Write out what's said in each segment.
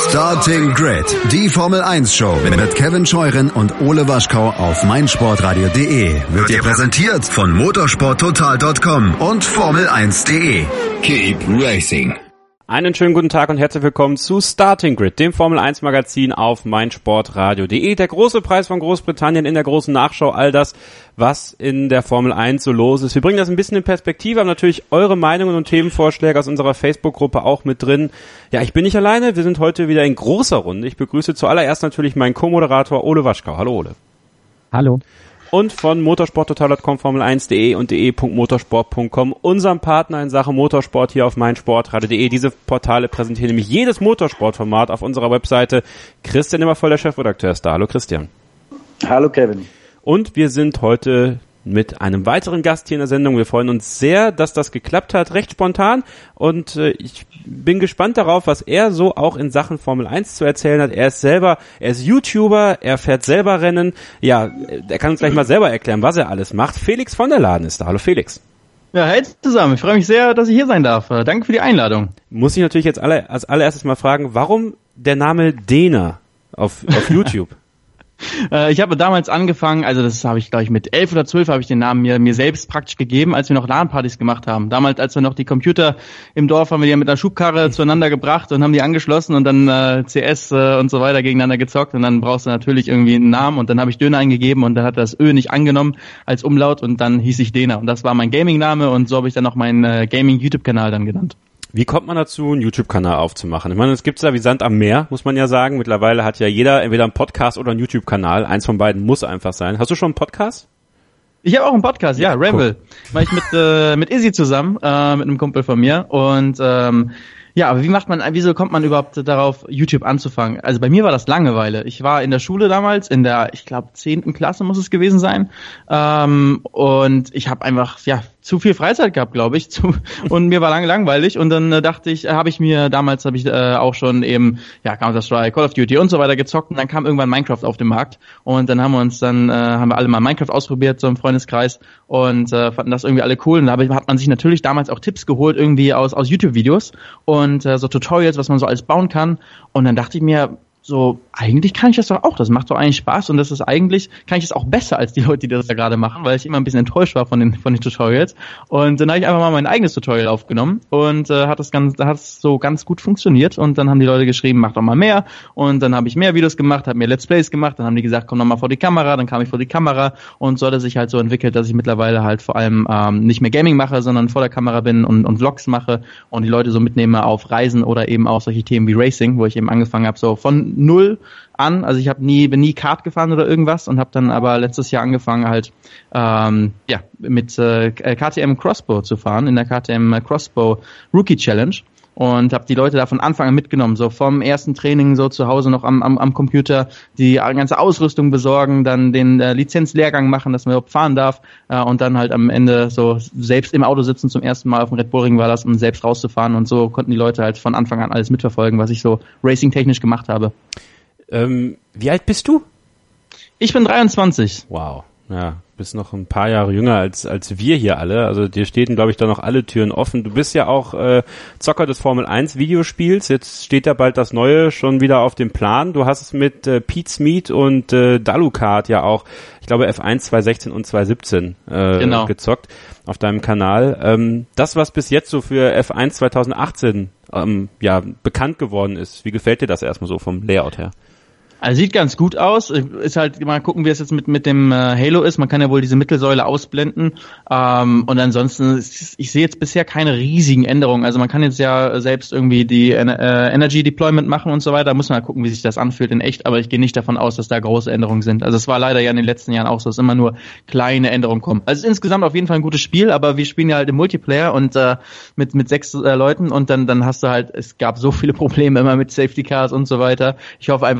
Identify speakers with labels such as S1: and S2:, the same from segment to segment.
S1: Starting Grid, die Formel 1 Show mit Kevin Scheuren und Ole Waschkau auf meinsportradio.de wird dir präsentiert von motorsporttotal.com und formel1.de. Keep racing.
S2: Einen schönen guten Tag und herzlich willkommen zu Starting Grid, dem Formel 1 Magazin auf meinsportradio.de. Der große Preis von Großbritannien in der großen Nachschau, all das, was in der Formel 1 so los ist. Wir bringen das ein bisschen in Perspektive, haben natürlich eure Meinungen und Themenvorschläge aus unserer Facebook-Gruppe auch mit drin. Ja, ich bin nicht alleine, wir sind heute wieder in großer Runde. Ich begrüße zuallererst natürlich meinen Co-Moderator Ole Waschkau. Hallo Ole.
S3: Hallo. Und
S2: von motorsporttotal.com, formel1.de und de.motorsport.com, unserem Partner in Sachen Motorsport hier auf meinsportradio.de. Diese Portale präsentieren nämlich jedes Motorsportformat auf unserer Webseite. Christian Immervoll, der Chefredakteur, ist da. Hallo Christian.
S4: Hallo Kevin.
S2: Und wir sind heute mit einem weiteren Gast hier in der Sendung. Wir freuen uns sehr, dass das geklappt hat, recht spontan. Und ich bin gespannt darauf, was er so auch in Sachen Formel 1 zu erzählen hat. Er ist YouTuber, er fährt selber Rennen. Ja, er kann uns gleich mal selber erklären, was er alles macht. Felix von der Laden ist da. Hallo Felix.
S3: Ja, hey zusammen. Ich freue mich sehr, dass ich hier sein darf. Danke für die Einladung.
S2: Muss ich natürlich jetzt als allererstes mal fragen, warum der Name Dena auf YouTube?
S3: Ich habe damals angefangen, also das habe ich, glaube ich, mit 11 oder 12 habe ich den Namen mir selbst praktisch gegeben, als wir noch LAN-Partys gemacht haben. Damals, als wir noch die Computer im Dorf haben wir die mit einer Schubkarre zueinander gebracht und haben die angeschlossen und dann CS und so weiter gegeneinander gezockt und dann brauchst du natürlich irgendwie einen Namen und dann habe ich Döner eingegeben und dann hat das Ö nicht angenommen als Umlaut und dann hieß ich Dena und das war mein Gaming-Name und so habe ich dann auch meinen Gaming-YouTube-Kanal dann genannt.
S2: Wie kommt man dazu, einen YouTube-Kanal aufzumachen? Ich meine, es gibt's da wie Sand am Meer, muss man ja sagen. Mittlerweile hat ja jeder entweder einen Podcast oder einen YouTube-Kanal. Eins von beiden muss einfach sein. Hast du schon einen Podcast?
S3: Ich habe auch einen Podcast, ja, Ramble. Cool. Mach ich mit Izzy zusammen, mit einem Kumpel von mir. Und ja, aber wieso kommt man überhaupt darauf, YouTube anzufangen? Also bei mir war das Langeweile. Ich war in der Schule damals, in der, ich glaube, 10. Klasse muss es gewesen sein. Und ich habe einfach, zu viel Freizeit gehabt, glaube ich, und mir war langweilig und dann dachte ich, habe ich auch schon eben Counter-Strike, Call of Duty und so weiter gezockt und dann kam irgendwann Minecraft auf den Markt und dann haben wir alle mal Minecraft ausprobiert, so im Freundeskreis und fanden das irgendwie alle cool und da hat man sich natürlich damals auch Tipps geholt irgendwie aus YouTube-Videos und so Tutorials, was man so alles bauen kann und dann dachte ich mir, so, eigentlich kann ich das doch auch, das macht doch eigentlich Spaß und das ist eigentlich, kann ich das auch besser als die Leute, die das da gerade machen, weil ich immer ein bisschen enttäuscht war von den Tutorials und dann habe ich einfach mal mein eigenes Tutorial aufgenommen und hat es so ganz gut funktioniert und dann haben die Leute geschrieben, mach doch mal mehr und dann habe ich mehr Videos gemacht, habe mir Let's Plays gemacht, dann haben die gesagt, komm doch mal vor die Kamera, dann kam ich vor die Kamera und so hat es sich halt so entwickelt, dass ich mittlerweile halt vor allem nicht mehr Gaming mache, sondern vor der Kamera bin und Vlogs mache und die Leute so mitnehme auf Reisen oder eben auch solche Themen wie Racing, wo ich eben angefangen habe, so von null an, also ich bin nie Kart gefahren oder irgendwas und habe dann aber letztes Jahr angefangen halt mit KTM Crossbow zu fahren in der KTM Crossbow Rookie Challenge und habe die Leute da von Anfang an mitgenommen, so vom ersten Training so zu Hause noch am Computer, die ganze Ausrüstung besorgen, dann den Lizenzlehrgang machen, dass man überhaupt fahren darf und dann halt am Ende so selbst im Auto sitzen zum ersten Mal auf dem Red Bull Ring war das, um selbst rauszufahren und so konnten die Leute halt von Anfang an alles mitverfolgen, was ich so racing-technisch gemacht habe.
S2: Wie alt bist du?
S3: Ich bin 23.
S2: Wow, ja, bist noch ein paar Jahre jünger als wir hier alle. Also dir stehen, glaube ich, da noch alle Türen offen. Du bist ja auch Zocker des Formel 1 Videospiels. Jetzt steht ja bald das Neue schon wieder auf dem Plan. Du hast es mit Pete Smith und Dalucard ja auch, ich glaube F1 2016 und 2017 genau. gezockt auf deinem Kanal. Das, was bis jetzt so für F1 2018 bekannt geworden ist, wie gefällt dir das erstmal so vom Layout her?
S3: Also sieht ganz gut aus. Ist halt, mal gucken, wie es jetzt mit dem Halo ist. Man kann ja wohl diese Mittelsäule ausblenden. Und ansonsten, ich sehe jetzt bisher keine riesigen Änderungen. Also man kann jetzt ja selbst irgendwie die Energy Deployment machen und so weiter. Da muss man halt gucken, wie sich das anfühlt in echt. Aber ich gehe nicht davon aus, dass da große Änderungen sind. Also es war leider ja in den letzten Jahren auch so, dass immer nur kleine Änderungen kommen. Also es ist insgesamt auf jeden Fall ein gutes Spiel, aber wir spielen ja halt im Multiplayer und mit 6 Leuten und dann hast du halt, es gab so viele Probleme immer mit Safety Cars und so weiter. Ich hoffe einfach, dass diese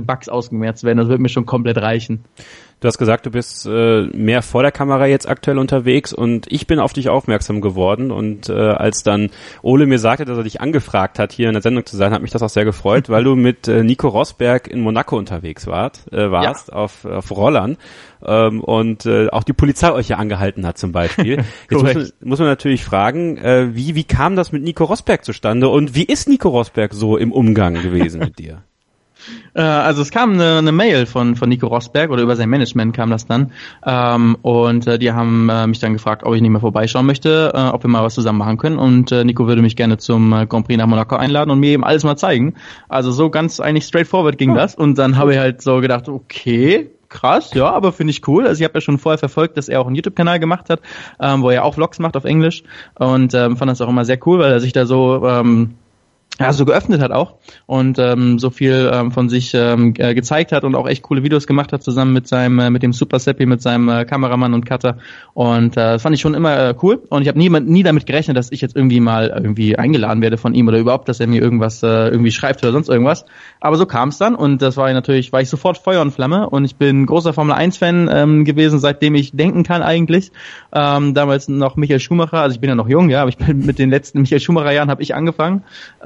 S3: Bugs ausgemerzt werden. Das wird mir schon komplett reichen.
S2: Du hast gesagt, du bist mehr vor der Kamera jetzt aktuell unterwegs und ich bin auf dich aufmerksam geworden und als dann Ole mir sagte, dass er dich angefragt hat, hier in der Sendung zu sein, hat mich das auch sehr gefreut, weil du mit Nico Rosberg in Monaco unterwegs warst auf Rollern und auch die Polizei euch ja angehalten hat zum Beispiel. Jetzt muss man natürlich fragen, wie kam das mit Nico Rosberg zustande und wie ist Nico Rosberg so im Umgang gewesen mit dir?
S3: Also es kam eine Mail von Nico Rosberg oder über sein Management kam das dann und die haben mich dann gefragt, ob ich nicht mehr vorbeischauen möchte, ob wir mal was zusammen machen können und Nico würde mich gerne zum Grand Prix nach Monaco einladen und mir eben alles mal zeigen. Also so ganz eigentlich straightforward ging das und dann habe ich halt so gedacht, okay, krass, ja, aber finde ich cool. Also ich habe ja schon vorher verfolgt, dass er auch einen YouTube-Kanal gemacht hat, wo er auch Vlogs macht auf Englisch und fand das auch immer sehr cool, weil er sich da so so geöffnet hat auch und so viel von sich gezeigt hat und auch echt coole Videos gemacht hat zusammen mit dem Super Seppi, mit seinem Kameramann und Cutter und das fand ich schon immer cool und ich habe nie damit gerechnet, dass ich jetzt irgendwie mal eingeladen werde von ihm oder überhaupt, dass er mir irgendwas irgendwie schreibt oder sonst irgendwas, aber so kam es dann und das war ich sofort Feuer und Flamme und ich bin großer Formel 1 Fan gewesen, seitdem ich denken kann eigentlich, damals noch Michael Schumacher, also ich bin ja noch jung, ja, aber ich bin mit den letzten Michael Schumacher Jahren habe ich angefangen.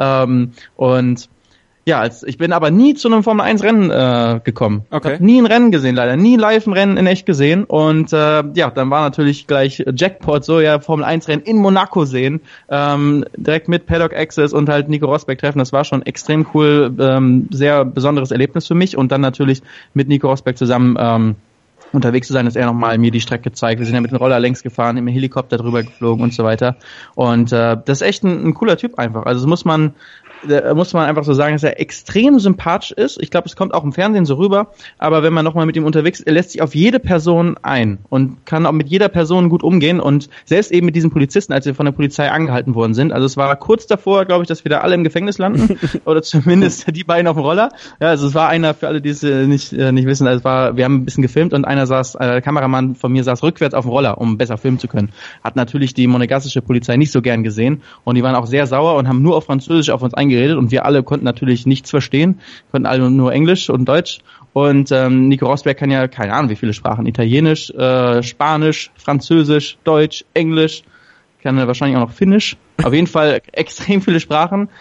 S3: Und ja, ich bin aber nie zu einem Formel 1 Rennen gekommen. Okay. Hab nie ein Rennen gesehen, leider. Nie live ein Rennen in echt gesehen. Und dann war natürlich gleich Jackpot, so ja, Formel 1 Rennen in Monaco sehen. Direkt mit Paddock Access und halt Nico Rosberg treffen. Das war schon extrem cool, sehr besonderes Erlebnis für mich. Und dann natürlich mit Nico Rosberg zusammen unterwegs zu sein, dass er nochmal mir die Strecke zeigt. Wir sind ja mit dem Roller längs gefahren, im Helikopter drüber geflogen und so weiter. Und das ist echt ein cooler Typ einfach. Also das muss man einfach so sagen, dass er extrem sympathisch ist. Ich glaube, es kommt auch im Fernsehen so rüber. Aber wenn man nochmal mit ihm unterwegs ist, er lässt sich auf jede Person ein und kann auch mit jeder Person gut umgehen. Und selbst eben mit diesen Polizisten, als wir von der Polizei angehalten worden sind. Also es war kurz davor, glaube ich, dass wir da alle im Gefängnis landen. Oder zumindest die beiden auf dem Roller. Ja, also es war einer, für alle, die es nicht wissen, wir haben ein bisschen gefilmt und der Kameramann von mir saß rückwärts auf dem Roller, um besser filmen zu können. Hat natürlich die monegassische Polizei nicht so gern gesehen. Und die waren auch sehr sauer und haben nur auf Französisch auf uns eingeredet und wir alle konnten natürlich nichts verstehen, konnten alle nur Englisch und Deutsch und Nico Rosberg kann ja keine Ahnung wie viele Sprachen, Italienisch, Spanisch, Französisch, Deutsch, Englisch, kann wahrscheinlich auch noch Finnisch, auf jeden Fall extrem viele Sprachen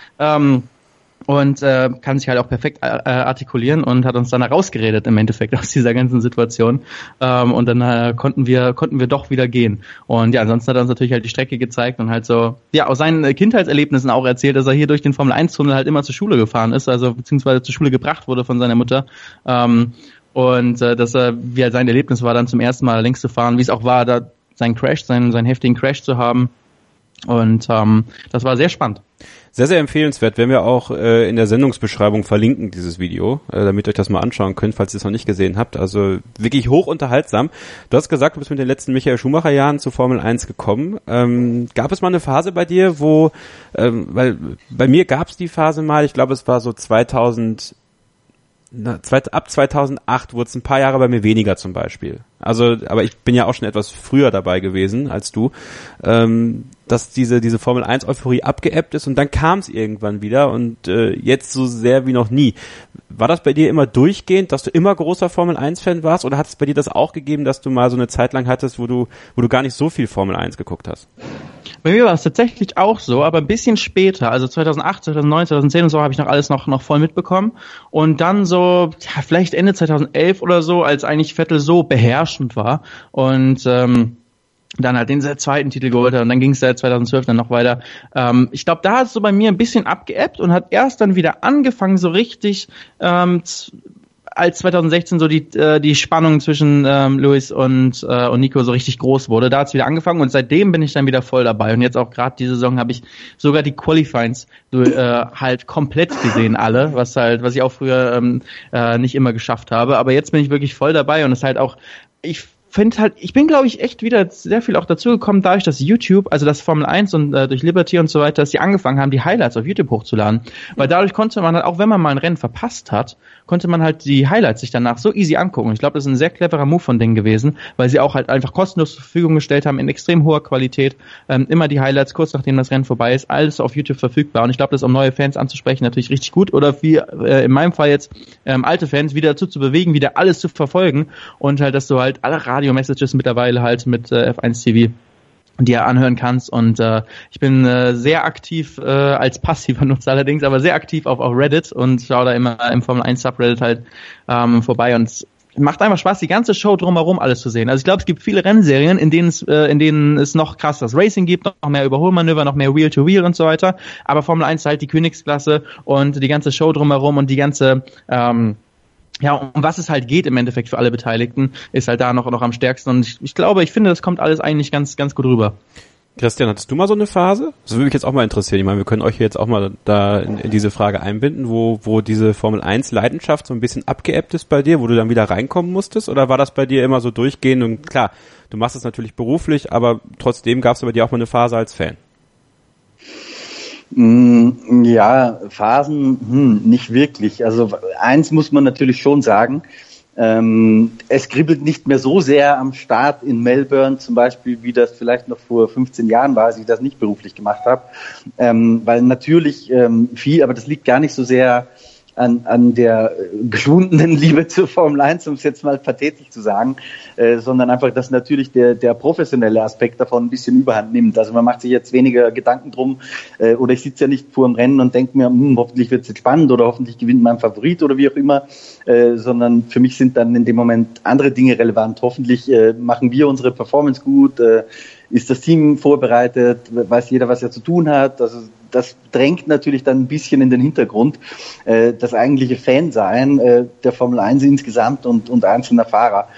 S3: und kann sich halt auch perfekt artikulieren und hat uns dann herausgeredet im Endeffekt aus dieser ganzen Situation und dann konnten wir doch wieder gehen und ja, ansonsten hat er uns natürlich halt die Strecke gezeigt und halt so, ja, aus seinen Kindheitserlebnissen auch erzählt, dass er hier durch den Formel-1-Tunnel halt immer zur Schule gefahren ist, also beziehungsweise zur Schule gebracht wurde von seiner Mutter und dass wie halt sein Erlebnis war, dann zum ersten Mal längs zu fahren, wie es auch war, da seinen heftigen Crash zu haben und das war sehr spannend.
S2: Sehr, sehr empfehlenswert, werden wir auch in der Sendungsbeschreibung verlinken, dieses Video, damit ihr euch das mal anschauen könnt, falls ihr es noch nicht gesehen habt. Also wirklich hoch unterhaltsam. Du hast gesagt, du bist mit den letzten Michael Schumacher Jahren zu Formel 1 gekommen. Gab es mal eine Phase bei dir, wo, weil bei mir gab es die Phase mal, ich glaube es war so ab 2008 wurde es ein paar Jahre bei mir weniger zum Beispiel. Also, aber ich bin ja auch schon etwas früher dabei gewesen als du, dass diese Formel 1 Euphorie abgeebbt ist und dann kam es irgendwann wieder und jetzt so sehr wie noch nie. War das bei dir immer durchgehend, dass du immer großer Formel 1 Fan warst oder hat es bei dir das auch gegeben, dass du mal so eine Zeit lang hattest, wo du gar nicht so viel Formel 1 geguckt hast?
S3: Bei mir war es tatsächlich auch so, aber ein bisschen später, also 2008, 2009, 2010 und so habe ich noch alles noch voll mitbekommen und dann so, ja, vielleicht Ende 2011 oder so, als eigentlich Vettel so beherrschend war und dann halt den zweiten Titel geholt hat und dann ging es seit 2012 dann noch weiter. Ich glaube, da hat es so bei mir ein bisschen abgeebbt und hat erst dann wieder angefangen so richtig als 2016 so die Spannung zwischen Lewis und Nico so richtig groß wurde, da hat's wieder angefangen und seitdem bin ich dann wieder voll dabei und jetzt auch gerade diese Saison habe ich sogar die Qualifyings halt komplett gesehen, alle, was ich auch früher nicht immer geschafft habe, aber jetzt bin ich wirklich voll dabei und es ist halt auch, ich ich bin, glaube ich, echt wieder sehr viel auch dazu gekommen, dadurch, dass YouTube, also das Formel 1 und durch Liberty und so weiter, dass die angefangen haben, die Highlights auf YouTube hochzuladen. Weil dadurch konnte man halt, auch wenn man mal ein Rennen verpasst hat, konnte man halt die Highlights sich danach so easy angucken. Ich glaube, das ist ein sehr cleverer Move von denen gewesen, weil sie auch halt einfach kostenlos zur Verfügung gestellt haben, in extrem hoher Qualität, immer die Highlights, kurz nachdem das Rennen vorbei ist, alles auf YouTube verfügbar. Und ich glaube, das um neue Fans anzusprechen, natürlich richtig gut. Oder wie in meinem Fall jetzt alte Fans wieder dazu zu bewegen, wieder alles zu verfolgen und halt, dass du halt alle Radio-Messages mittlerweile halt mit F1 TV die er anhören kannst und ich bin sehr aktiv als passiver Nutzer allerdings, aber sehr aktiv auf Reddit und schaue da immer im Formel 1 Subreddit halt vorbei und es macht einfach Spaß, die ganze Show drumherum alles zu sehen. Also ich glaube, es gibt viele Rennserien, in denen es noch krasseres Racing gibt, noch mehr Überholmanöver, noch mehr Wheel-to-Wheel und so weiter, aber Formel 1 ist halt die Königsklasse und die ganze Show drumherum und die ganze ja, um was es halt geht im Endeffekt für alle Beteiligten, ist halt da noch am stärksten und ich finde, das kommt alles eigentlich ganz, ganz gut rüber.
S2: Christian, hattest du mal so eine Phase? Das würde mich jetzt auch mal interessieren. Ich meine, wir können euch jetzt auch mal da in diese Frage einbinden, wo diese Formel 1 Leidenschaft so ein bisschen abgeebbt ist bei dir, wo du dann wieder reinkommen musstest, oder war das bei dir immer so durchgehend? Und klar, du machst es natürlich beruflich, aber trotzdem gab es bei dir auch mal eine Phase als Fan.
S4: Ja, Phasen, nicht wirklich. Also eins muss man natürlich schon sagen, es kribbelt nicht mehr so sehr am Start in Melbourne zum Beispiel, wie das vielleicht noch vor 15 Jahren war, als ich das nicht beruflich gemacht habe, weil natürlich viel, aber das liegt gar nicht so sehr an der geschwundenen Liebe zur Formel 1, um es jetzt mal pathetisch zu sagen, sondern einfach, dass natürlich der professionelle Aspekt davon ein bisschen Überhand nimmt. Also man macht sich jetzt weniger Gedanken drum, oder ich sitze ja nicht vor dem Rennen und denke mir, hoffentlich wird es jetzt spannend oder hoffentlich gewinnt mein Favorit oder wie auch immer, sondern für mich sind dann in dem Moment andere Dinge relevant. Hoffentlich machen wir unsere Performance gut, ist das Team vorbereitet, weiß jeder, was er zu tun hat. Also das drängt natürlich dann ein bisschen in den Hintergrund, das eigentliche Fansein der Formel 1 insgesamt und einzelner Fahrer.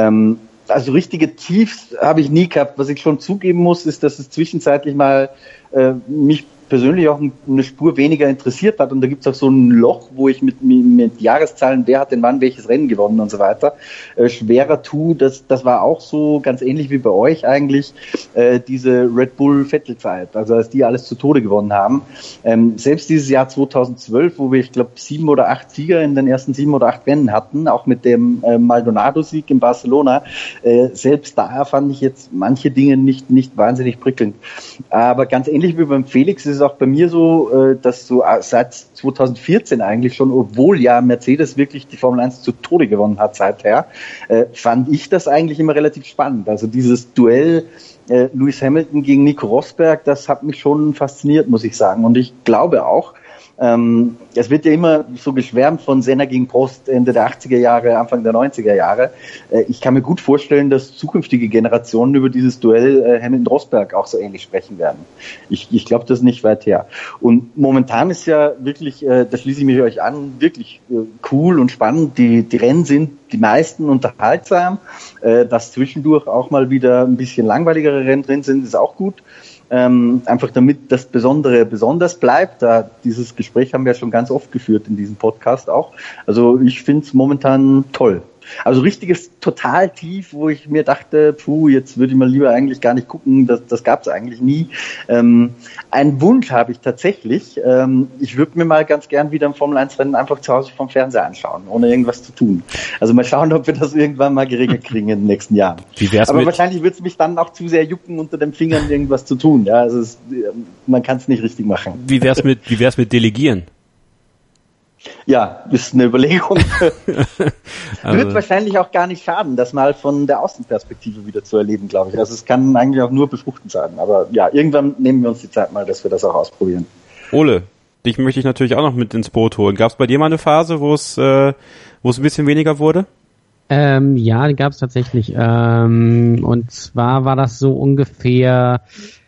S4: Also richtige Tiefs habe ich nie gehabt. Was ich schon zugeben muss, ist, dass es zwischenzeitlich mal mich persönlich auch eine Spur weniger interessiert hat und da gibt es auch so ein Loch, wo ich mit Jahreszahlen, wer hat denn wann welches Rennen gewonnen und so weiter, schwerer tue. Das war auch so ganz ähnlich wie bei euch eigentlich, diese Red Bull Vettel-Zeit, also als die alles zu Tode gewonnen haben. Selbst dieses Jahr 2012, wo wir, ich glaube, 7 oder 8 Sieger in den ersten 7 oder 8 Rennen hatten, auch mit dem Maldonado-Sieg in Barcelona, selbst da fand ich jetzt manche Dinge nicht wahnsinnig prickelnd. Aber ganz ähnlich wie beim Felix ist es auch bei mir so, dass so seit 2014 eigentlich schon, obwohl ja Mercedes wirklich die Formel 1 zu Tode gewonnen hat seither, fand ich das eigentlich immer relativ spannend. Also dieses Duell Lewis Hamilton gegen Nico Rosberg, das hat mich schon fasziniert, muss ich sagen. Und ich glaube auch, es wird ja immer so geschwärmt von Senna gegen Prost Ende der 80er Jahre, Anfang der 90er Jahre. Ich kann mir gut vorstellen, dass zukünftige Generationen über dieses Duell Hamilton-Rosberg auch so ähnlich sprechen werden. Ich glaube, das ist nicht weit her. Und momentan ist ja wirklich, da schließe ich mich euch an, wirklich cool und spannend. Die Rennen sind die meisten unterhaltsam. Dass zwischendurch auch mal wieder ein bisschen langweiligere Rennen drin sind, ist auch gut. Einfach damit das Besondere besonders bleibt. Dieses Gespräch haben wir ja schon ganz oft geführt in diesem Podcast auch. Also ich finde es momentan toll. Also richtiges total tief, wo ich mir dachte, jetzt würde ich mal lieber eigentlich gar nicht gucken, das gab es eigentlich nie. Einen Wunsch habe ich tatsächlich. Ich würde mir mal ganz gern wieder ein Formel-1-Rennen einfach zu Hause vom Fernseher anschauen, ohne irgendwas zu tun. Also mal schauen, ob wir das irgendwann mal geregelt kriegen in den nächsten Jahren. Aber wahrscheinlich wird es mich dann auch zu sehr jucken, unter den Fingern irgendwas zu tun. Ja, also man kann es nicht richtig machen.
S2: Wie wär's mit Delegieren?
S4: Ja, ist eine Überlegung. Also wird wahrscheinlich auch gar nicht schaden, das mal von der Außenperspektive wieder zu erleben, glaube ich. Also es kann eigentlich auch nur befruchtend sein. Aber ja, irgendwann nehmen wir uns die Zeit mal, dass wir das auch ausprobieren.
S2: Ole, dich möchte ich natürlich auch noch mit ins Boot holen. Gab es bei dir mal eine Phase, wo es ein bisschen weniger wurde?
S5: Ja, die gab es tatsächlich. Und zwar war das so ungefähr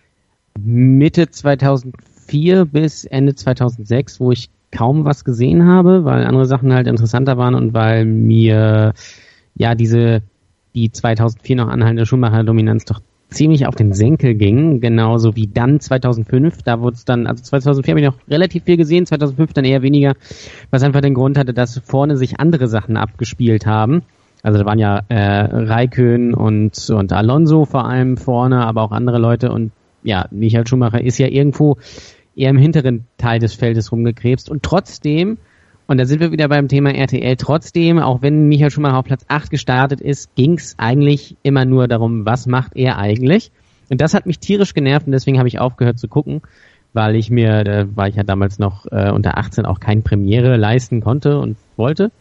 S5: Mitte 2004 bis Ende 2006, wo ich kaum was gesehen habe, weil andere Sachen halt interessanter waren und weil mir ja die 2004 noch anhaltende Schumacher-Dominanz doch ziemlich auf den Senkel ging, genauso wie dann 2005, da wurde es dann, also 2004 habe ich noch relativ viel gesehen, 2005 dann eher weniger, was einfach den Grund hatte, dass vorne sich andere Sachen abgespielt haben Also da waren ja Räikkönen und Alonso vor allem vorne, aber auch andere Leute. Und ja, Michael Schumacher ist ja irgendwo eher im hinteren Teil des Feldes rumgekrebst. Und trotzdem, und da sind wir wieder beim Thema RTL, trotzdem, auch wenn Michael Schumacher auf Platz 8 gestartet ist, ging es eigentlich immer nur darum, was macht er eigentlich? Und das hat mich tierisch genervt und deswegen habe ich aufgehört zu gucken, weil ich ja damals noch unter 18 auch keine Premiere leisten konnte und wollte.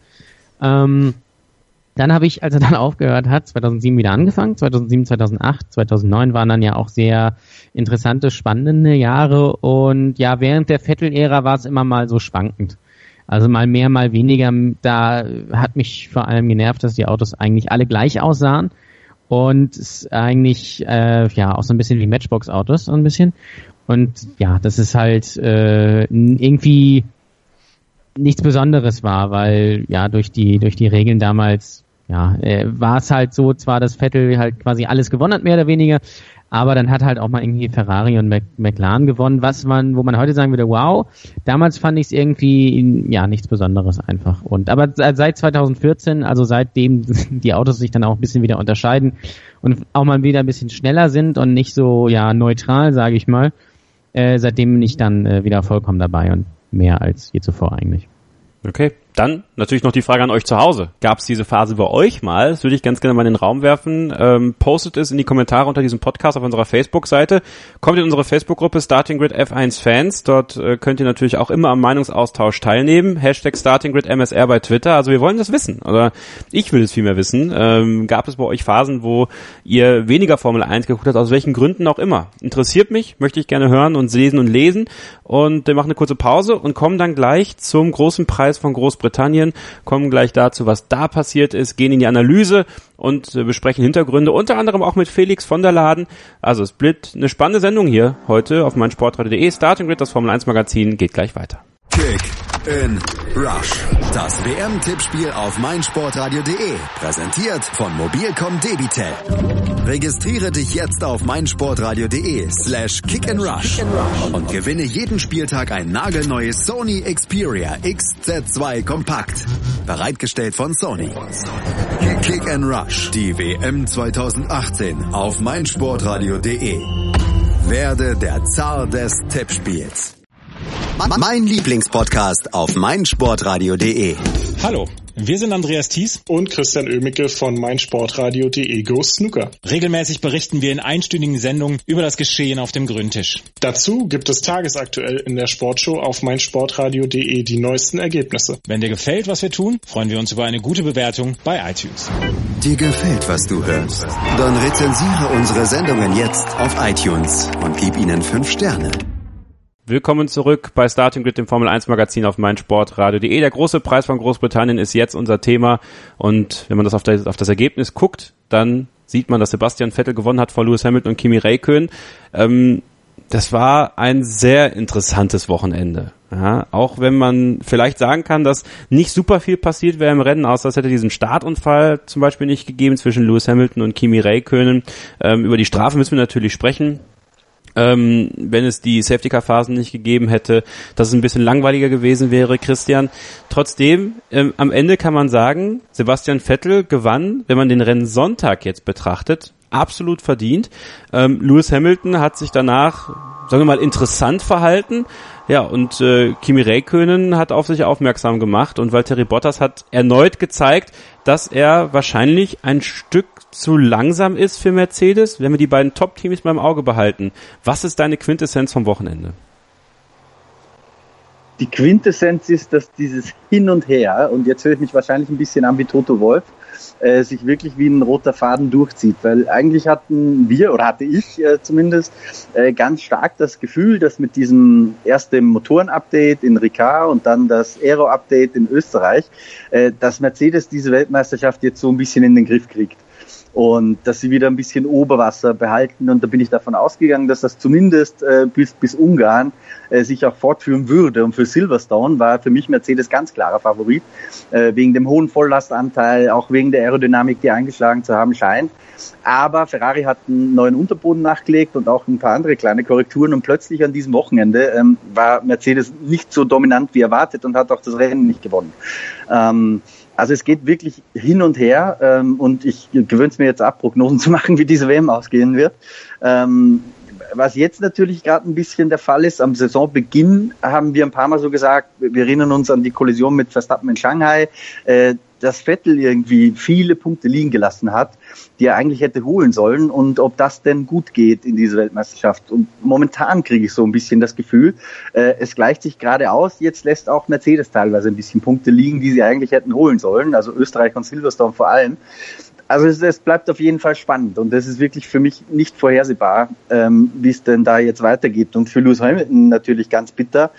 S5: Dann habe ich, als er dann aufgehört hat, 2007 wieder angefangen. 2007, 2008, 2009 waren dann ja auch sehr interessante, spannende Jahre. Und ja, während der Vettel-Ära war es immer mal so schwankend. Also mal mehr, mal weniger. Da hat mich vor allem genervt, dass die Autos eigentlich alle gleich aussahen. Und es eigentlich auch so ein bisschen wie Matchbox-Autos, so ein bisschen. Und ja, das ist halt irgendwie nichts Besonderes war, weil ja durch die Regeln damals war es halt so, zwar dass Vettel halt quasi alles gewonnen hat, mehr oder weniger, aber dann hat halt auch mal irgendwie Ferrari und McLaren gewonnen, wo man heute sagen würde, wow, damals fand ich es irgendwie, nichts Besonderes einfach. Aber seit 2014, also seitdem die Autos sich dann auch ein bisschen wieder unterscheiden und auch mal wieder ein bisschen schneller sind und nicht so, neutral, sage ich mal, seitdem bin ich dann wieder vollkommen dabei und mehr als je zuvor eigentlich.
S2: Okay, dann natürlich noch die Frage an euch zu Hause. Gab es diese Phase bei euch mal? Das würde ich ganz gerne mal in den Raum werfen. Postet es in die Kommentare unter diesem Podcast auf unserer Facebook-Seite. Kommt in unsere Facebook-Gruppe Starting Grid F1 Fans. Dort könnt ihr natürlich auch immer am Meinungsaustausch teilnehmen. Hashtag Starting Grid MSR bei Twitter. Also wir wollen das wissen. Oder ich will es vielmehr wissen. Gab es bei euch Phasen, wo ihr weniger Formel 1 geguckt habt? Aus welchen Gründen auch immer. Interessiert mich, möchte ich gerne hören und lesen. Und wir machen eine kurze Pause und kommen dann gleich zum großen Preis von Großbritannien, kommen gleich dazu, was da passiert ist, gehen in die Analyse und besprechen Hintergründe, unter anderem auch mit Felix von der Laden. Also es bleibt eine spannende Sendung hier heute auf meinsportradio.de. Starting Grid, das Formel 1 Magazin, geht gleich weiter.
S1: Kick in Rush. Das WM-Tippspiel auf meinsportradio.de. Präsentiert von Mobilcom Debitel. Registriere dich jetzt auf meinsportradio.de/kickandrush und gewinne jeden Spieltag ein nagelneues Sony Xperia XZ2 Kompakt. Bereitgestellt von Sony. Kick and Rush. Die WM 2018 auf meinsportradio.de. Werde der Zar des Tippspiels. Mein Lieblingspodcast auf meinsportradio.de.
S6: Hallo, wir sind Andreas Thies
S7: und Christian Oemicke von meinsportradio.de Go Snooker.
S6: Regelmäßig berichten wir in einstündigen Sendungen über das Geschehen auf dem Grüntisch.
S7: Dazu gibt es tagesaktuell in der Sportshow auf meinsportradio.de die neuesten Ergebnisse.
S6: Wenn dir gefällt, was wir tun, freuen wir uns über eine gute Bewertung bei iTunes.
S1: Dir gefällt, was du hörst? Dann rezensiere unsere Sendungen jetzt auf iTunes und gib ihnen 5 Sterne.
S2: Willkommen zurück bei Starting Grid, dem Formel 1 Magazin auf meinsportradio.de. Der große Preis von Großbritannien ist jetzt unser Thema und wenn man das auf das Ergebnis guckt, dann sieht man, dass Sebastian Vettel gewonnen hat vor Lewis Hamilton und Kimi Räikkönen. Das war ein sehr interessantes Wochenende. Ja, auch wenn man vielleicht sagen kann, dass nicht super viel passiert wäre im Rennen, außer es hätte diesen Startunfall zum Beispiel nicht gegeben zwischen Lewis Hamilton und Kimi Räikkönen. Über die Strafe müssen wir natürlich sprechen. Wenn es die Safety-Car-Phasen nicht gegeben hätte, dass es ein bisschen langweiliger gewesen wäre, Christian. Trotzdem, am Ende kann man sagen, Sebastian Vettel gewann, wenn man den Rennsonntag jetzt betrachtet, absolut verdient. Lewis Hamilton hat sich danach, sagen wir mal, interessant verhalten. Ja, und Kimi Räikkönen hat auf sich aufmerksam gemacht und Valtteri Bottas hat erneut gezeigt, dass er wahrscheinlich ein Stück zu langsam ist für Mercedes, wenn wir die beiden Top-Teams mal im Auge behalten. Was ist deine Quintessenz vom Wochenende?
S4: Die Quintessenz ist, dass dieses Hin und Her, und jetzt höre ich mich wahrscheinlich ein bisschen an wie Toto Wolff, sich wirklich wie ein roter Faden durchzieht, weil eigentlich hatte ich zumindest ganz stark das Gefühl, dass mit diesem ersten Motoren-Update in Ricard und dann das Aero-Update in Österreich, dass Mercedes diese Weltmeisterschaft jetzt so ein bisschen in den Griff kriegt. Und dass sie wieder ein bisschen Oberwasser behalten. Und da bin ich davon ausgegangen, dass das zumindest bis Ungarn sich auch fortführen würde. Und für Silverstone war für mich Mercedes ganz klarer Favorit, wegen dem hohen Volllastanteil, auch wegen der Aerodynamik, die eingeschlagen zu haben scheint. Aber Ferrari hat einen neuen Unterboden nachgelegt und auch ein paar andere kleine Korrekturen. Und plötzlich an diesem Wochenende war Mercedes nicht so dominant wie erwartet und hat auch das Rennen nicht gewonnen. Also es geht wirklich hin und her und ich gewöhne es mir jetzt ab, Prognosen zu machen, wie diese WM ausgehen wird. Was jetzt natürlich gerade ein bisschen der Fall ist, am Saisonbeginn haben wir ein paar Mal so gesagt, wir erinnern uns an die Kollision mit Verstappen in Shanghai, dass Vettel irgendwie viele Punkte liegen gelassen hat, die er eigentlich hätte holen sollen und ob das denn gut geht in dieser Weltmeisterschaft. Und momentan kriege ich so ein bisschen das Gefühl, es gleicht sich gerade aus, jetzt lässt auch Mercedes teilweise ein bisschen Punkte liegen, die sie eigentlich hätten holen sollen, also Österreich und Silverstone vor allem. Also es bleibt auf jeden Fall spannend und es ist wirklich für mich nicht vorhersehbar, wie es denn da jetzt weitergeht. Und für Lewis Hamilton natürlich ganz bitter.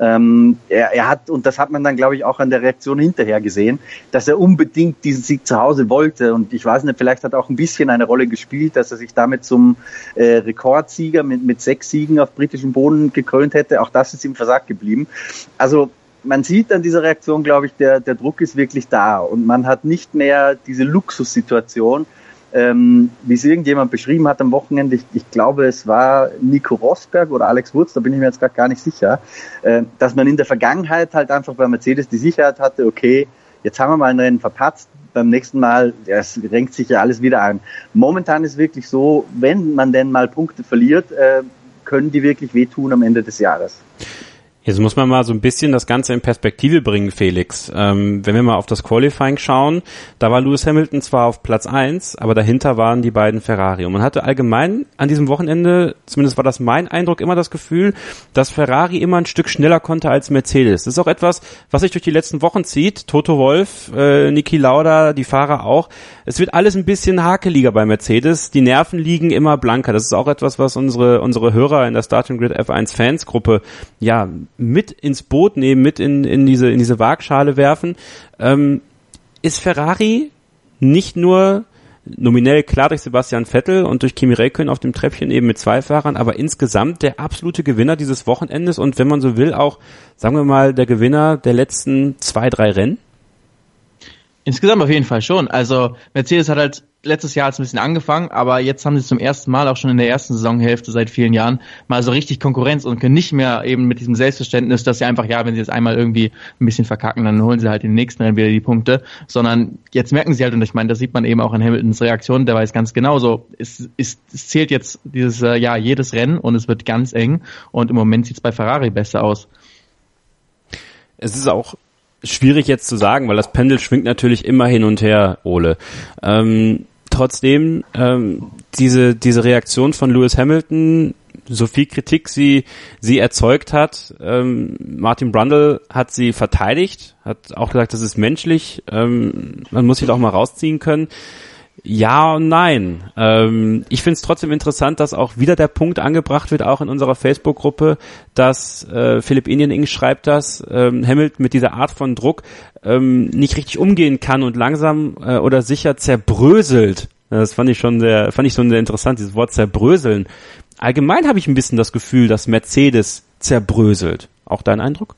S4: Er hat, und das hat man dann, glaube ich, auch an der Reaktion hinterher gesehen, dass er unbedingt diesen Sieg zu Hause wollte. Und ich weiß nicht, vielleicht hat auch ein bisschen eine Rolle gespielt, dass er sich damit zum Rekordsieger mit 6 Siegen auf britischem Boden gekrönt hätte. Auch das ist ihm versagt geblieben. Also man sieht an dieser Reaktion, glaube ich, der Druck ist wirklich da und man hat nicht mehr diese Luxussituation, wie es irgendjemand beschrieben hat am Wochenende. Ich glaube, es war Nico Rosberg oder Alex Wurz, da bin ich mir jetzt gar nicht sicher, dass man in der Vergangenheit halt einfach bei Mercedes die Sicherheit hatte, okay, jetzt haben wir mal ein Rennen verpatzt, beim nächsten Mal, es renkt sich ja alles wieder an. Momentan ist wirklich so, wenn man denn mal Punkte verliert, können die wirklich wehtun am Ende des Jahres.
S2: Jetzt muss man mal so ein bisschen das Ganze in Perspektive bringen, Felix. Wenn wir mal auf das Qualifying schauen, da war Lewis Hamilton zwar auf Platz 1, aber dahinter waren die beiden Ferrari. Und man hatte allgemein an diesem Wochenende, zumindest war das mein Eindruck, immer das Gefühl, dass Ferrari immer ein Stück schneller konnte als Mercedes. Das ist auch etwas, was sich durch die letzten Wochen zieht. Toto Wolff, Niki Lauda, die Fahrer auch. Es wird alles ein bisschen hakeliger bei Mercedes. Die Nerven liegen immer blanker. Das ist auch etwas, was unsere Hörer in der Starting Grid F1 Fansgruppe, ja, mit ins Boot nehmen, mit in diese Waagschale werfen. Ist Ferrari nicht nur nominell klar durch Sebastian Vettel und durch Kimi Räikkönen auf dem Treppchen eben mit 2 Fahrern, aber insgesamt der absolute Gewinner dieses Wochenendes und wenn man so will auch, sagen wir mal, der Gewinner der letzten 2-3 Rennen?
S3: Insgesamt auf jeden Fall schon. Also Mercedes hat halt letztes Jahr ein bisschen angefangen, aber jetzt haben sie zum ersten Mal auch schon in der ersten Saisonhälfte seit vielen Jahren mal so richtig Konkurrenz und können nicht mehr eben mit diesem Selbstverständnis, dass sie einfach, ja, wenn sie jetzt einmal irgendwie ein bisschen verkacken, dann holen sie halt in den nächsten Rennen wieder die Punkte, sondern jetzt merken sie halt, und ich meine, das sieht man eben auch an Hamiltons Reaktion, der weiß ganz genau so, es zählt jetzt dieses Jahr jedes Rennen und es wird ganz eng und im Moment sieht es bei Ferrari besser aus.
S2: Es ist auch schwierig jetzt zu sagen, weil das Pendel schwingt natürlich immer hin und her, Ole. Trotzdem, diese Reaktion von Lewis Hamilton, so viel Kritik sie erzeugt hat, Martin Brundle hat sie verteidigt, hat auch gesagt, das ist menschlich, man muss sich doch mal rausziehen können. Ja und nein. Ich finde es trotzdem interessant, dass auch wieder der Punkt angebracht wird, auch in unserer Facebook-Gruppe, dass Philipp Inyening schreibt, dass Hamilton mit dieser Art von Druck nicht richtig umgehen kann und langsam oder sicher zerbröselt. Das fand ich schon sehr interessant, dieses Wort zerbröseln. Allgemein habe ich ein bisschen das Gefühl, dass Mercedes zerbröselt. Auch dein Eindruck?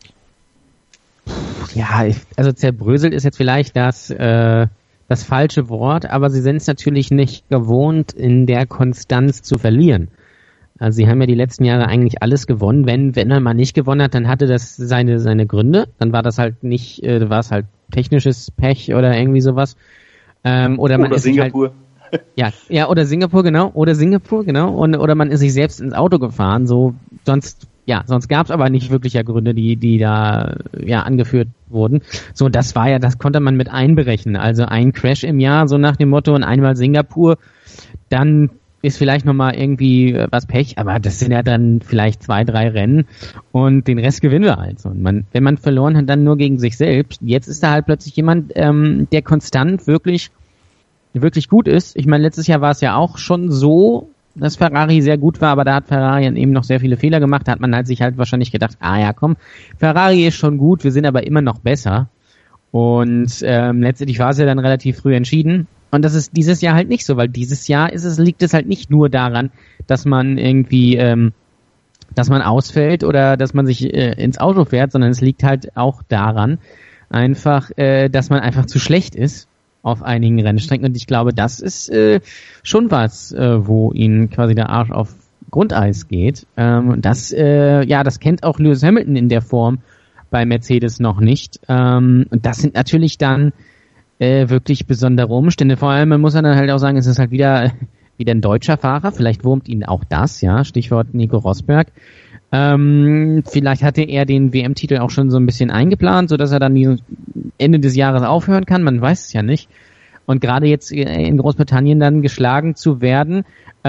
S5: Ja, also zerbröselt ist jetzt vielleicht das falsche Wort, aber sie sind es natürlich nicht gewohnt, in der Konstanz zu verlieren. Also sie haben ja die letzten Jahre eigentlich alles gewonnen. Wenn er mal nicht gewonnen hat, dann hatte das seine Gründe. Dann war das halt nicht, war es halt technisches Pech oder irgendwie sowas. Oder
S4: Singapur.
S5: Ja, oder Singapur, genau. Oder man ist sich selbst ins Auto gefahren. So, sonst gab es aber nicht wirklich Gründe, die da angeführt wurden. So, das konnte man mit einberechnen. Also ein Crash im Jahr, so nach dem Motto, und einmal Singapur, dann ist vielleicht nochmal irgendwie was Pech, aber das sind ja dann vielleicht 2-3 Rennen und den Rest gewinnen wir halt. Und wenn man verloren hat, dann nur gegen sich selbst. Jetzt ist da halt plötzlich jemand, der konstant wirklich gut ist. Ich meine, letztes Jahr war es ja auch schon so, dass Ferrari sehr gut war, aber da hat Ferrari dann eben noch sehr viele Fehler gemacht. Da hat man halt sich halt wahrscheinlich gedacht, Ferrari ist schon gut, wir sind aber immer noch besser. Und letztendlich war es ja dann relativ früh entschieden. Und das ist dieses Jahr halt nicht so, weil dieses Jahr liegt es halt nicht nur daran, dass man irgendwie, dass man ausfällt oder dass man sich ins Auto fährt, sondern es liegt halt auch daran, einfach, dass man einfach zu schlecht ist auf einigen Rennstrecken. Und ich glaube, das ist schon was, wo ihnen quasi der Arsch auf Grundeis geht. Das kennt auch Lewis Hamilton in der Form bei Mercedes noch nicht. Und das sind natürlich dann wirklich besondere Umstände. Vor allem, man muss dann halt auch sagen, es ist halt wieder ein deutscher Fahrer. Vielleicht wurmt ihn auch das, ja. Stichwort Nico Rosberg. Vielleicht hatte er den WM-Titel auch schon so ein bisschen eingeplant, sodass er dann Ende des Jahres aufhören kann. Man weiß es ja nicht. Und gerade jetzt in Großbritannien dann geschlagen zu werden,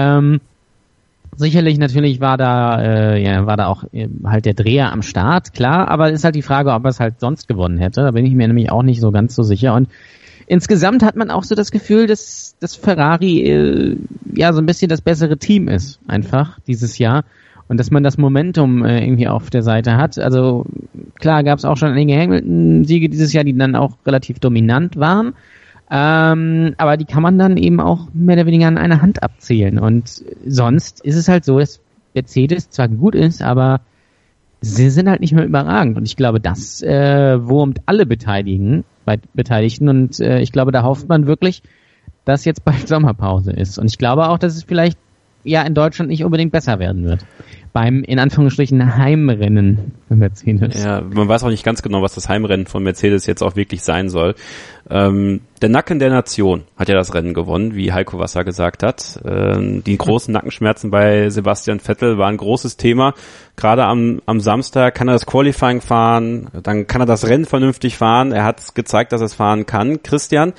S5: sicherlich natürlich war da auch halt der Dreher am Start, klar, aber ist halt die Frage, ob er es halt sonst gewonnen hätte. Da bin ich mir nämlich auch nicht so ganz so sicher. Und insgesamt hat man auch so das Gefühl, dass Ferrari so ein bisschen das bessere Team ist, einfach dieses Jahr. Und dass man das Momentum irgendwie auf der Seite hat. Also klar gab es auch schon einige Hamilton-Siege dieses Jahr, die dann auch relativ dominant waren. Aber die kann man dann eben auch mehr oder weniger an einer Hand abzählen. Und sonst ist es halt so, dass Mercedes zwar gut ist, aber sie sind halt nicht mehr überragend. Und ich glaube, das wurmt alle Beteiligten. Und ich glaube, da hofft man wirklich, dass jetzt bald Sommerpause ist. Und ich glaube auch, dass es vielleicht in Deutschland nicht unbedingt besser werden wird. Beim, in Anführungsstrichen, Heimrennen für Mercedes.
S2: Ja, man weiß auch nicht ganz genau, was das Heimrennen von Mercedes jetzt auch wirklich sein soll. Der Nacken der Nation hat ja das Rennen gewonnen, wie Heiko Wasser gesagt hat. Die großen Nackenschmerzen bei Sebastian Vettel waren ein großes Thema. Gerade am Samstag kann er das Qualifying fahren, dann kann er das Rennen vernünftig fahren. Er hat gezeigt, dass er es fahren kann, Christian.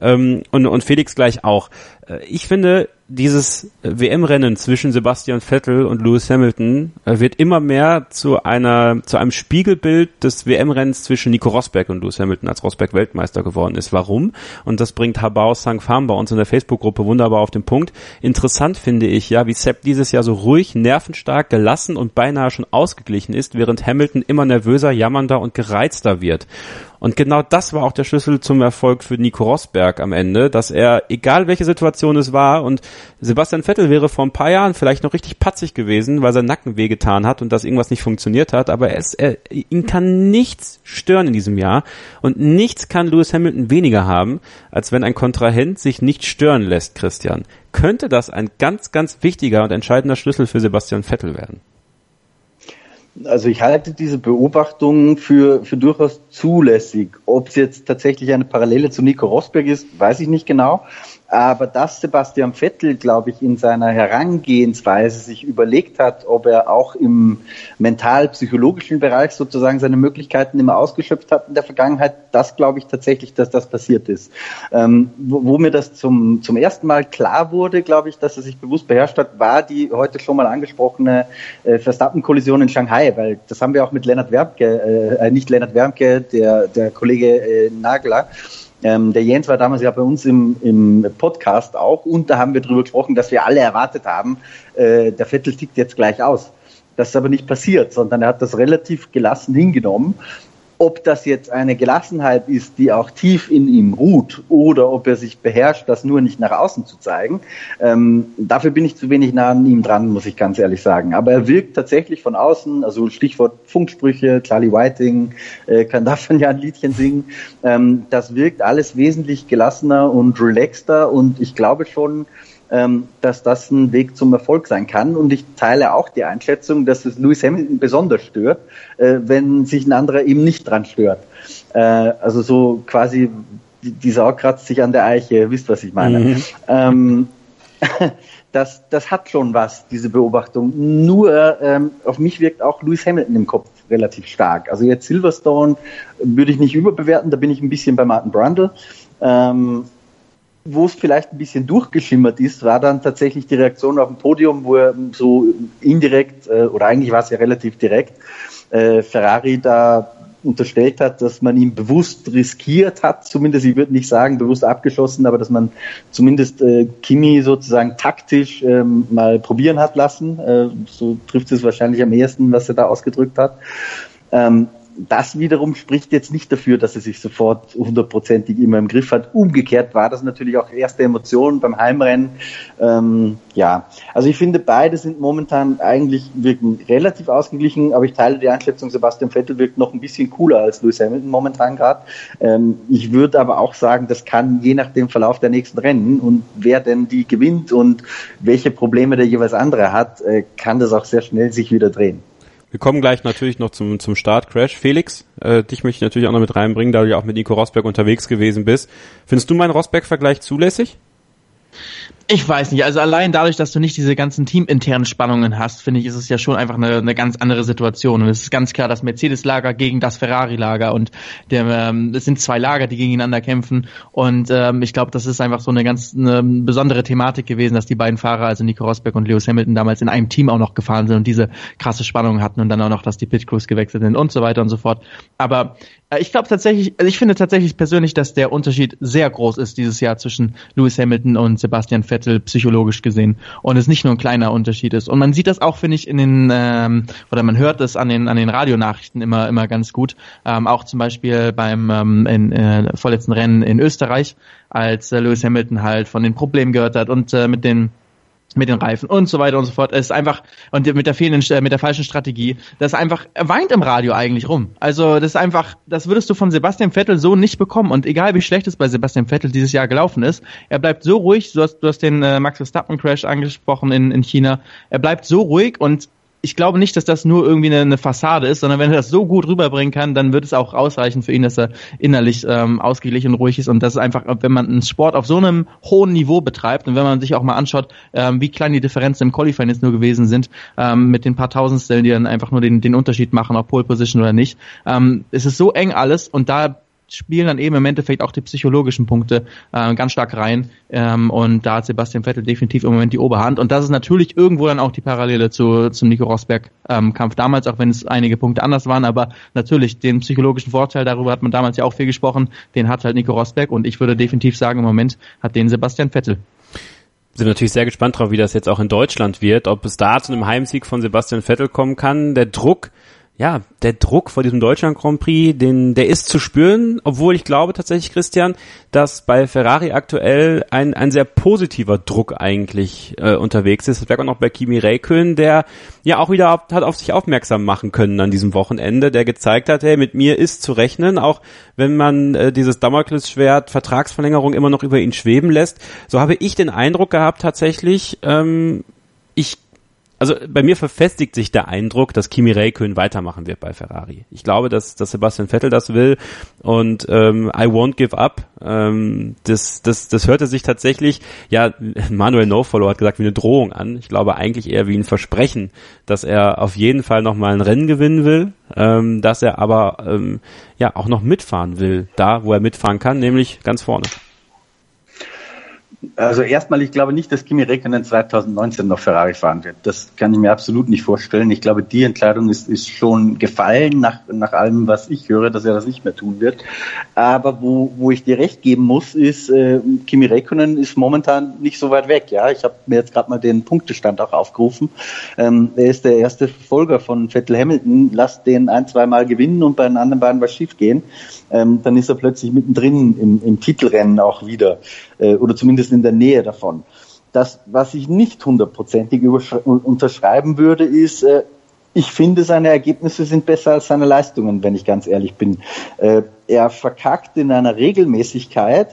S2: Und Felix gleich auch. Ich finde, dieses WM-Rennen zwischen Sebastian Vettel und Lewis Hamilton wird immer mehr zu einem Spiegelbild des WM-Rennens zwischen Nico Rosberg und Lewis Hamilton, als Rosberg Weltmeister geworden ist. Warum? Und das bringt Habao Sangfam bei uns in der Facebook-Gruppe wunderbar auf den Punkt. Interessant finde ich, wie Sepp dieses Jahr so ruhig, nervenstark, gelassen und beinahe schon ausgeglichen ist, während Hamilton immer nervöser, jammernder und gereizter wird. Und genau das war auch der Schlüssel zum Erfolg für Nico Rosberg am Ende, dass er, egal welche Situation es war, und Sebastian Vettel wäre vor ein paar Jahren vielleicht noch richtig patzig gewesen, weil sein Nacken wehgetan hat und dass irgendwas nicht funktioniert hat, aber ihn kann nichts stören in diesem Jahr und nichts kann Lewis Hamilton weniger haben, als wenn ein Kontrahent sich nicht stören lässt, Christian. Könnte das ein ganz, ganz wichtiger und entscheidender Schlüssel für Sebastian Vettel werden?
S4: Also ich halte diese Beobachtung für durchaus zulässig. Ob es jetzt tatsächlich eine Parallele zu Nico Rosberg ist, weiß ich nicht genau. Aber dass Sebastian Vettel, glaube ich, in seiner Herangehensweise sich überlegt hat, ob er auch im mental-psychologischen Bereich sozusagen seine Möglichkeiten immer ausgeschöpft hat in der Vergangenheit, das glaube ich tatsächlich, dass das passiert ist. Wo mir das zum ersten Mal klar wurde, glaube ich, dass er sich bewusst beherrscht hat, war die heute schon mal angesprochene Verstappen-Kollision in Shanghai, weil das haben wir auch mit Lennart Wermke, nicht Lennart Wermke, der Kollege Nagler. Der Jens war damals ja bei uns im Podcast auch und da haben wir darüber gesprochen, dass wir alle erwartet haben, der Vettel tickt jetzt gleich aus. Das ist aber nicht passiert, sondern er hat das relativ gelassen hingenommen. Ob das jetzt eine Gelassenheit ist, die auch tief in ihm ruht, oder ob er sich beherrscht, das nur nicht nach außen zu zeigen, dafür bin ich zu wenig nah an ihm dran, muss ich ganz ehrlich sagen. Aber er wirkt tatsächlich von außen, also Stichwort Funksprüche, Charlie Whiting kann davon ja ein Liedchen singen, das wirkt alles wesentlich gelassener und relaxter und ich glaube schon, dass das ein Weg zum Erfolg sein kann. Und ich teile auch die Einschätzung, dass es Lewis Hamilton besonders stört, wenn sich ein anderer eben nicht dran stört. Also so quasi, die Sau kratzt sich an der Eiche, ihr wisst, was ich meine. Das hat schon was, diese Beobachtung. Nur auf mich wirkt auch Lewis Hamilton im Kopf relativ stark. Also jetzt Silverstone würde ich nicht überbewerten, da bin ich ein bisschen bei Martin Brundle. Wo es vielleicht ein bisschen durchgeschimmert ist, war dann tatsächlich die Reaktion auf dem Podium, wo er so indirekt, oder eigentlich war es ja relativ direkt, Ferrari da unterstellt hat, dass man ihn bewusst riskiert hat, zumindest, ich würde nicht sagen bewusst abgeschossen, aber dass man zumindest Kimi sozusagen taktisch mal probieren hat lassen. So trifft es wahrscheinlich am ehesten, was er da ausgedrückt hat. Das wiederum spricht jetzt nicht dafür, dass er sich sofort 100%ig immer im Griff hat. Umgekehrt war das natürlich auch erste Emotionen beim Heimrennen. Also ich finde, beide sind momentan wirken relativ ausgeglichen, aber ich teile die Einschätzung, Sebastian Vettel wirkt noch ein bisschen cooler als Lewis Hamilton momentan gerade. Ich würde aber auch sagen, das kann je nach dem Verlauf der nächsten Rennen und wer denn die gewinnt und welche Probleme der jeweils andere hat, kann das auch sehr schnell sich wieder drehen.
S2: Wir kommen gleich natürlich noch zum Start-Crash. Felix, dich möchte ich natürlich auch noch mit reinbringen, da du ja auch mit Nico Rosberg unterwegs gewesen bist. Findest du meinen Rosberg-Vergleich zulässig?
S3: Ich weiß nicht, also allein dadurch, dass du nicht diese ganzen teaminternen Spannungen hast, finde ich, ist es ja schon einfach eine ganz andere Situation. Und es ist ganz klar das Mercedes-Lager gegen das Ferrari-Lager und es sind zwei Lager, die gegeneinander kämpfen. Und ich glaube, das ist einfach so eine besondere Thematik gewesen, dass die beiden Fahrer, also Nico Rosberg und Lewis Hamilton, damals in einem Team auch noch gefahren sind und diese krasse Spannung hatten und dann auch noch, dass die Pit-Crews gewechselt sind und so weiter und so fort. Aber ich glaube tatsächlich, also ich finde tatsächlich persönlich, dass der Unterschied sehr groß ist dieses Jahr zwischen Lewis Hamilton und Sebastian Vettel psychologisch gesehen und es nicht nur ein kleiner Unterschied ist. Und man sieht das auch, finde ich, oder man hört es an den Radionachrichten immer ganz gut. Auch zum Beispiel beim vorletzten Rennen in Österreich, als Lewis Hamilton halt von den Problemen gehört hat und mit den Reifen und so weiter und so fort. Es ist einfach, und mit der falschen Strategie, das ist einfach, er weint im Radio eigentlich rum. Also, das ist einfach, das würdest du von Sebastian Vettel so nicht bekommen. Und egal wie schlecht es bei Sebastian Vettel dieses Jahr gelaufen ist, er bleibt so ruhig, du hast den Max Verstappen Crash angesprochen in China, er bleibt so ruhig und ich glaube nicht, dass das nur irgendwie eine Fassade ist, sondern wenn er das so gut rüberbringen kann, dann wird es auch ausreichen für ihn, dass er innerlich ausgeglichen und ruhig ist. Und das ist einfach, wenn man einen Sport auf so einem hohen Niveau betreibt und wenn man sich auch mal anschaut, wie klein die Differenzen im Qualifying jetzt nur gewesen sind, mit den paar Tausendstel, die dann einfach nur den Unterschied machen, ob Pole Position oder nicht. Es ist so eng alles und da spielen dann eben im Endeffekt auch die psychologischen Punkte ganz stark rein und da hat Sebastian Vettel definitiv im Moment die Oberhand und das ist natürlich irgendwo dann auch die Parallele zum Nico Rosberg Kampf damals, auch wenn es einige Punkte anders waren, aber natürlich den psychologischen Vorteil, darüber hat man damals ja auch viel gesprochen, den hat halt Nico Rosberg und ich würde definitiv sagen, im Moment hat den Sebastian Vettel.
S2: Wir sind natürlich sehr gespannt drauf, wie das jetzt auch in Deutschland wird, ob es da zu einem Heimsieg von Sebastian Vettel kommen kann. Der Druck vor diesem Deutschland Grand Prix, der ist zu spüren, obwohl ich glaube tatsächlich, Christian, dass bei Ferrari aktuell ein sehr positiver Druck eigentlich unterwegs ist. Das wäre auch noch bei Kimi Räikkönen, der ja auch wieder hat auf sich aufmerksam machen können an diesem Wochenende, der gezeigt hat, hey, mit mir ist zu rechnen, auch wenn man dieses Damoklesschwert Vertragsverlängerung immer noch über ihn schweben lässt. So habe ich den Eindruck gehabt tatsächlich, also bei mir verfestigt sich der Eindruck, dass Kimi Räikkönen weitermachen wird bei Ferrari. Ich glaube, dass Sebastian Vettel das will und I won't give up. Das hörte sich tatsächlich, ja, Manuel No-Follow hat gesagt, wie eine Drohung an. Ich glaube eigentlich eher wie ein Versprechen, dass er auf jeden Fall nochmal ein Rennen gewinnen will, dass er aber auch noch mitfahren will, da wo er mitfahren kann, nämlich ganz vorne.
S4: Also erstmal, ich glaube nicht, dass Kimi Räikkönen 2019 noch Ferrari fahren wird. Das kann ich mir absolut nicht vorstellen. Ich glaube, die Entscheidung ist schon gefallen, nach allem, was ich höre, dass er das nicht mehr tun wird. Aber wo ich dir recht geben muss, ist, Kimi Räikkönen ist momentan nicht so weit weg. Ja, ich habe mir jetzt gerade mal den Punktestand auch aufgerufen. Er ist der erste Verfolger von Vettel Hamilton. Lass den 1-2 Mal gewinnen und bei den anderen beiden was schief gehen. Dann ist er plötzlich mittendrin im Titelrennen auch wieder. Oder zumindest in der Nähe davon. Das, was ich nicht hundertprozentig unterschreiben würde, ist, ich finde, seine Ergebnisse sind besser als seine Leistungen, wenn ich ganz ehrlich bin. Er verkackt in einer Regelmäßigkeit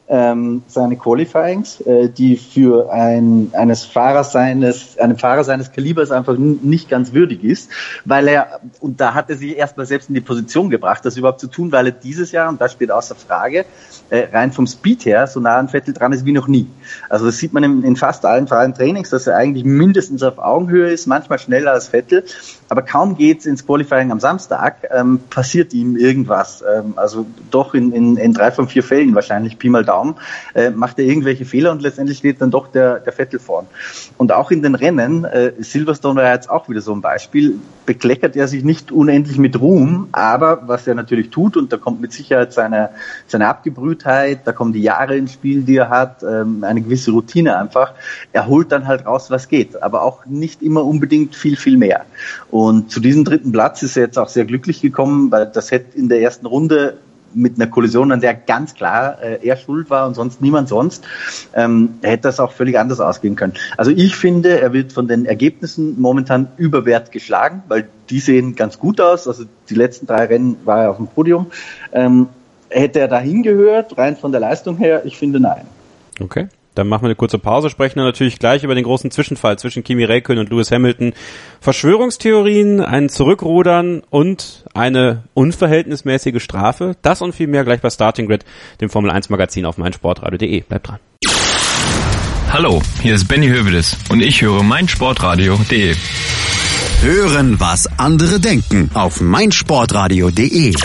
S4: seine Qualifyings, die für einem Fahrer seines Kalibers einfach nicht ganz würdig ist, weil und da hat er sich erstmal selbst in die Position gebracht, das überhaupt zu tun, weil er dieses Jahr, und das steht außer Frage, rein vom Speed her so nah an Vettel dran ist wie noch nie. Also das sieht man in fast allen freien Trainings, dass er eigentlich mindestens auf Augenhöhe ist, manchmal schneller als Vettel, aber kaum geht's ins Qualifying am Samstag, passiert ihm irgendwas. Also doch in 3 von 4 Fällen wahrscheinlich, Pi mal Daumen, macht er irgendwelche Fehler und letztendlich steht dann doch der Vettel vorn. Und auch in den Rennen, Silverstone war jetzt auch wieder so ein Beispiel, bekleckert er sich nicht unendlich mit Ruhm, aber was er natürlich tut, und da kommt mit Sicherheit seine Abgebrühtheit, da kommen die Jahre ins Spiel, die er hat, eine gewisse Routine einfach, er holt dann halt raus, was geht, aber auch nicht immer unbedingt viel, viel mehr. Und zu diesem 3. Platz ist er jetzt auch sehr glücklich gekommen, weil das hätte in der ersten Runde mit einer Kollision, an der ganz klar er schuld war und sonst niemand sonst, hätte das auch völlig anders ausgehen können. Also ich finde, er wird von den Ergebnissen momentan über Wert geschlagen, weil die sehen ganz gut aus. Also die letzten 3 Rennen war er auf dem Podium. Hätte er da hingehört, rein von der Leistung her? Ich finde, nein.
S2: Okay. Dann machen wir eine kurze Pause, sprechen dann natürlich gleich über den großen Zwischenfall zwischen Kimi Räikkönen und Lewis Hamilton. Verschwörungstheorien, ein Zurückrudern und eine unverhältnismäßige Strafe. Das und viel mehr gleich bei Starting Grid, dem Formel 1 Magazin auf meinsportradio.de. Bleibt dran.
S8: Hallo, hier ist Benny Hövedes und ich höre meinsportradio.de.
S1: Hören, was andere denken auf meinsportradio.de.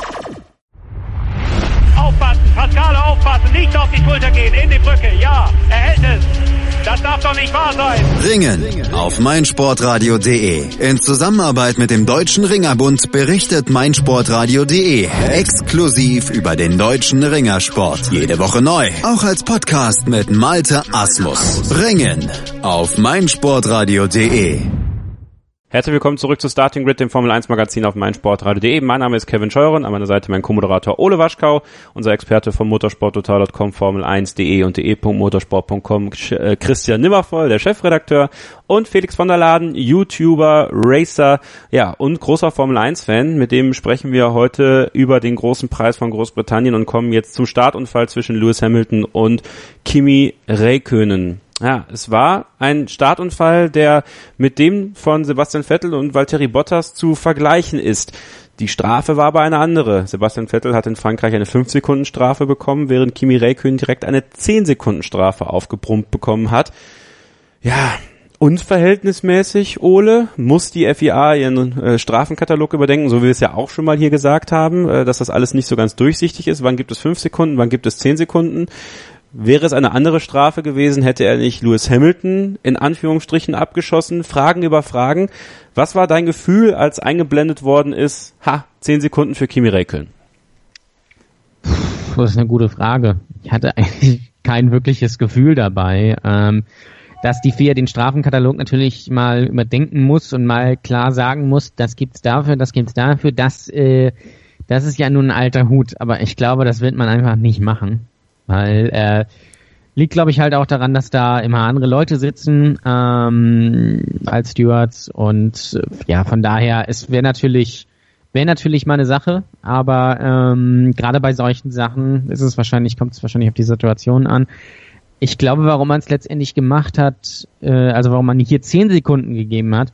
S9: Aufpassen, Pascale, aufpassen, nicht auf die Schulter gehen, in die Brücke, ja, er hält es. Das darf doch nicht wahr sein.
S1: Ringen auf meinsportradio.de. In Zusammenarbeit mit dem Deutschen Ringerbund berichtet meinsportradio.de exklusiv über den deutschen Ringersport. Jede Woche neu, auch als Podcast mit Malte Asmus. Ringen auf meinsportradio.de.
S2: Herzlich willkommen zurück zu Starting Grid, dem Formel 1 Magazin auf meinsportradio.de. Mein Name ist Kevin Scheuren, an meiner Seite mein Co-Moderator Ole Waschkau, unser Experte von motorsporttotal.com, Formel1.de und de.motorsport.com, Christian Nimmervoll, der Chefredakteur, und Felix von der Laden, YouTuber, Racer, ja, und großer Formel 1-Fan. Mit dem sprechen wir heute über den großen Preis von Großbritannien und kommen jetzt zum Startunfall zwischen Lewis Hamilton und Kimi Räikkönen. Ja, es war ein Startunfall, der mit dem von Sebastian Vettel und Valtteri Bottas zu vergleichen ist. Die Strafe war aber eine andere. Sebastian Vettel hat in Frankreich eine 5-Sekunden-Strafe bekommen, während Kimi Räikkönen direkt eine 10-Sekunden-Strafe aufgebrummt bekommen hat. Ja, unverhältnismäßig, Ole, muss die FIA ihren Strafenkatalog überdenken, so wie wir es ja auch schon mal hier gesagt haben, dass das alles nicht so ganz durchsichtig ist. Wann gibt es 5 Sekunden, wann gibt es 10 Sekunden? Wäre es eine andere Strafe gewesen, hätte er nicht Lewis Hamilton in Anführungsstrichen abgeschossen? Fragen über Fragen. Was war dein Gefühl, als eingeblendet worden ist, 10 Sekunden für Kimi Räikkönen?
S5: Das ist eine gute Frage. Ich hatte eigentlich kein wirkliches Gefühl dabei. Dass die FIA den Strafenkatalog natürlich mal überdenken muss und mal klar sagen muss, das gibt's dafür, das gibt's dafür, das ist ja nun ein alter Hut. Aber ich glaube, das wird man einfach nicht machen. Weil liegt, glaube ich, halt auch daran, dass da immer andere Leute sitzen als Stewards und ja, von daher, es wäre natürlich mal eine Sache, aber gerade bei solchen Sachen kommt es wahrscheinlich auf die Situation an. Ich glaube, warum man es letztendlich gemacht hat, also warum man hier 10 Sekunden gegeben hat,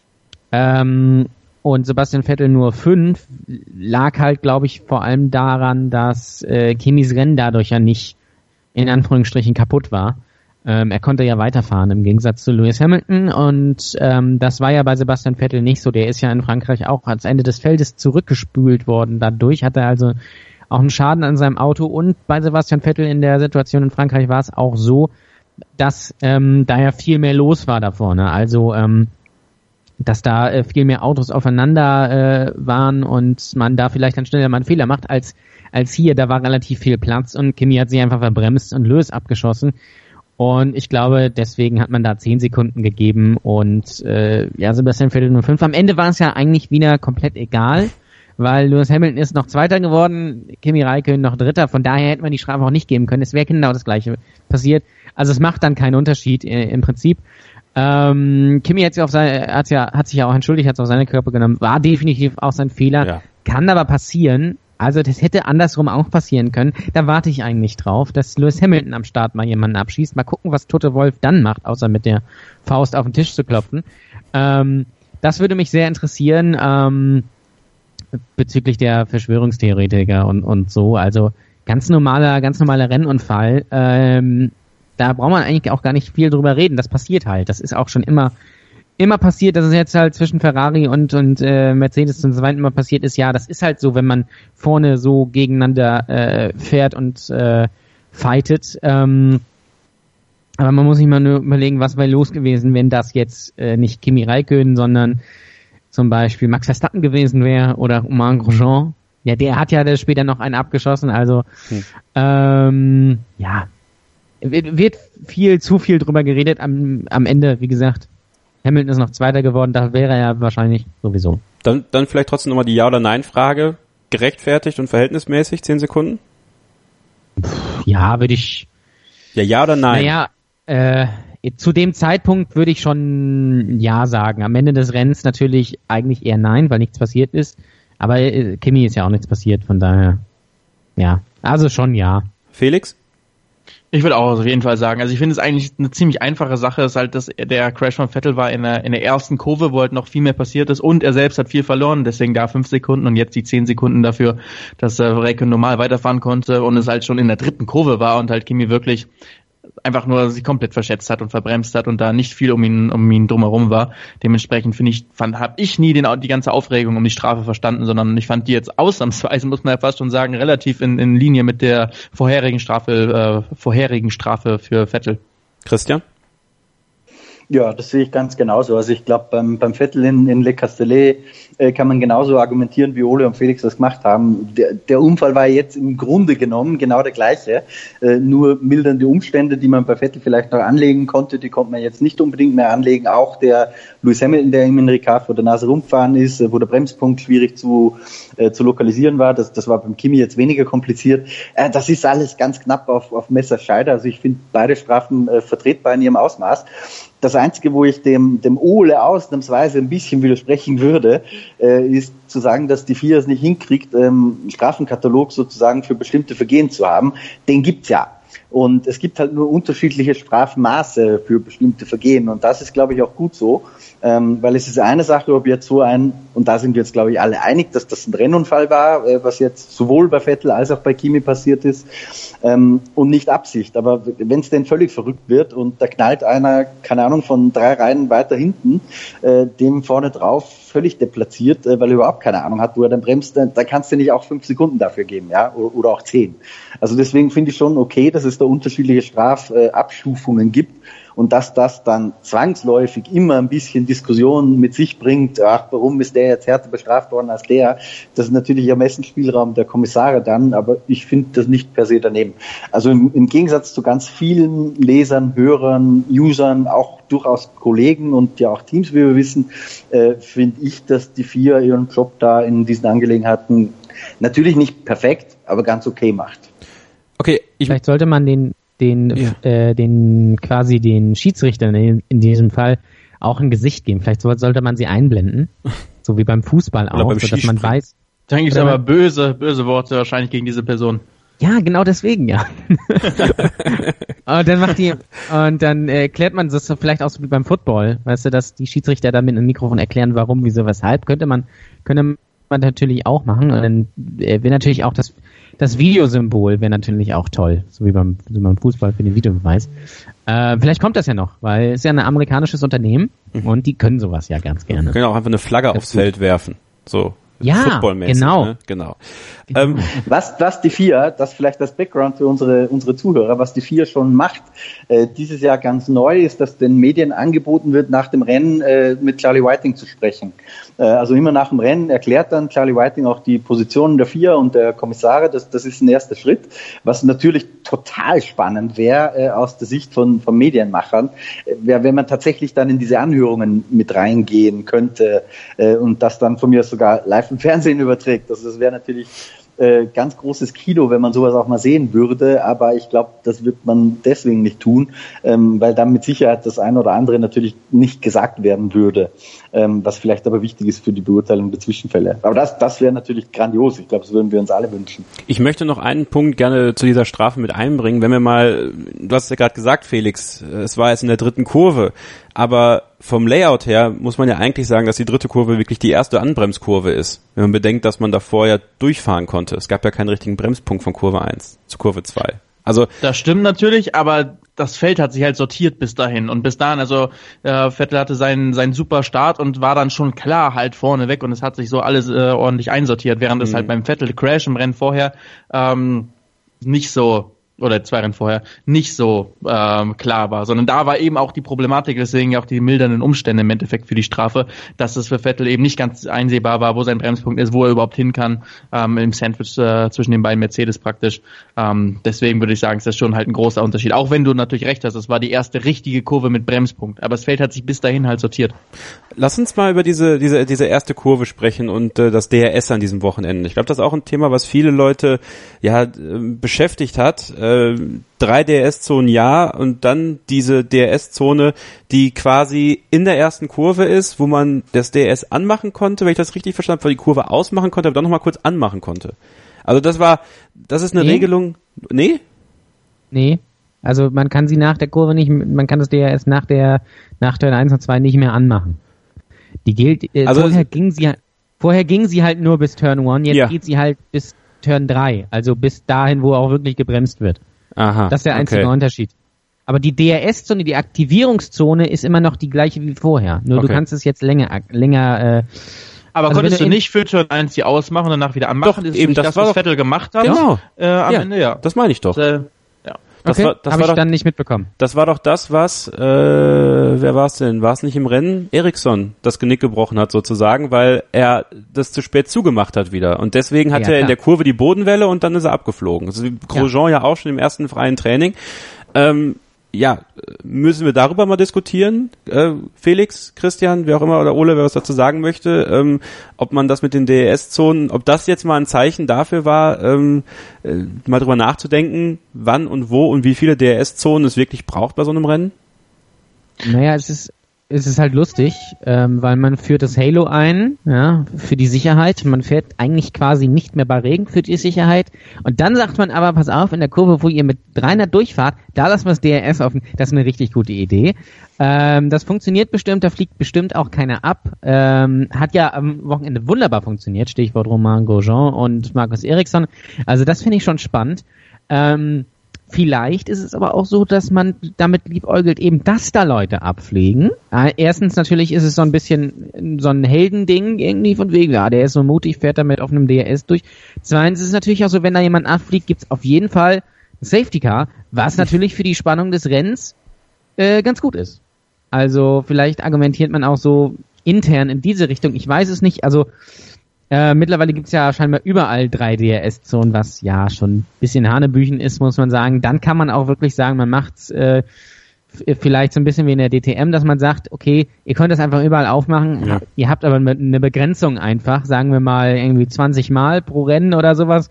S5: und Sebastian Vettel nur 5, lag halt, glaube ich, vor allem daran, dass Kimis Rennen dadurch ja nicht in Anführungsstrichen kaputt war. Er konnte ja weiterfahren im Gegensatz zu Lewis Hamilton und das war ja bei Sebastian Vettel nicht so. Der ist ja in Frankreich auch ans Ende des Feldes zurückgespült worden. Dadurch hat er also auch einen Schaden an seinem Auto und bei Sebastian Vettel in der Situation in Frankreich war es auch so, dass da ja viel mehr los war da vorne. Also dass da viel mehr Autos aufeinander waren und man da vielleicht dann schneller mal einen Fehler macht als hier. Da war relativ viel Platz und Kimi hat sich einfach verbremst und Lewis abgeschossen. Und ich glaube, deswegen hat man da 10 Sekunden gegeben und Sebastian Vettel nur 5. Am Ende war es ja eigentlich wieder komplett egal, weil Lewis Hamilton ist noch Zweiter geworden, Kimi Räikkönen noch Dritter. Von daher hätte man die Strafe auch nicht geben können. Es wäre genau das Gleiche passiert. Also es macht dann keinen Unterschied im Prinzip. Kimi hat sich ja auch entschuldigt, hat es auf seine Körper genommen, war definitiv auch sein Fehler, ja. Kann aber passieren, also das hätte andersrum auch passieren können, da warte ich eigentlich drauf, dass Lewis Hamilton am Start mal jemanden abschießt, mal gucken, was Toto Wolff dann macht, außer mit der Faust auf den Tisch zu klopfen. Das würde mich sehr interessieren, bezüglich der Verschwörungstheoretiker und so, also ganz normaler Rennunfall, da braucht man eigentlich auch gar nicht viel drüber reden. Das passiert halt. Das ist auch schon immer passiert. Dass es jetzt halt zwischen Ferrari und Mercedes zum zweiten Mal passiert ist. Ja, das ist halt so, wenn man vorne so gegeneinander fährt und fightet. Aber man muss sich mal nur überlegen, was wäre los gewesen, wenn das jetzt nicht Kimi Räikkönen, sondern zum Beispiel Max Verstappen gewesen wäre oder Romain Grosjean. Ja, der hat ja später noch einen abgeschossen. Also ja. Wird zu viel drüber geredet. Am Ende, wie gesagt, Hamilton ist noch Zweiter geworden, da wäre er ja wahrscheinlich sowieso.
S2: Dann vielleicht trotzdem nochmal die Ja- oder Nein-Frage. Gerechtfertigt und verhältnismäßig 10 Sekunden?
S5: Ja, würde ich...
S2: Ja oder Nein?
S5: Naja, zu dem Zeitpunkt würde ich schon Ja sagen. Am Ende des Rennens natürlich eigentlich eher Nein, weil nichts passiert ist. Aber Kimi ist ja auch nichts passiert, von daher ja. Also schon Ja.
S2: Felix?
S3: Ich würde auch auf jeden Fall sagen, also ich finde es eigentlich eine ziemlich einfache Sache, ist halt, dass der Crash von Vettel war in der ersten Kurve, wo halt noch viel mehr passiert ist und er selbst hat viel verloren, deswegen da 5 Sekunden und jetzt die 10 Sekunden dafür, dass Räikkönen normal weiterfahren konnte und es halt schon in der dritten Kurve war und halt Kimi wirklich einfach nur sich komplett verschätzt hat und verbremst hat und da nicht viel um ihn drumherum war. Dementsprechend habe ich nie die ganze Aufregung um die Strafe verstanden, sondern ich fand die jetzt ausnahmsweise, muss man ja fast schon sagen, relativ in Linie mit der vorherigen Strafe für Vettel.
S2: Christian?
S4: Ja, das sehe ich ganz genauso. Also ich glaube, beim Vettel in Le Castellet kann man genauso argumentieren, wie Ole und Felix das gemacht haben. Der Unfall war jetzt im Grunde genommen genau der gleiche, nur mildernde Umstände, die man bei Vettel vielleicht noch anlegen konnte, die konnte man jetzt nicht unbedingt mehr anlegen. Auch der Lewis Hamilton, der ihm in Ricard vor der Nase rumgefahren ist, wo der Bremspunkt schwierig zu lokalisieren war, das war beim Kimi jetzt weniger kompliziert. Das ist alles ganz knapp auf Messerscheider. Also ich finde beide Strafen vertretbar in ihrem Ausmaß. Das Einzige, wo ich dem Ole ausnahmsweise ein bisschen widersprechen würde, ist zu sagen, dass die FIA es nicht hinkriegt, Strafenkatalog sozusagen für bestimmte Vergehen zu haben. Den gibt's ja. Und es gibt halt nur unterschiedliche Strafmaße für bestimmte Vergehen. Und das ist, glaube ich, auch gut so, weil es ist eine Sache, ob jetzt und da sind wir jetzt, glaube ich, alle einig, dass das ein Rennunfall war, was jetzt sowohl bei Vettel als auch bei Kimi passiert ist, und nicht Absicht. Aber wenn es denn völlig verrückt wird und da knallt einer, keine Ahnung, von 3 Reihen weiter hinten, dem vorne drauf völlig deplatziert, weil er überhaupt keine Ahnung hat, wo er dann bremst, da kannst du nicht auch 5 Sekunden dafür geben, ja, oder auch 10. Also deswegen finde ich schon okay, dass es da unterschiedliche Strafabstufungen gibt und dass das dann zwangsläufig immer ein bisschen Diskussion mit sich bringt, ach, warum ist der jetzt härter bestraft worden als der? Das ist natürlich Ermessensspielraum der Kommissare dann, aber ich finde das nicht per se daneben. Also im Gegensatz zu ganz vielen Lesern, Hörern, Usern, auch durchaus Kollegen und ja auch Teams, wie wir wissen, finde ich, dass die FIA ihren Job da in diesen Angelegenheiten natürlich nicht perfekt, aber ganz okay macht.
S2: Okay,
S5: vielleicht sollte man den Schiedsrichtern in diesem Fall auch ein Gesicht geben. Vielleicht sollte man sie einblenden, so wie beim Fußball auch, sodass man weiß.
S3: Dann gibt es aber böse Worte wahrscheinlich gegen diese Person.
S5: Ja, genau deswegen, ja. Und dann erklärt man das so vielleicht auch so wie beim Football, weißt du, dass die Schiedsrichter da mit einem Mikrofon erklären, warum, wieso, weshalb, könnte man natürlich auch machen. Und dann wäre natürlich auch das Videosymbol wäre natürlich auch toll, so wie beim Fußball für den Videobeweis. Vielleicht kommt das ja noch, weil es ist ja ein amerikanisches Unternehmen und die können sowas ja ganz gerne.
S2: Wir können auch einfach eine Flagge aufs Feld werfen, so.
S5: Ja,
S2: footballmäßig,
S5: genau.
S2: Ne? Genau.
S4: Was die FIA, das vielleicht das Background für unsere Zuhörer, was die FIA schon macht, dieses Jahr ganz neu ist, dass den Medien angeboten wird, nach dem Rennen mit Charlie Whiting zu sprechen. Also immer nach dem Rennen erklärt dann Charlie Whiting auch die Positionen der FIA und der Kommissare. Das ist ein erster Schritt, was natürlich total spannend wäre aus der Sicht von Medienmachern, wenn man tatsächlich dann in diese Anhörungen mit reingehen könnte und das dann von mir sogar live im Fernsehen überträgt. Also das wäre natürlich ganz großes Kino, wenn man sowas auch mal sehen würde, aber ich glaube, das wird man deswegen nicht tun, weil dann mit Sicherheit das eine oder andere natürlich nicht gesagt werden würde, was vielleicht aber wichtig ist für die Beurteilung der Zwischenfälle. Aber das wäre natürlich grandios, ich glaube, das würden wir uns alle wünschen.
S2: Ich möchte noch einen Punkt gerne zu dieser Strafe mit einbringen, wenn wir mal, du hast es ja gerade gesagt, Felix, es war jetzt in der dritten Kurve, aber vom Layout her muss man ja eigentlich sagen, dass die dritte Kurve wirklich die erste Anbremskurve ist. Wenn man bedenkt, dass man davor ja durchfahren konnte. Es gab ja keinen richtigen Bremspunkt von Kurve 1 zu Kurve 2. Also
S3: das stimmt natürlich, aber das Feld hat sich halt sortiert bis dahin. Und bis dahin, also Vettel hatte seinen super Start und war dann schon klar halt vorne weg und es hat sich so alles ordentlich einsortiert, während es halt beim Vettel-Crash im Rennen vorher nicht so, oder 2 Rennen vorher, nicht so klar war, sondern da war eben auch die Problematik, deswegen auch die mildernden Umstände im Endeffekt für die Strafe, dass es für Vettel eben nicht ganz einsehbar war, wo sein Bremspunkt ist, wo er überhaupt hin kann, im Sandwich zwischen den beiden Mercedes praktisch. Deswegen würde ich sagen, ist das schon halt ein großer Unterschied. Auch wenn du natürlich recht hast, es war die erste richtige Kurve mit Bremspunkt, aber das Feld hat sich bis dahin halt sortiert.
S2: Lass uns mal über diese erste Kurve sprechen und das DRS an diesem Wochenende. Ich glaube, das ist auch ein Thema, was viele Leute beschäftigt hat. 3 DRS-Zonen ja und dann diese DRS-Zone, die quasi in der ersten Kurve ist, wo man das DRS anmachen konnte, wenn ich das richtig verstanden habe, weil die Kurve ausmachen konnte, aber dann nochmal kurz anmachen konnte. Also das ist eine Regelung. Nee?
S5: Nee. Also man kann sie nach der Kurve nicht, man kann das DRS nach Turn 1 und 2 nicht mehr anmachen. Die gilt, also vorher ging sie halt nur bis Turn 1, jetzt geht sie halt bis Turn 3, also bis dahin, wo auch wirklich gebremst wird. Aha. Das ist der einzige Unterschied. Aber die DRS-Zone, die Aktivierungszone ist immer noch die gleiche wie vorher. Nur du kannst es jetzt länger
S3: aber also konntest du nicht für Turn 1 die ausmachen und danach wieder anmachen?
S2: Doch, eben, das was
S3: Vettel gemacht hat.
S2: Genau.
S3: Am Ende, ja.
S2: Das meine ich doch.
S5: Das habe ich dann nicht mitbekommen.
S2: Das war doch das, was, wer war es denn? War es nicht im Rennen? Eriksson das Genick gebrochen hat sozusagen, weil er das zu spät zugemacht hat wieder. Und deswegen hatte er in der Kurve die Bodenwelle und dann ist er abgeflogen. Also wie Grosjean ja auch schon im ersten freien Training. Müssen wir darüber mal diskutieren? Felix, Christian, wer auch immer, oder Ole, wer was dazu sagen möchte, ob man das mit den DRS-Zonen, ob das jetzt mal ein Zeichen dafür war, mal drüber nachzudenken, wann und wo und wie viele DRS-Zonen es wirklich braucht bei so einem Rennen?
S5: Naja, es ist halt lustig, weil man führt das Halo ein, ja, für die Sicherheit. Man fährt eigentlich quasi nicht mehr bei Regen für die Sicherheit. Und dann sagt man aber, pass auf, in der Kurve, wo ihr mit 300 durchfahrt, da lassen wir das DRS offen. Das ist eine richtig gute Idee. Das funktioniert bestimmt, da fliegt bestimmt auch keiner ab. Hat ja am Wochenende wunderbar funktioniert. Stichwort Romain Grosjean und Markus Eriksson. Also das finde ich schon spannend. Vielleicht ist es aber auch so, dass man damit liebäugelt, eben, dass da Leute abfliegen. Erstens natürlich ist es so ein bisschen so ein Heldending irgendwie von wegen, ja, der ist so mutig, fährt damit auf einem DRS durch. Zweitens ist es natürlich auch so, wenn da jemand abfliegt, gibt's auf jeden Fall ein Safety Car, was natürlich für die Spannung des Rennens ganz gut ist. Also vielleicht argumentiert man auch so intern in diese Richtung, ich weiß es nicht, also mittlerweile gibt's ja scheinbar überall 3 DRS-Zonen, was ja schon ein bisschen Hanebüchen ist, muss man sagen. Dann kann man auch wirklich sagen, man macht's vielleicht so ein bisschen wie in der DTM, dass man sagt, okay, ihr könnt das einfach überall aufmachen, ihr habt aber eine Begrenzung einfach, sagen wir mal irgendwie 20 Mal pro Rennen oder sowas,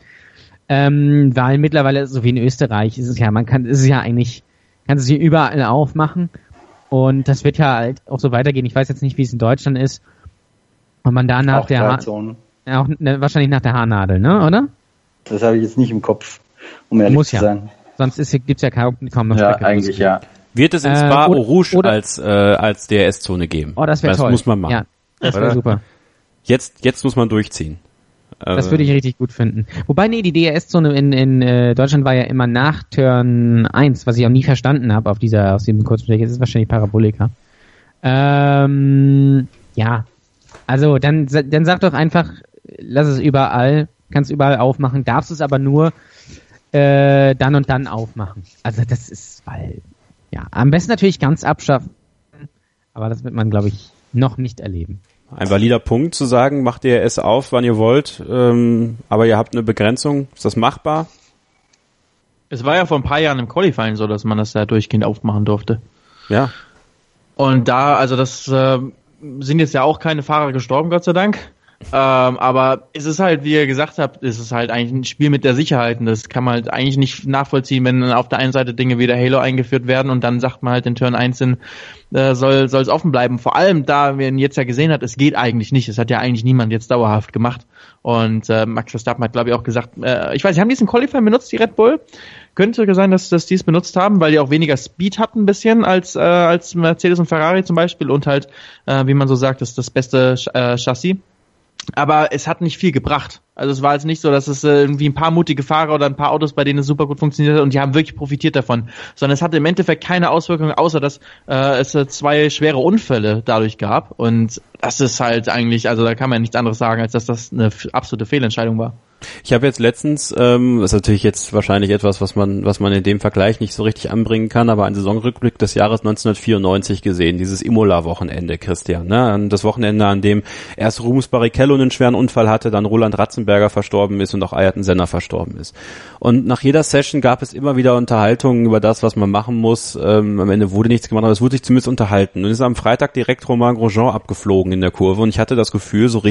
S5: weil mittlerweile, so wie in Österreich, ist es ja eigentlich, kannst du es hier überall aufmachen und das wird ja halt auch so weitergehen. Ich weiß jetzt nicht, wie es in Deutschland ist, und man da nach wahrscheinlich nach der Haarnadel, ne, oder?
S4: Das habe ich jetzt nicht im Kopf, um ehrlich zu sein.
S5: Sonst gibt's ja kaum noch Strecke.
S4: Ja, eigentlich ja.
S2: Wird es in Spa-Eau Rouge als DRS-Zone geben?
S5: Oh, das wäre toll.
S2: Das muss man machen.
S5: Ja, das wäre super.
S2: Jetzt muss man durchziehen.
S5: Das würde ich richtig gut finden. Wobei, die DRS-Zone in Deutschland war ja immer nach Turn 1, was ich auch nie verstanden habe aus diesem Kurzstrecke. Das ist wahrscheinlich Parabolika. Also dann sag doch einfach, lass es überall, kannst überall aufmachen, darfst es aber nur dann und dann aufmachen. Also das ist, am besten natürlich ganz abschaffen, aber das wird man, glaube ich, noch nicht erleben.
S2: Ein valider Punkt zu sagen, macht DRS auf, wann ihr wollt, aber ihr habt eine Begrenzung, ist das machbar?
S3: Es war ja vor ein paar Jahren im Qualifying so, dass man das da durchgehend aufmachen durfte.
S2: Ja.
S3: Und das sind jetzt ja auch keine Fahrer gestorben, Gott sei Dank. Aber es ist halt, wie ihr gesagt habt, es ist halt eigentlich ein Spiel mit der Sicherheit und das kann man halt eigentlich nicht nachvollziehen, wenn auf der einen Seite Dinge wie der Halo eingeführt werden und dann sagt man halt in Turn 1 soll es offen bleiben. Vor allem, da man jetzt ja gesehen hat, es geht eigentlich nicht. Es hat ja eigentlich niemand jetzt dauerhaft gemacht. Und Max Verstappen hat, glaube ich, auch gesagt, ich weiß, haben die es im Qualifying benutzt, die Red Bull? Könnte sein, dass die es benutzt haben, weil die auch weniger Speed hatten ein bisschen als Mercedes und Ferrari zum Beispiel und halt, wie man so sagt, das beste Chassis. Aber es hat nicht viel gebracht. Also es war jetzt nicht so, dass es irgendwie ein paar mutige Fahrer oder ein paar Autos, bei denen es super gut funktioniert hat und die haben wirklich profitiert davon. Sondern es hatte im Endeffekt keine Auswirkungen, außer dass es 2 schwere Unfälle dadurch gab. Und das ist halt eigentlich, also da kann man nichts anderes sagen, als dass das eine absolute Fehlentscheidung war.
S2: Ich habe jetzt letztens, das ist natürlich jetzt wahrscheinlich etwas, was man in dem Vergleich nicht so richtig anbringen kann, aber einen Saisonrückblick des Jahres 1994 gesehen, dieses Imola-Wochenende, Christian, ne? Das Wochenende, an dem erst Rubens Barrichello einen schweren Unfall hatte, dann Roland Ratzenberger verstorben ist und auch Ayrton Senna verstorben ist. Und nach jeder Session gab es immer wieder Unterhaltungen über das, was man machen muss. Am Ende wurde nichts gemacht, aber es wurde sich zumindest unterhalten. Und ist am Freitag direkt Romain Grosjean abgeflogen in der Kurve und ich hatte das Gefühl, so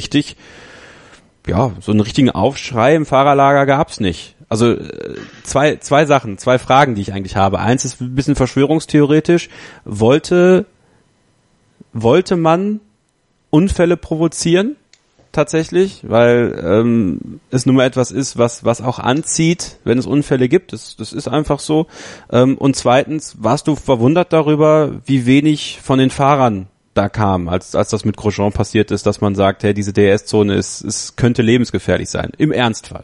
S2: einen richtigen Aufschrei im Fahrerlager gab's nicht. Also zwei Fragen, die ich eigentlich habe. Eins ist ein bisschen verschwörungstheoretisch. Wollte man Unfälle provozieren? tatsächlich, weil es nun mal etwas ist, was auch anzieht, wenn es Unfälle gibt. Das ist einfach so. Und zweitens, warst du verwundert darüber, wie wenig von den Fahrern da kam, als das mit Grosjean passiert ist, dass man sagt, hey, diese DRS-Zone es könnte lebensgefährlich sein, im Ernstfall?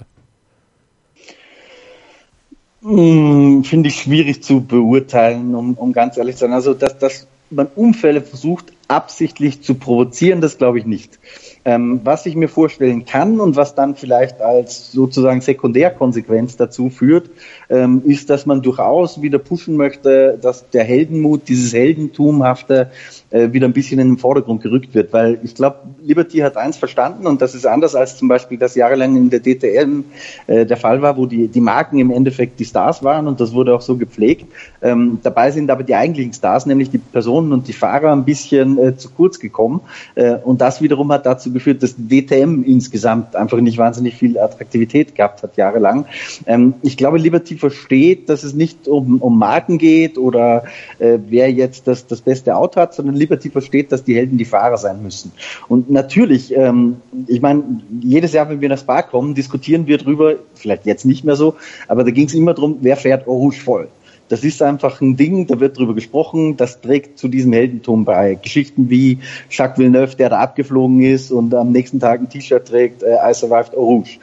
S4: Finde ich schwierig zu beurteilen, um ganz ehrlich zu sein. Also, dass man Unfälle versucht, absichtlich zu provozieren, das glaube ich nicht. Was ich mir vorstellen kann und was dann vielleicht als sozusagen Sekundärkonsequenz dazu führt, ist, dass man durchaus wieder pushen möchte, dass der Heldenmut, dieses Heldentumhafte wieder ein bisschen in den Vordergrund gerückt wird. Weil ich glaube, Liberty hat eins verstanden und das ist anders als zum Beispiel das jahrelang in der DTM der Fall war, wo die Marken im Endeffekt die Stars waren und das wurde auch so gepflegt. Dabei sind aber die eigentlichen Stars, nämlich die Personen und die Fahrer, ein bisschen zu kurz gekommen. Und das wiederum hat dazu geführt, dass die DTM insgesamt einfach nicht wahnsinnig viel Attraktivität gehabt hat, jahrelang. Ich glaube, Liberty versteht, dass es nicht um Marken geht oder wer jetzt das beste Auto hat, sondern Liberty versteht, dass die Helden die Fahrer sein müssen. Und natürlich, ich meine, jedes Jahr, wenn wir nach Spa kommen, diskutieren wir drüber, vielleicht jetzt nicht mehr so, aber da ging es immer darum, wer fährt Eau Rouge voll. Das ist einfach ein Ding, da wird drüber gesprochen, das trägt zu diesem Heldentum bei. Geschichten wie Jacques Villeneuve, der da abgeflogen ist und am nächsten Tag ein T-Shirt trägt, I survived Eau Rouge.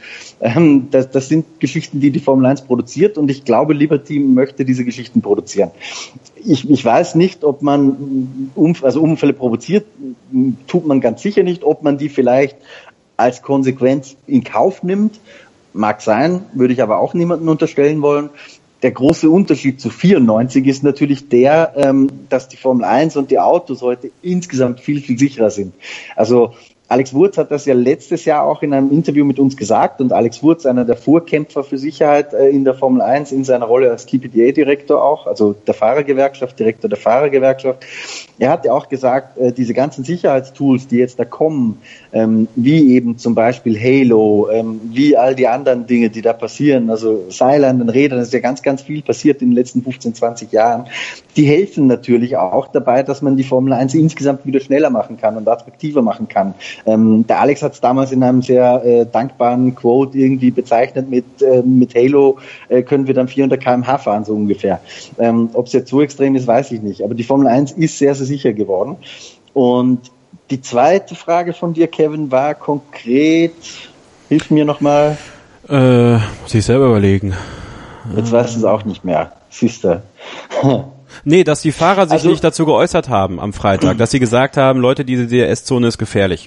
S4: Das sind Geschichten, die Formel 1 produziert und ich glaube, Liberty möchte diese Geschichten produzieren. Ich weiß nicht, ob man Unfälle provoziert, tut man ganz sicher nicht, ob man die vielleicht als Konsequenz in Kauf nimmt, mag sein, würde ich aber auch niemandem unterstellen wollen. Der große Unterschied zu 94 ist natürlich der, dass die Formel 1 und die Autos heute insgesamt viel, viel sicherer sind. Also Alex Wurz hat das ja letztes Jahr auch in einem Interview mit uns gesagt und Alex Wurz, einer der Vorkämpfer für Sicherheit in der Formel 1, in seiner Rolle als KPDA-Direktor auch, also der Fahrergewerkschaft, Direktor der Fahrergewerkschaft. Er hat ja auch gesagt, diese ganzen Sicherheitstools, die jetzt da kommen, wie eben zum Beispiel Halo, wie all die anderen Dinge, die da passieren, also Seile an den Rädern, das ist ja ganz, ganz viel passiert in den letzten 15, 20 Jahren, die helfen natürlich auch dabei, dass man die Formel 1 insgesamt wieder schneller machen kann und attraktiver machen kann. Der Alex hat es damals in einem sehr dankbaren Quote irgendwie bezeichnet mit Halo können wir dann 400 km/h fahren, so ungefähr. Ob es jetzt so extrem ist, weiß ich nicht. Aber die Formel 1 ist sehr, sehr sicher geworden. Und die zweite Frage von dir, Kevin, war konkret, hilf mir nochmal.
S2: Muss ich selber überlegen.
S4: Jetzt weißt du es auch nicht mehr, Sister.
S2: Nee, dass die Fahrer sich nicht dazu geäußert haben am Freitag, dass sie gesagt haben, Leute, diese DRS-Zone ist gefährlich.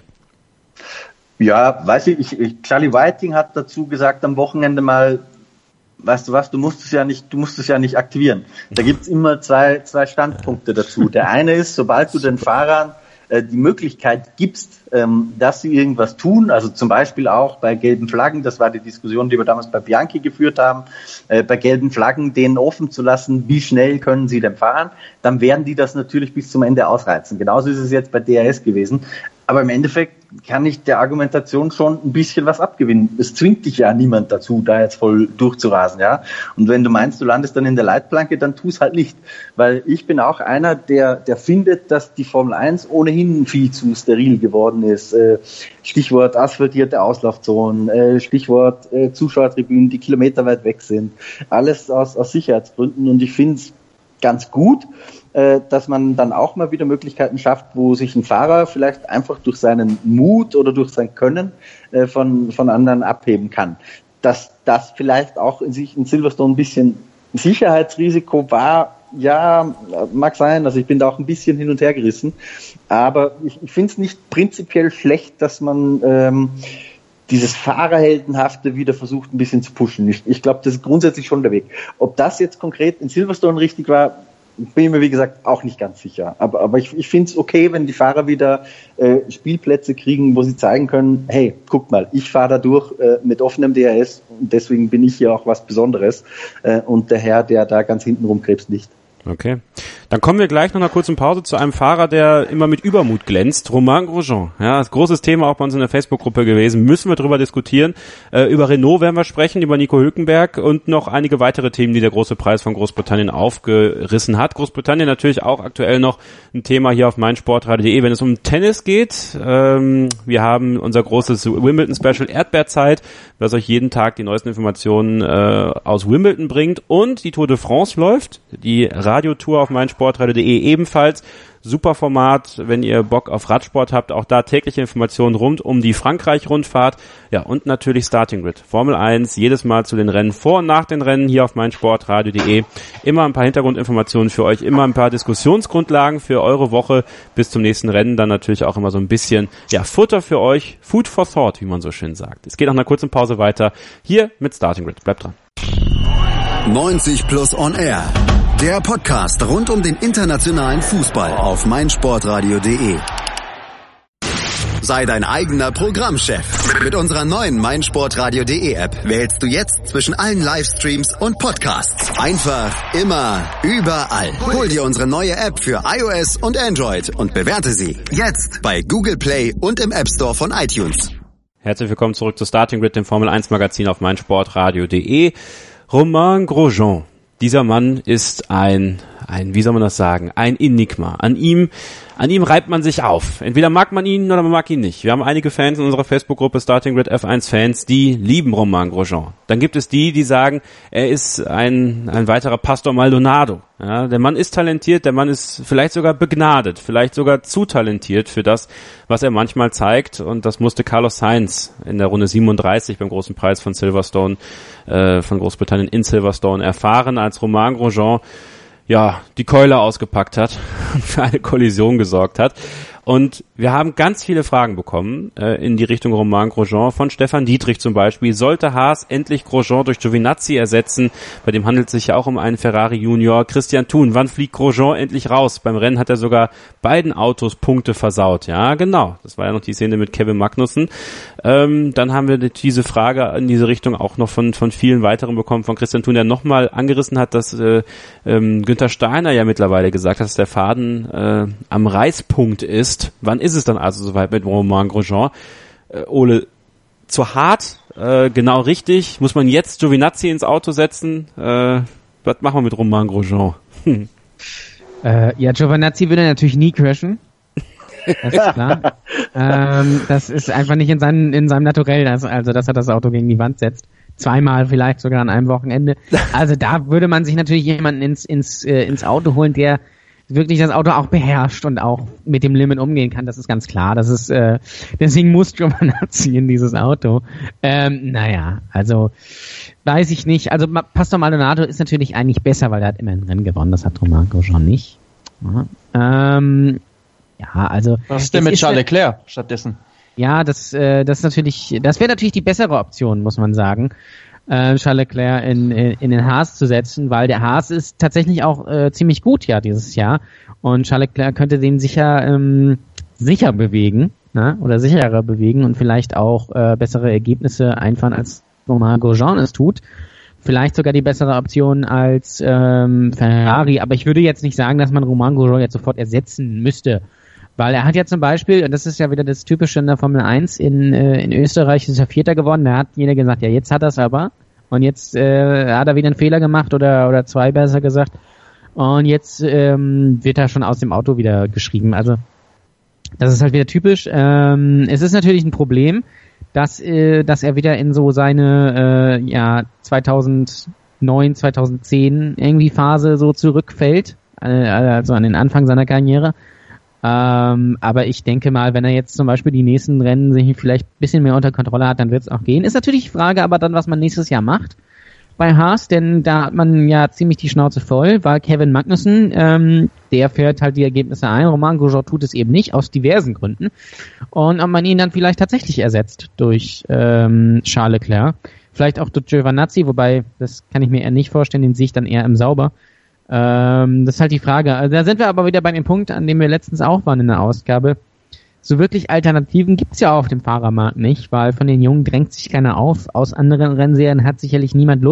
S4: Ja, weiß ich, Charlie Whiting hat dazu gesagt am Wochenende mal, weißt du was, du musst es ja nicht aktivieren. Da gibt's immer zwei Standpunkte dazu. Der eine ist, sobald du den Fahrern die Möglichkeit gibst, dass sie irgendwas tun, also zum Beispiel auch bei gelben Flaggen, das war die Diskussion, die wir damals bei Bianchi geführt haben, bei gelben Flaggen denen offen zu lassen, wie schnell können sie denn fahren, dann werden die das natürlich bis zum Ende ausreizen. Genauso ist es jetzt bei DRS gewesen. Aber im Endeffekt kann ich der Argumentation schon ein bisschen was abgewinnen. Es zwingt dich ja niemand dazu, da jetzt voll durchzurasen, ja. Und wenn du meinst, du landest dann in der Leitplanke, dann tu es halt nicht. Weil ich bin auch einer, der findet, dass die Formel 1 ohnehin viel zu steril geworden ist. Stichwort asphaltierte Auslaufzonen, Stichwort Zuschauertribünen, die kilometerweit weg sind. Alles aus Sicherheitsgründen. Und ich finde es ganz gut, dass man dann auch mal wieder Möglichkeiten schafft, wo sich ein Fahrer vielleicht einfach durch seinen Mut oder durch sein Können von anderen abheben kann. Dass das vielleicht auch in Silverstone ein bisschen Sicherheitsrisiko war, ja, mag sein. Also ich bin da auch ein bisschen hin und her gerissen. Aber ich finde es nicht prinzipiell schlecht, dass man dieses Fahrerheldenhafte wieder versucht ein bisschen zu pushen. Ich glaube, das ist grundsätzlich schon der Weg. Ob das jetzt konkret in Silverstone richtig war, bin ich mir, wie gesagt, auch nicht ganz sicher. Aber ich finde es okay, wenn die Fahrer wieder Spielplätze kriegen, wo sie zeigen können, hey, guck mal, ich fahre da durch mit offenem DRS und deswegen bin ich hier auch was Besonderes und der Herr, der da ganz hinten rumkrebst, nicht.
S2: Okay. Dann kommen wir gleich nach einer kurzen Pause zu einem Fahrer, der immer mit Übermut glänzt. Romain Grosjean. Ja, das großes Thema auch bei uns in der Facebook-Gruppe gewesen. Müssen wir drüber diskutieren. Über Renault werden wir sprechen, über Nico Hülkenberg und noch einige weitere Themen, die der große Preis von Großbritannien aufgerissen hat. Großbritannien natürlich auch aktuell noch ein Thema hier auf meinsportradio.de, wenn es um Tennis geht. Wir haben unser großes Wimbledon-Special Erdbeerzeit, was euch jeden Tag die neuesten Informationen aus Wimbledon bringt. Und die Tour de France läuft. Die Radiotour auf meinsportradio.de ebenfalls. Super Format, wenn ihr Bock auf Radsport habt. Auch da tägliche Informationen rund um die Frankreich-Rundfahrt. Ja, und natürlich Starting Grid. Formel 1, jedes Mal zu den Rennen, vor und nach den Rennen hier auf meinsportradio.de. Immer ein paar Hintergrundinformationen für euch, immer ein paar Diskussionsgrundlagen für eure Woche bis zum nächsten Rennen. Dann natürlich auch immer so ein bisschen, ja, Futter für euch. Food for Thought, wie man so schön sagt. Es geht nach einer kurzen Pause weiter. Hier mit Starting Grid. Bleibt dran.
S1: 90 Plus on Air. Der Podcast rund um den internationalen Fußball auf meinsportradio.de. Sei dein eigener Programmchef. Mit unserer neuen meinsportradio.de App wählst du jetzt zwischen allen Livestreams und Podcasts. Einfach, immer, überall. Hol dir unsere neue App für iOS und Android und bewerte sie jetzt bei Google Play und im App Store von iTunes.
S2: Herzlich willkommen zurück zu Starting Grid, dem Formel 1 Magazin auf meinsportradio.de. Romain Grosjean. Dieser Mann ist ein, wie soll man das sagen, ein Enigma. An ihm reibt man sich auf. Entweder mag man ihn oder man mag ihn nicht. Wir haben einige Fans in unserer Facebook-Gruppe Starting Grid F1 Fans, die lieben Romain Grosjean. Dann gibt es die sagen, er ist ein weiterer Pastor Maldonado. Ja, der Mann ist talentiert, der Mann ist vielleicht sogar begnadet, vielleicht sogar zu talentiert für das, was er manchmal zeigt. Und das musste Carlos Sainz in der Runde 37 beim großen Preis von Silverstone, von Großbritannien in Silverstone erfahren, als Romain Grosjean ja, die Keule ausgepackt hat und für eine Kollision gesorgt hat. Und wir haben ganz viele Fragen bekommen in die Richtung Romain Grosjean von Stefan Dietrich zum Beispiel. Sollte Haas endlich Grosjean durch Giovinazzi ersetzen? Bei dem handelt es sich ja auch um einen Ferrari Junior. Christian Thun, wann fliegt Grosjean endlich raus? Beim Rennen hat er sogar beiden Autos Punkte versaut. Ja, genau. Das war ja noch die Szene mit Kevin Magnussen. Dann haben wir diese Frage in diese Richtung auch noch von vielen weiteren bekommen. Von Christian Thun, der nochmal angerissen hat, dass Günther Steiner ja mittlerweile gesagt hat, dass der Faden am Reißpunkt ist. Wann ist es dann also soweit mit Romain Grosjean? Ole, zu hart, genau richtig. Muss man jetzt Giovinazzi ins Auto setzen? Was machen wir mit Romain Grosjean?
S5: Ja, Giovinazzi würde natürlich nie crashen. Das ist klar. Das ist einfach nicht in seinem Naturell, also dass er das Auto gegen die Wand setzt. Zweimal vielleicht sogar an einem Wochenende. Also da würde man sich natürlich jemanden ins Auto holen, der wirklich das Auto auch beherrscht und auch mit dem Limit umgehen kann. Das ist ganz klar. Das ist deswegen muss Giovinazzi in dieses Auto. Naja, also weiß ich nicht. Also Pastor Maldonado ist natürlich eigentlich besser, weil er hat immer ein Rennen gewonnen. Das hat Romain Grosjean nicht. Ja, also
S3: was ist denn mit Charles Leclerc stattdessen?
S5: Ja, das wäre natürlich die bessere Option, muss man sagen, Charles Leclerc in den Haas zu setzen, weil der Haas ist tatsächlich auch ziemlich gut ja dieses Jahr und Charles Leclerc könnte den sicher bewegen, ne? Oder sicherer bewegen und vielleicht auch bessere Ergebnisse einfahren, als Romain Grosjean es tut. Vielleicht sogar die bessere Option als Ferrari, aber ich würde jetzt nicht sagen, dass man Romain Grosjean jetzt sofort ersetzen müsste. Weil er hat ja zum Beispiel, und das ist ja wieder das Typische in der Formel 1, in Österreich ist er Vierter geworden, da hat jeder gesagt, ja jetzt hat er es aber. Und jetzt hat er wieder einen Fehler gemacht oder zwei besser gesagt. Und jetzt wird er schon aus dem Auto wieder geschrieben. Also das ist halt wieder typisch. Es ist natürlich ein Problem, dass er wieder in so seine 2009, 2010 irgendwie Phase so zurückfällt, also an den Anfang seiner Karriere. Aber ich denke mal, wenn er jetzt zum Beispiel die nächsten Rennen sich vielleicht ein bisschen mehr unter Kontrolle hat, dann wird es auch gehen. Ist natürlich die Frage aber dann, was man nächstes Jahr macht bei Haas, denn da hat man ja ziemlich die Schnauze voll, weil Kevin Magnussen, der fährt halt die Ergebnisse ein. Romain Grosjean tut es eben nicht, aus diversen Gründen. Und ob man ihn dann vielleicht tatsächlich ersetzt durch Charles Leclerc. Vielleicht auch durch Giovinazzi, wobei, das kann ich mir eher nicht vorstellen, den sehe ich dann eher im Sauber. Das ist halt die Frage. Also da sind wir aber wieder bei dem Punkt, an dem wir letztens auch waren in der Ausgabe. So wirklich Alternativen gibt's ja auf dem Fahrermarkt nicht, weil von den Jungen drängt sich keiner auf. Aus anderen Rennserien hat sicherlich niemand Lust.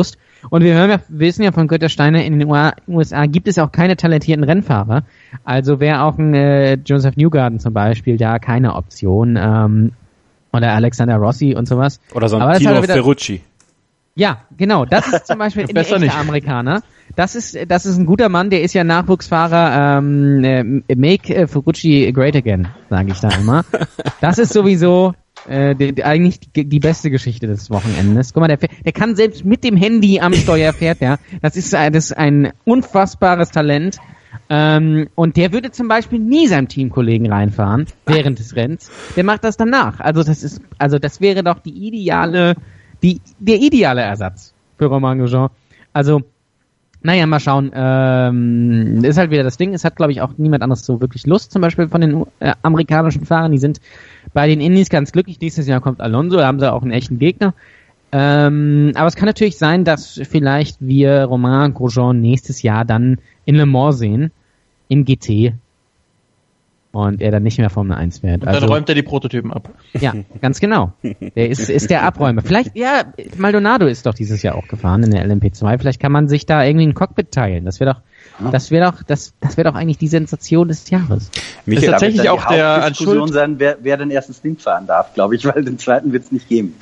S5: Und wir wissen ja von Günther Steiner, in den USA gibt es auch keine talentierten Rennfahrer. Also wäre auch ein Joseph Newgarden zum Beispiel da keine Option. Oder Alexander Rossi und sowas.
S2: Oder so ein Tino Ferrucci.
S5: Ja, genau. Das ist zum Beispiel ein echter Amerikaner. Das ist ein guter Mann, der ist ja Nachwuchsfahrer, make Ferrucci great again, sage ich da immer. Das ist sowieso eigentlich die beste Geschichte des Wochenendes. Guck mal, der kann selbst mit dem Handy am Steuer fährt, ja. Das ist ein unfassbares Talent. Und der würde zum Beispiel nie seinem Teamkollegen reinfahren während des Rennens. Der macht das danach. Also das wäre doch der ideale Ersatz für Romain Grosjean. Also, naja, mal schauen. Ist halt wieder das Ding. Es hat, glaube ich, auch niemand anderes so wirklich Lust, zum Beispiel von den amerikanischen Fahrern. Die sind bei den Indies ganz glücklich. Nächstes Jahr kommt Alonso, da haben sie auch einen echten Gegner. Aber es kann natürlich sein, dass vielleicht wir Romain Grosjean nächstes Jahr dann in Le Mans sehen, in GT. Und er dann nicht mehr Formel 1 fährt.
S3: Also, dann räumt er die Prototypen ab.
S5: Ja, ganz genau. Der ist der Abräumer. Vielleicht, ja, Maldonado ist doch dieses Jahr auch gefahren in der LMP2. Vielleicht kann man sich da irgendwie ein Cockpit teilen. Das wäre doch eigentlich die Sensation des Jahres.
S4: Mich ist tatsächlich auch der Diskussion sein, wer den ersten Stint fahren darf, glaube ich, weil den zweiten wird es nicht geben.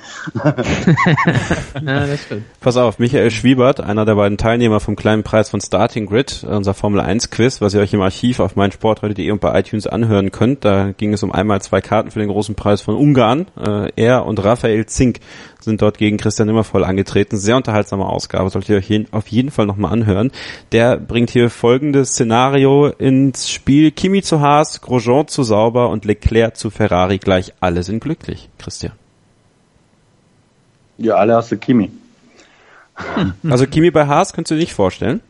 S2: Ja, das stimmt. Pass auf, Michael Schwiebert, einer der beiden Teilnehmer vom kleinen Preis von Starting Grid, unser Formel 1 Quiz, was ihr euch im Archiv auf meinsportradio.de und bei iTunes anhören könnt. Da ging es um einmal 2 Karten für den großen Preis von Ungarn. Er und Raphael Zink sind dort gegen Christian Immervoll angetreten. Sehr unterhaltsame Ausgabe, solltet ihr euch auf jeden Fall nochmal anhören. Der bringt hier folgendes Szenario ins Spiel. Kimi zu Haas, Grosjean zu Sauber und Leclerc zu Ferrari. Gleich alle sind glücklich. Christian.
S4: Ja, alle außer Kimi.
S2: Also Kimi bei Haas könntest du dir nicht vorstellen?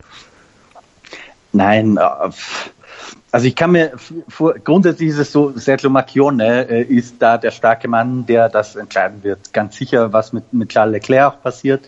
S4: Nein, also ich kann mir grundsätzlich ist es so, Sergio Marchionne ist da der starke Mann, der das entscheiden wird. Ganz sicher, was mit Charles Leclerc auch passiert.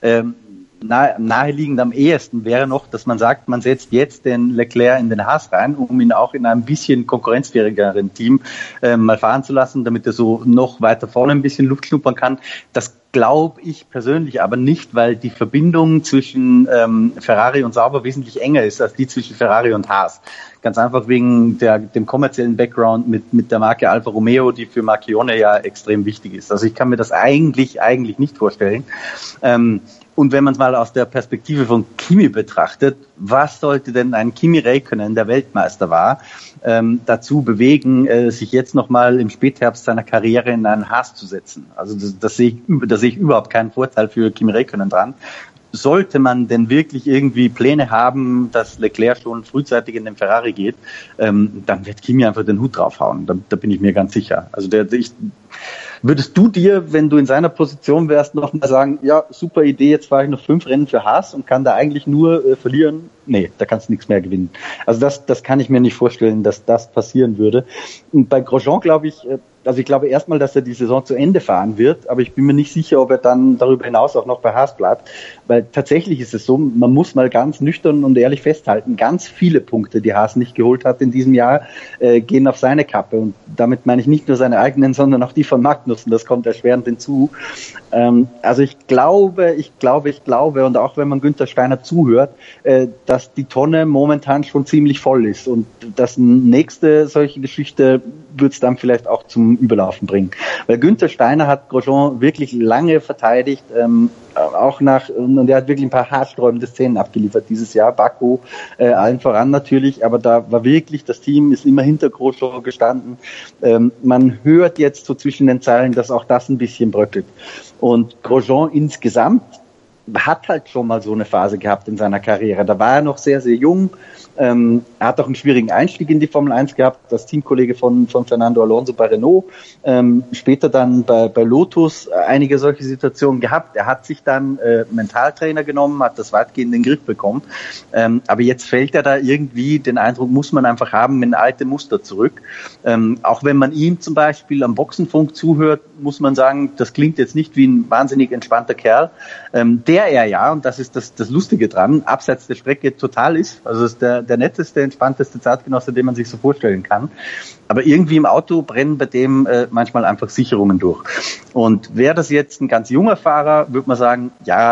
S4: Naheliegend am ehesten wäre noch, dass man sagt, man setzt jetzt den Leclerc in den Haas rein, um ihn auch in einem bisschen konkurrenzfähigeren Team mal fahren zu lassen, damit er so noch weiter vorne ein bisschen Luft schnuppern kann. Das glaube ich persönlich aber nicht, weil die Verbindung zwischen Ferrari und Sauber wesentlich enger ist als die zwischen Ferrari und Haas. Ganz einfach wegen dem kommerziellen Background mit der Marke Alfa Romeo, die für Marchionne ja extrem wichtig ist. Also ich kann mir das eigentlich nicht vorstellen. Und wenn man es mal aus der Perspektive von Kimi betrachtet, was sollte denn ein Kimi Räikkönen, der Weltmeister war, dazu bewegen, sich jetzt nochmal im Spätherbst seiner Karriere in einen Haas zu setzen? Also das sehe ich überhaupt keinen Vorteil für Kimi Räikkönen dran. Sollte man denn wirklich irgendwie Pläne haben, dass Leclerc schon frühzeitig in den Ferrari geht, dann wird Kimi einfach den Hut draufhauen. Da bin ich mir ganz sicher. Also würdest du dir, wenn du in seiner Position wärst, noch mal sagen, ja, super Idee, jetzt fahre ich noch 5 Rennen für Haas und kann da eigentlich nur verlieren? Nee, da kannst du nichts mehr gewinnen. Also das kann ich mir nicht vorstellen, dass das passieren würde. Und bei Grosjean glaube ich, ich glaube erstmal, dass er die Saison zu Ende fahren wird, aber ich bin mir nicht sicher, ob er dann darüber hinaus auch noch bei Haas bleibt, weil tatsächlich ist es so, man muss mal ganz nüchtern und ehrlich festhalten, ganz viele Punkte, die Haas nicht geholt hat in diesem Jahr, gehen auf seine Kappe und damit meine ich nicht nur seine eigenen, sondern auch die von Magnussen, das kommt erschwerend hinzu. Also ich glaube und auch wenn man Günther Steiner zuhört, dass die Tonne momentan schon ziemlich voll ist und das nächste solche Geschichte wird es dann vielleicht auch zum Überlaufen bringen. Weil Günther Steiner hat Grosjean wirklich lange verteidigt, und er hat wirklich ein paar haarsträubende Szenen abgeliefert dieses Jahr, Baku, allen voran natürlich, aber da war wirklich, das Team ist immer hinter Grosjean gestanden. Man hört jetzt so zwischen den Zeilen, dass auch das ein bisschen bröckelt. Und Grosjean insgesamt hat halt schon mal so eine Phase gehabt in seiner Karriere. Da war er noch sehr, sehr jung. Er hat auch einen schwierigen Einstieg in die Formel 1 gehabt, als Teamkollege von Fernando Alonso bei Renault. Später dann bei Lotus einige solche Situationen gehabt. Er hat sich dann Mentaltrainer genommen, hat das weitgehend in den Griff bekommen. Aber jetzt fällt er da irgendwie, den Eindruck muss man einfach haben, in alte Muster zurück. Auch wenn man ihm zum Beispiel am Boxenfunk zuhört, muss man sagen, das klingt jetzt nicht wie ein wahnsinnig entspannter Kerl, der er ja, und das ist das Lustige dran, abseits der Strecke total ist. Also ist der netteste, entspannteste Zeitgenosse, den man sich so vorstellen kann. Aber irgendwie im Auto brennen bei dem manchmal einfach Sicherungen durch. Und wäre das jetzt ein ganz junger Fahrer, würde man sagen, ja,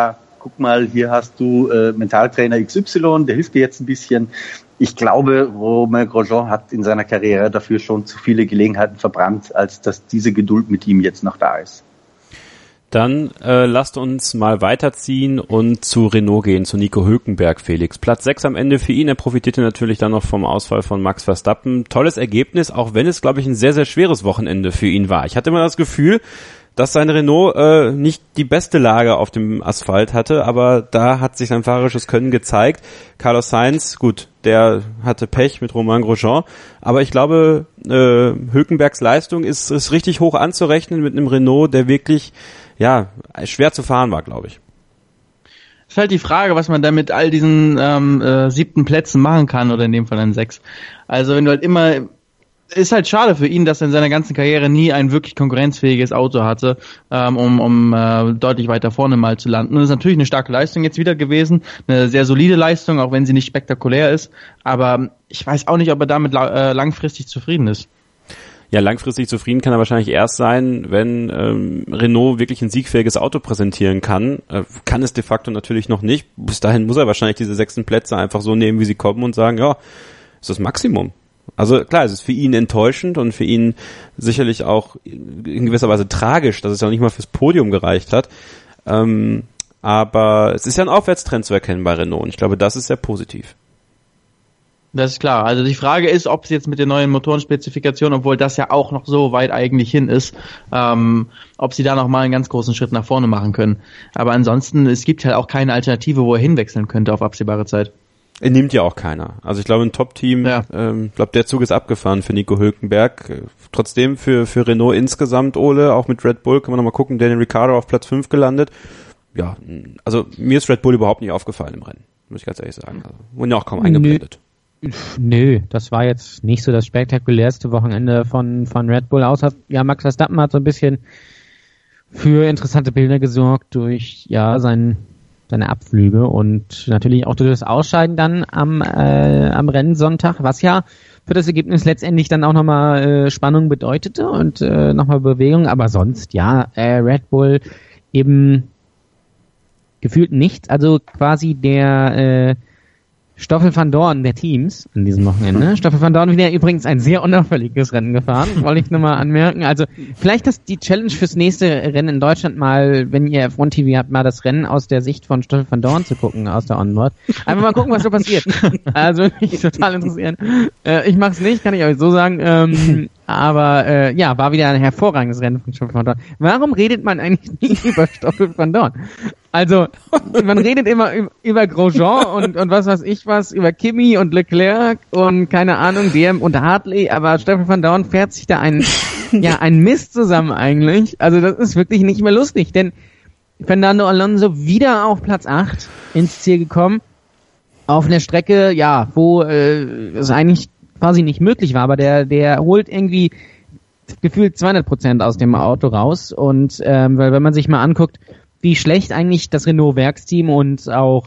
S4: guck mal, hier hast du Mentaltrainer XY, der hilft dir jetzt ein bisschen. Ich glaube, Romain Grosjean hat in seiner Karriere dafür schon zu viele Gelegenheiten verbrannt, als dass diese Geduld mit ihm jetzt noch da ist.
S2: Dann lasst uns mal weiterziehen und zu Renault gehen, zu Nico Hülkenberg, Felix. Platz 6 am Ende für ihn. Er profitierte natürlich dann noch vom Ausfall von Max Verstappen. Tolles Ergebnis, auch wenn es, glaube ich, ein sehr, sehr schweres Wochenende für ihn war. Ich hatte immer das Gefühl, dass sein Renault nicht die beste Lage auf dem Asphalt hatte, aber da hat sich sein fahrerisches Können gezeigt. Carlos Sainz, gut, der hatte Pech mit Romain Grosjean, aber ich glaube, Hülkenbergs Leistung ist richtig hoch anzurechnen mit einem Renault, der wirklich schwer zu fahren war, glaube ich.
S3: Ist halt die Frage, was man da mit all diesen 7. Plätzen machen kann, oder in dem Fall dann 6. Also wenn du halt immer, ist halt schade für ihn, dass er in seiner ganzen Karriere nie ein wirklich konkurrenzfähiges Auto hatte, um deutlich weiter vorne mal zu landen. Das ist natürlich eine starke Leistung jetzt wieder gewesen, eine sehr solide Leistung, auch wenn sie nicht spektakulär ist, aber ich weiß auch nicht, ob er damit langfristig zufrieden ist.
S2: Ja, langfristig zufrieden kann er wahrscheinlich erst sein, wenn Renault wirklich ein siegfähiges Auto präsentieren kann. Kann es de facto natürlich noch nicht. Bis dahin muss er wahrscheinlich diese 6. Plätze einfach so nehmen, wie sie kommen und sagen, ja, ist das Maximum. Also klar, es ist für ihn enttäuschend und für ihn sicherlich auch in gewisser Weise tragisch, dass es ja nicht mal fürs Podium gereicht hat. Aber es ist ja ein Aufwärtstrend zu erkennen bei Renault und ich glaube, das ist sehr positiv.
S3: Das ist klar. Also die Frage ist, ob es jetzt mit der neuen Motorenspezifikationen, obwohl das ja auch noch so weit eigentlich hin ist, ob sie da noch mal einen ganz großen Schritt nach vorne machen können. Aber ansonsten, es gibt halt auch keine Alternative, wo er hinwechseln könnte auf absehbare Zeit.
S2: Er nimmt ja auch keiner. Also ich glaube, ein Top-Team, ich glaube, der Zug ist abgefahren für Nico Hülkenberg. Trotzdem für Renault insgesamt, Ole, auch mit Red Bull, können wir noch mal gucken, Daniel Ricciardo auf Platz 5 gelandet. Ja, also mir ist Red Bull überhaupt nicht aufgefallen im Rennen, muss ich ganz ehrlich sagen. Also, wurden ja auch kaum eingeblendet.
S5: Nö, das war jetzt nicht so das spektakulärste Wochenende von Red Bull, außer Max Verstappen hat so ein bisschen für interessante Bilder gesorgt durch seine Abflüge und natürlich auch durch das Ausscheiden dann am Rennsonntag, was ja für das Ergebnis letztendlich dann auch nochmal Spannung bedeutete und nochmal Bewegung, aber sonst Red Bull eben gefühlt nicht, also quasi der Stoffel van Dorn der Teams an diesem Wochenende. Stoffel van Dorn wieder übrigens ein sehr unauffälliges Rennen gefahren, wollte ich nochmal anmerken. Also vielleicht ist die Challenge fürs nächste Rennen in Deutschland mal, wenn ihr F1 TV habt, mal das Rennen aus der Sicht von Stoffel van Dorn zu gucken, aus der Onboard. Einfach mal gucken, was so passiert. Also mich total interessieren. Ich mach's nicht, kann ich euch so sagen. Aber war wieder ein hervorragendes Rennen von Stoffel van Dorn. Warum redet man eigentlich nie über Stoffel van Dorn? Also, man redet immer über Grosjean und was weiß ich was, über Kimi und Leclerc und keine Ahnung, DM und Hartley, aber Stoffel van Dorn fährt sich da ein Mist zusammen eigentlich. Also das ist wirklich nicht mehr lustig, denn Fernando Alonso wieder auf Platz 8 ins Ziel gekommen, auf einer Strecke, wo es eigentlich quasi nicht möglich war, aber der holt irgendwie gefühlt 200% aus dem Auto raus und weil wenn man sich mal anguckt, wie schlecht eigentlich das Renault-Werksteam und auch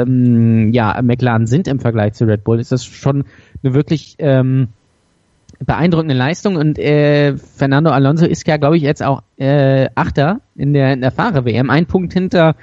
S5: McLaren sind im Vergleich zu Red Bull, ist das schon eine wirklich beeindruckende Leistung und Fernando Alonso ist ja, glaube ich, jetzt auch Achter in der Fahrer-WM, ein Punkt hinter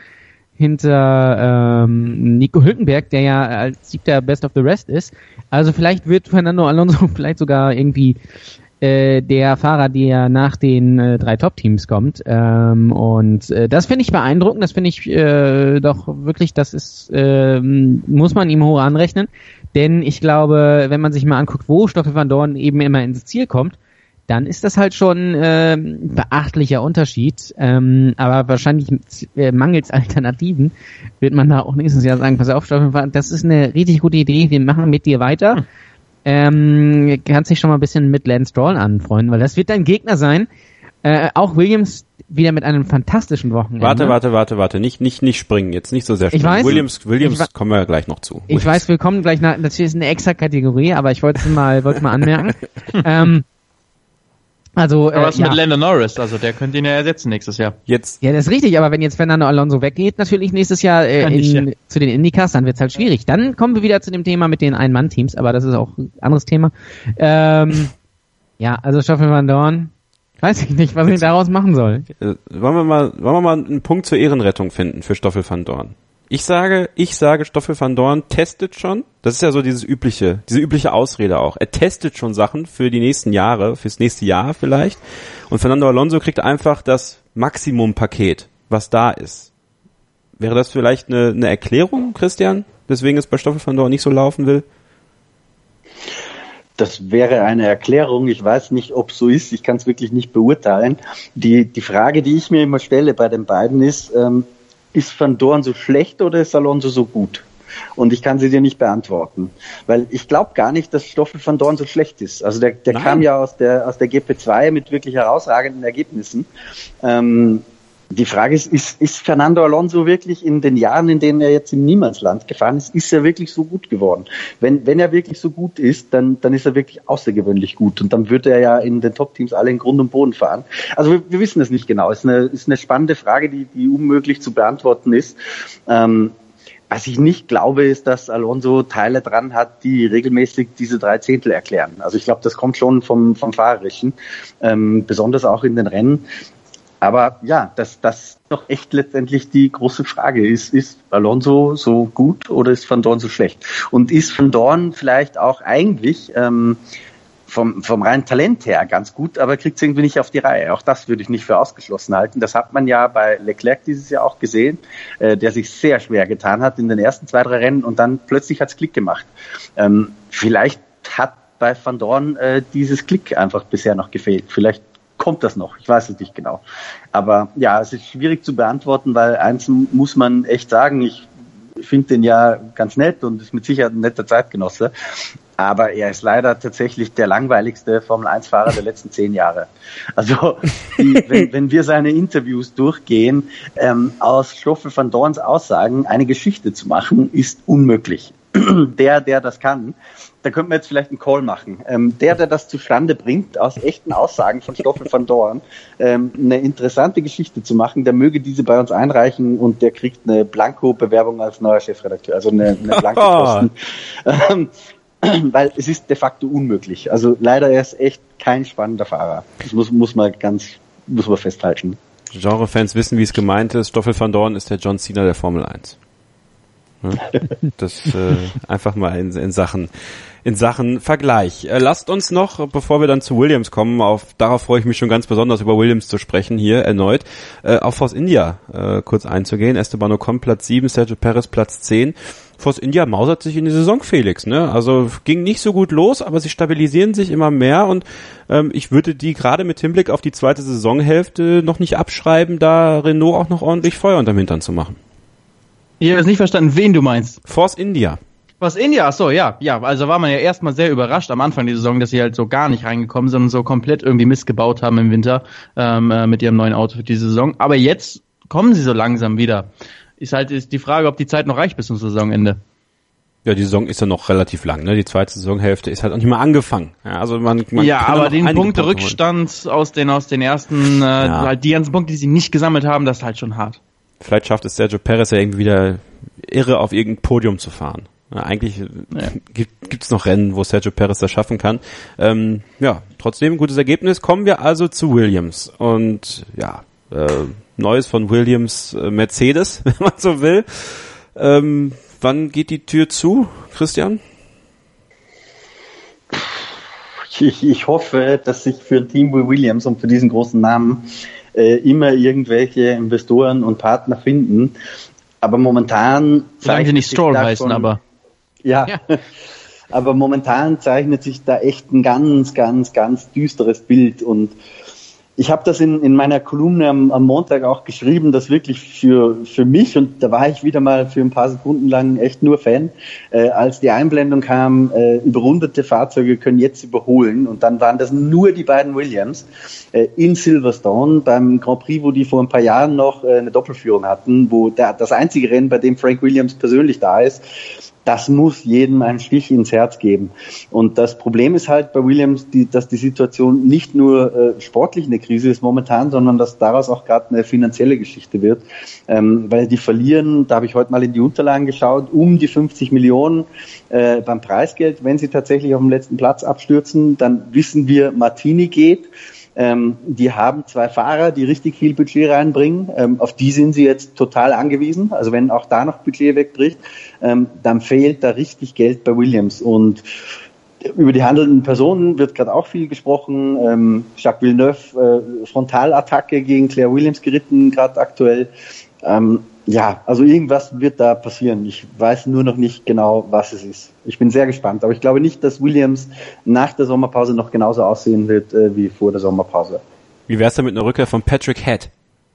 S5: Nico Hülkenberg, der ja als 7. Best of the Rest ist. Also vielleicht wird Fernando Alonso vielleicht sogar irgendwie der Fahrer, der nach den 3 Top-Teams kommt. Und das finde ich beeindruckend, das finde ich doch wirklich, das ist, muss man ihm hoch anrechnen. Denn ich glaube, wenn man sich mal anguckt, wo Stoffel van Dorn eben immer ins Ziel kommt, dann ist das halt schon beachtlicher Unterschied. Aber wahrscheinlich mangels Alternativen wird man da auch nächstes Jahr sagen, pass auf, Stoffel van Dorn, das ist eine richtig gute Idee, wir machen mit dir weiter. Kannst dich schon mal ein bisschen mit Lance Stroll anfreunden, weil das wird dein Gegner sein. Auch Williams wieder mit einem fantastischen Wochenende.
S2: Warte, nicht springen, jetzt nicht so sehr springen. Williams kommen wir gleich noch zu.
S5: Ich weiß, wir kommen gleich nach, das ist eine extra Kategorie, aber ich wollte es mal anmerken.
S3: Aber was mit Lando Norris? Also der könnte ihn ja ersetzen nächstes Jahr.
S5: Jetzt. Ja, das ist richtig, aber wenn jetzt Fernando Alonso weggeht, natürlich nächstes Jahr zu den Indycars, dann wird's halt schwierig. Dann kommen wir wieder zu dem Thema mit den Ein-Mann-Teams, aber das ist auch ein anderes Thema. Also Stoffel van Dorn, Weiß ich nicht, was ich daraus machen soll.
S2: Wollen wir mal einen Punkt zur Ehrenrettung finden für Stoffel van Dorn? Ich sage, Stoffel van Dorn testet schon, das ist ja so diese übliche Ausrede auch. Er testet schon Sachen für die nächsten Jahre, fürs nächste Jahr vielleicht. Und Fernando Alonso kriegt einfach das Maximumpaket, was da ist. Wäre das vielleicht eine Erklärung, Christian? Deswegen es bei Stoffel van Dorn nicht so laufen will?
S4: Das wäre eine Erklärung. Ich weiß nicht, ob es so ist. Ich kann es wirklich nicht beurteilen. Die Frage, die ich mir immer stelle bei den beiden ist Van Dorn so schlecht oder ist Alonso so gut? Und ich kann sie dir nicht beantworten. Weil ich glaube gar nicht, dass Stoffel van Dorn so schlecht ist. Also der kam ja aus der GP2 mit wirklich herausragenden Ergebnissen. Die Frage ist Fernando Alonso wirklich in den Jahren, in denen er jetzt im Niemandsland gefahren ist er wirklich so gut geworden? Wenn er wirklich so gut ist, dann ist er wirklich außergewöhnlich gut. Und dann würde er ja in den Top-Teams alle in Grund und Boden fahren. Also wir wissen es nicht genau. Es ist eine spannende Frage, die unmöglich zu beantworten ist. Was ich nicht glaube, ist, dass Alonso Teile dran hat, die regelmäßig diese 3 Zehntel erklären. Also ich glaube, das kommt schon vom Fahrerischen, besonders auch in den Rennen. Aber ja, das doch echt letztendlich die große Frage ist Alonso so gut oder ist Van Dorn so schlecht? Und ist Van Dorn vielleicht auch eigentlich vom reinen Talent her ganz gut, aber kriegt es irgendwie nicht auf die Reihe. Auch das würde ich nicht für ausgeschlossen halten. Das hat man ja bei Leclerc dieses Jahr auch gesehen, der sich sehr schwer getan hat in den ersten 2, 3 Rennen und dann plötzlich hat's Klick gemacht. Vielleicht hat bei Van Dorn dieses Klick einfach bisher noch gefehlt. Vielleicht kommt das noch, ich weiß es nicht genau. Aber ja, es ist schwierig zu beantworten, weil eins muss man echt sagen, ich finde den ja ganz nett und ist mit Sicherheit ein netter Zeitgenosse, aber er ist leider tatsächlich der langweiligste Formel-1-Fahrer der letzten 10 Jahre. Also wenn wir seine Interviews durchgehen, aus Stoffel van Dorns Aussagen eine Geschichte zu machen, ist unmöglich. Der das kann, da könnte man jetzt vielleicht einen Call machen. Der das zustande bringt, aus echten Aussagen von Stoffel van Dorn, eine interessante Geschichte zu machen, der möge diese bei uns einreichen und der kriegt eine Blanko-Bewerbung als neuer Chefredakteur, also eine Blanko-Posten. Weil es ist de facto unmöglich. Also leider, er ist echt kein spannender Fahrer. Das muss man festhalten.
S2: Genre-Fans wissen, wie es gemeint ist. Stoffel van Dorn ist der John Cena der Formel 1. Das einfach mal in Sachen Vergleich. Lasst uns noch, bevor wir dann zu Williams kommen, darauf freue ich mich schon ganz besonders, über Williams zu sprechen hier erneut, auf Force India kurz einzugehen. Esteban Ocon Platz 7, Sergio Perez Platz 10. Force India mausert sich in die Saison, Felix, ne? Also ging nicht so gut los, aber sie stabilisieren sich immer mehr und ich würde die gerade mit Hinblick auf die zweite Saisonhälfte noch nicht abschreiben, da Renault auch noch ordentlich Feuer unterm Hintern zu machen.
S3: Ich habe jetzt nicht verstanden, wen du meinst.
S2: Force India.
S3: Force India, achso, ja. Ja, also war man ja erstmal sehr überrascht am Anfang der Saison, dass sie halt so gar nicht reingekommen sind und so komplett irgendwie Mist gebaut haben im Winter mit ihrem neuen Auto für diese Saison. Aber jetzt kommen sie so langsam wieder. Ist die Frage, ob die Zeit noch reicht bis zum Saisonende.
S2: Ja, die Saison ist ja noch relativ lang, ne? Die zweite Saisonhälfte ist halt auch nicht mal angefangen. Ja, also man
S3: ja, aber den Punkterückstand aus den ersten, halt die ganzen Punkte, die sie nicht gesammelt haben, das ist halt schon hart.
S2: Vielleicht schafft es Sergio Perez ja irgendwie wieder irre auf irgendein Podium zu fahren. Ja, eigentlich gibt's noch Rennen, wo Sergio Perez das schaffen kann. Trotzdem gutes Ergebnis. Kommen wir also zu Williams. Und ja, Neues von Williams Mercedes, wenn man so will. Wann geht die Tür zu, Christian?
S4: Ich hoffe, dass sich für ein Team wie Williams und für diesen großen Namen immer irgendwelche Investoren und Partner finden. Aber momentan...
S3: Sagen Sie nicht Stroll heißen, aber...
S4: Ja, aber momentan zeichnet sich da echt ein ganz, ganz, ganz düsteres Bild. Und ich habe das in meiner Kolumne am Montag auch geschrieben, dass wirklich für mich, und da war ich wieder mal für ein paar Sekunden lang echt nur Fan, als die Einblendung kam, überrundete Fahrzeuge können jetzt überholen, und dann waren das nur die beiden Williams in Silverstone beim Grand Prix, wo die vor ein paar Jahren noch eine Doppelführung hatten, wo das einzige Rennen, bei dem Frank Williams persönlich da ist. Das muss jedem einen Stich ins Herz geben. Und das Problem ist halt bei Williams, dass die Situation nicht nur sportlich eine Krise ist momentan, sondern dass daraus auch gerade eine finanzielle Geschichte wird. Weil die verlieren, da habe ich heute mal in die Unterlagen geschaut, um die 50 Millionen beim Preisgeld. Wenn sie tatsächlich auf dem letzten Platz abstürzen, dann wissen wir, Martini geht. Die haben 2 Fahrer, die richtig viel Budget reinbringen. Auf die sind sie jetzt total angewiesen. Also wenn auch da noch Budget wegbricht, dann fehlt da richtig Geld bei Williams. Und über die handelnden Personen wird gerade auch viel gesprochen. Jacques Villeneuve, Frontalattacke gegen Claire Williams geritten, gerade aktuell. Ja, also irgendwas wird da passieren. Ich weiß nur noch nicht genau, was es ist. Ich bin sehr gespannt, aber ich glaube nicht, dass Williams nach der Sommerpause noch genauso aussehen wird wie vor der Sommerpause.
S2: Wie wär's denn mit einer Rückkehr von Patrick Head?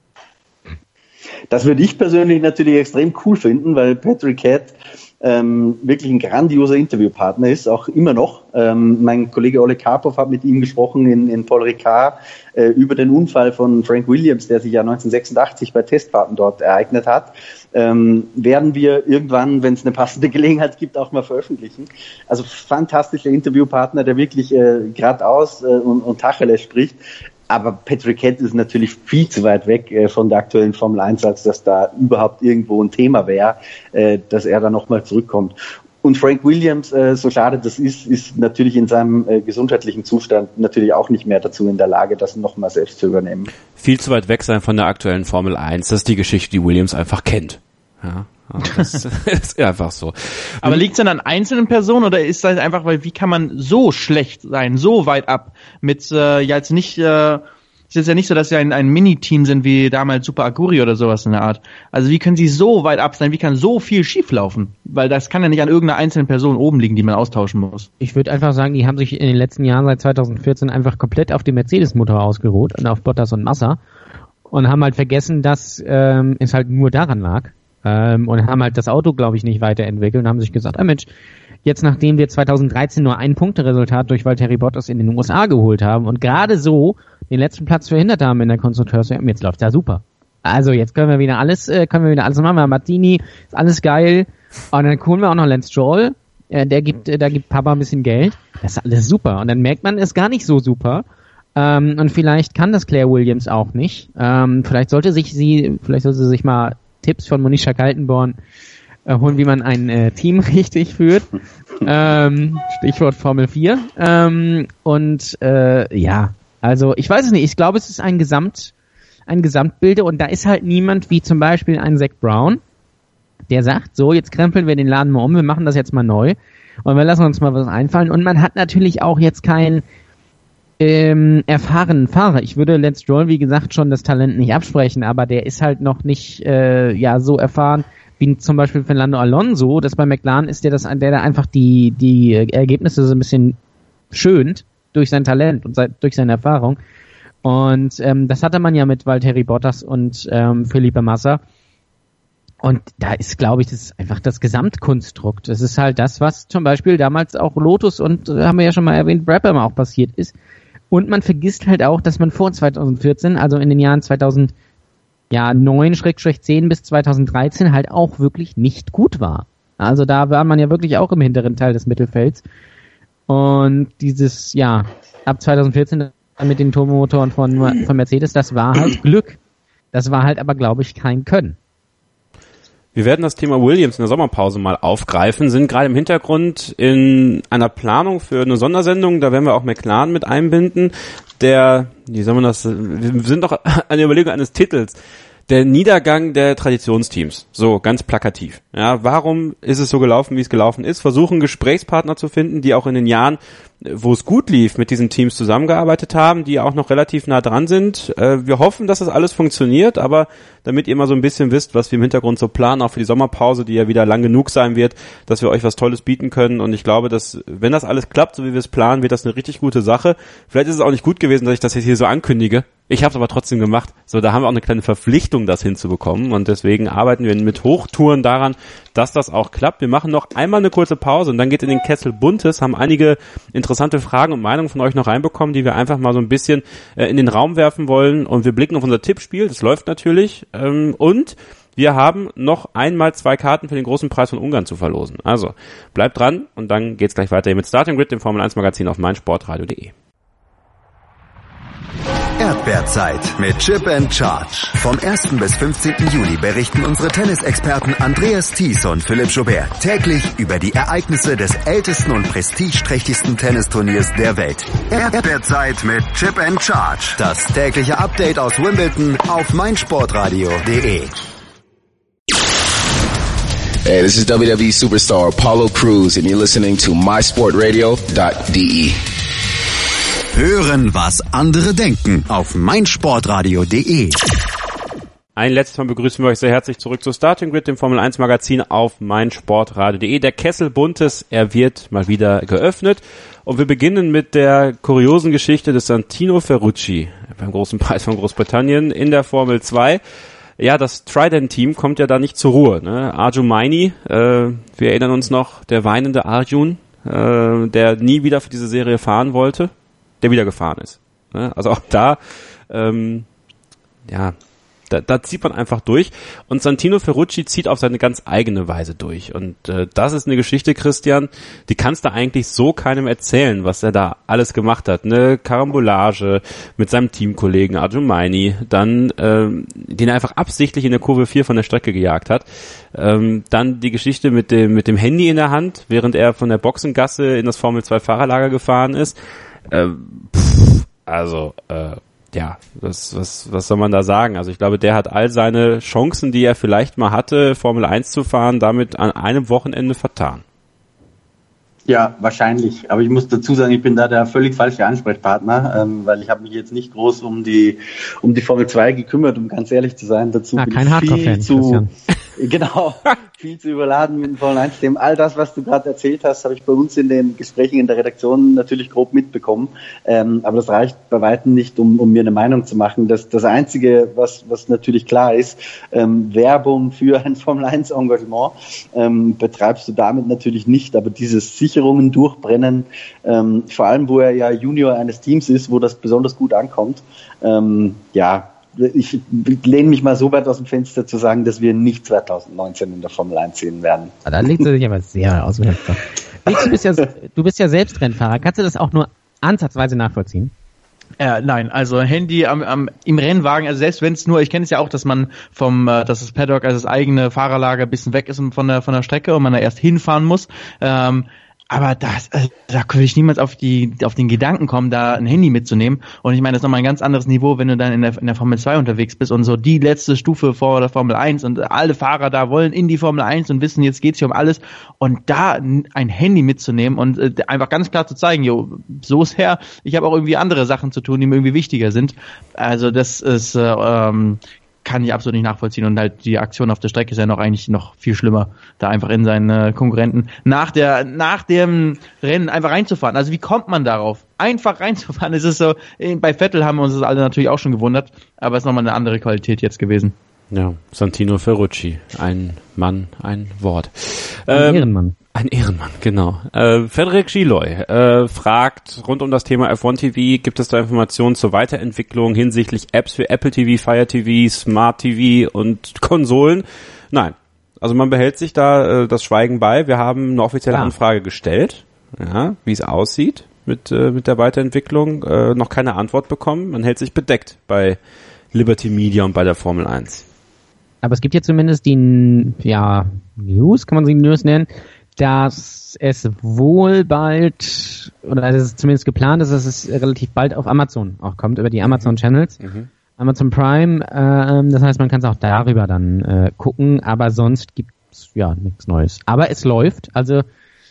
S4: Das würde ich persönlich natürlich extrem cool finden, weil Patrick Head wirklich ein grandioser Interviewpartner ist, auch immer noch. Mein Kollege Ole Karpov hat mit ihm gesprochen in Paul Ricard über den Unfall von Frank Williams, der sich ja 1986 bei Testfahrten dort ereignet hat. Werden wir irgendwann, wenn es eine passende Gelegenheit gibt, auch mal veröffentlichen. Also fantastischer Interviewpartner, der wirklich geradeaus und Tacheles spricht. Aber Patrick Head ist natürlich viel zu weit weg von der aktuellen Formel 1, als dass da überhaupt irgendwo ein Thema wäre, dass er da nochmal zurückkommt. Und Frank Williams, so schade das ist natürlich in seinem gesundheitlichen Zustand natürlich auch nicht mehr dazu in der Lage, das nochmal selbst zu übernehmen.
S2: Viel zu weit weg sein von der aktuellen Formel 1, das ist die Geschichte, die Williams einfach kennt. Ja. Das ist einfach so.
S3: Aber liegt es denn an einzelnen Personen oder ist das einfach, weil wie kann man so schlecht sein, so weit ab mit jetzt nicht, ist jetzt ja nicht so, dass sie ein Mini-Team sind wie damals Super Aguri oder sowas in der Art. Also wie können sie so weit ab sein, wie kann so viel schieflaufen? Weil das kann ja nicht an irgendeiner einzelnen Person oben liegen, die man austauschen muss.
S5: Ich würde einfach sagen, die haben sich in den letzten Jahren seit 2014 einfach komplett auf den Mercedes-Motor ausgeruht und auf Bottas und Massa und haben halt vergessen, dass es halt nur daran lag. Und haben halt das Auto, glaube ich, nicht weiterentwickelt und haben sich gesagt, Mensch, jetzt nachdem wir 2013 nur ein Punkteresultat durch Valtteri Bottas in den USA geholt haben und gerade so den letzten Platz verhindert haben in der Konstrukteurs-WM, jetzt läuft's ja super. Also jetzt können wir wieder alles machen. Wir haben Martini, ist alles geil. Und dann holen wir auch noch Lance Stroll, da gibt Papa ein bisschen Geld. Das ist alles super. Und dann merkt man, ist gar nicht so super. Und vielleicht kann das Claire Williams auch nicht. Vielleicht sollte sie sich mal Tipps von Monisha Kaltenborn holen, wie man ein Team richtig führt. Stichwort Formel 4. Ja, also ich weiß es nicht. Ich glaube, es ist ein Gesamtbild und da ist halt niemand wie zum Beispiel ein Zach Brown, der sagt, so, jetzt krempeln wir den Laden mal um, wir machen das jetzt mal neu und wir lassen uns mal was einfallen. Und man hat natürlich auch jetzt keinen erfahrenen Fahrer. Ich würde Lance Stroll, wie gesagt, schon das Talent nicht absprechen, aber der ist halt noch nicht so erfahren wie zum Beispiel Fernando Alonso, das bei McLaren ist, der da einfach die Ergebnisse so ein bisschen schönt durch sein Talent und durch seine Erfahrung. Und das hatte man ja mit Valtteri Bottas und Felipe Massa. Und da ist, glaube ich, das ist einfach das Gesamtkonstrukt. Es ist halt das, was zum Beispiel damals auch Lotus und, haben wir ja schon mal erwähnt, Brabham auch passiert ist. Und man vergisst halt auch, dass man vor 2014, also in den Jahren 2009/10 bis 2013 halt auch wirklich nicht gut war. Also da war man ja wirklich auch im hinteren Teil des Mittelfelds. Und dieses, ab 2014 mit den Turbomotoren von Mercedes, das war halt Glück. Das war halt aber, glaube ich, kein Können.
S2: Wir werden das Thema Williams in der Sommerpause mal aufgreifen, sind gerade im Hintergrund in einer Planung für eine Sondersendung, da werden wir auch McLaren mit einbinden, wir sind doch an der Überlegung eines Titels, der Niedergang der Traditionsteams, so ganz plakativ. Ja, warum ist es so gelaufen, wie es gelaufen ist? Versuchen Gesprächspartner zu finden, die auch in den Jahren, wo es gut lief, mit diesen Teams zusammengearbeitet haben, die auch noch relativ nah dran sind. Wir hoffen, dass das alles funktioniert, aber damit ihr mal so ein bisschen wisst, was wir im Hintergrund so planen, auch für die Sommerpause, die ja wieder lang genug sein wird, dass wir euch was Tolles bieten können. Und ich glaube, dass, wenn das alles klappt, so wie wir es planen, wird das eine richtig gute Sache. Vielleicht ist es auch nicht gut gewesen, dass ich das jetzt hier so ankündige. Ich habe es aber trotzdem gemacht. So, da haben wir auch eine kleine Verpflichtung, das hinzubekommen. Und deswegen arbeiten wir mit Hochtouren daran, dass das auch klappt. Wir machen noch einmal eine kurze Pause und dann geht in den Kessel Buntes, haben einige interessante Fragen und Meinungen von euch noch reinbekommen, die wir einfach mal so ein bisschen in den Raum werfen wollen. Und wir blicken auf unser Tippspiel. Das läuft natürlich. Und wir haben noch einmal 2 Karten für den großen Preis von Ungarn zu verlosen. Also, bleibt dran und dann geht's gleich weiter hier mit Starting Grid, dem Formel 1 Magazin auf meinsportradio.de.
S1: Erdbeerzeit mit Chip and Charge. Vom 1. bis 15. Juli berichten unsere Tennisexperten Andreas Thies und Philipp Joubert täglich über die Ereignisse des ältesten und prestigeträchtigsten Tennisturniers der Welt. Erdbeerzeit mit Chip and Charge. Das tägliche Update aus Wimbledon auf meinsportradio.de.
S10: Hey, this is WWE Superstar Apollo Crews and you're listening to mysportradio.de.
S1: Hören, was andere denken auf meinsportradio.de.
S2: Ein letztes Mal begrüßen wir euch sehr herzlich zurück zu Starting Grid, dem Formel 1 Magazin auf meinsportradio.de. Der Kessel Buntes, er wird mal wieder geöffnet. Und wir beginnen mit der kuriosen Geschichte des Santino Ferrucci beim großen Preis von Großbritannien in der Formel 2. Ja, das Trident-Team kommt ja da nicht zur Ruhe. Ne? Arjun Maini, wir erinnern uns noch, der weinende Arjun, der nie wieder für diese Serie fahren wollte, der wieder gefahren ist. Ne? Also auch da, da zieht man einfach durch. Und Santino Ferrucci zieht auf seine ganz eigene Weise durch. Und das ist eine Geschichte, Christian, die kannst du eigentlich so keinem erzählen, was er da alles gemacht hat. Eine Karambolage mit seinem Teamkollegen Arjun Maini, dann den er einfach absichtlich in der Kurve 4 von der Strecke gejagt hat. Dann die Geschichte mit dem Handy in der Hand, während er von der Boxengasse in das Formel 2 Fahrerlager gefahren ist. Was soll man da sagen? Also ich glaube, der hat all seine Chancen, die er vielleicht mal hatte, Formel 1 zu fahren, damit an einem Wochenende vertan.
S4: Ja, wahrscheinlich. Aber ich muss dazu sagen, ich bin da der völlig falsche Ansprechpartner, weil ich habe mich jetzt nicht groß um die Formel 2 gekümmert, um ganz ehrlich zu sein. Dazu bin
S5: kein Hardcore-Fan, Christian.
S4: Genau, viel zu überladen mit dem Formel 1-Thema. All das, was du gerade erzählt hast, habe ich bei uns in den Gesprächen in der Redaktion natürlich grob mitbekommen. Aber das reicht bei weitem nicht, um mir eine Meinung zu machen. Das Einzige, was natürlich klar ist, Werbung für ein Formel 1-Engagement betreibst du damit natürlich nicht. Aber dieses Sicherungen durchbrennen, vor allem wo er ja Junior eines Teams ist, wo das besonders gut ankommt, ich lehne mich mal so weit aus dem Fenster zu sagen, dass wir nicht 2019 in der Formel 1 sehen werden.
S5: Da legt er sich aber sehr aus dem Fenster. Du bist ja selbst Rennfahrer. Kannst du das auch nur ansatzweise nachvollziehen?
S3: Nein, also Handy im Rennwagen, also selbst wenn es nur, ich kenne es ja auch, dass man dass das Paddock, also das eigene Fahrerlager ein bisschen weg ist von der Strecke und man da erst hinfahren muss. Aber da könnte ich niemals auf den Gedanken kommen, da ein Handy mitzunehmen. Und ich meine, das ist nochmal ein ganz anderes Niveau, wenn du dann in der Formel 2 unterwegs bist und so die letzte Stufe vor der Formel 1 und alle Fahrer da wollen in die Formel 1 und wissen, jetzt geht's hier um alles. Und da ein Handy mitzunehmen und einfach ganz klar zu zeigen, so ist her, ich habe auch irgendwie andere Sachen zu tun, die mir irgendwie wichtiger sind. Also das ist kann ich absolut nicht nachvollziehen und halt die Aktion auf der Strecke ist ja eigentlich noch viel schlimmer, da einfach in seinen Konkurrenten nach dem Rennen einfach reinzufahren. Also wie kommt man darauf? Einfach reinzufahren, es ist so, bei Vettel haben wir uns das alle natürlich auch schon gewundert, aber es ist nochmal eine andere Qualität jetzt gewesen.
S2: Ja, Santino Ferrucci, ein Mann, ein Wort.
S5: Ein Ehrenmann.
S2: Ein Ehrenmann, genau. Frederik Giloy fragt rund um das Thema F1 TV, gibt es da Informationen zur Weiterentwicklung hinsichtlich Apps für Apple TV, Fire TV, Smart TV und Konsolen? Nein. Also man behält sich da das Schweigen bei. Wir haben eine offizielle Anfrage gestellt, wie es aussieht mit der Weiterentwicklung. Noch keine Antwort bekommen. Man hält sich bedeckt bei Liberty Media und bei der Formel 1.
S5: Aber es gibt ja zumindest die News, kann man sie News nennen, dass es wohl bald, oder es ist zumindest geplant ist, dass es relativ bald auf Amazon auch kommt, über die Amazon Channels, Amazon Prime, das heißt, man kann es auch darüber dann gucken, aber sonst gibt's nichts Neues. Aber es läuft, also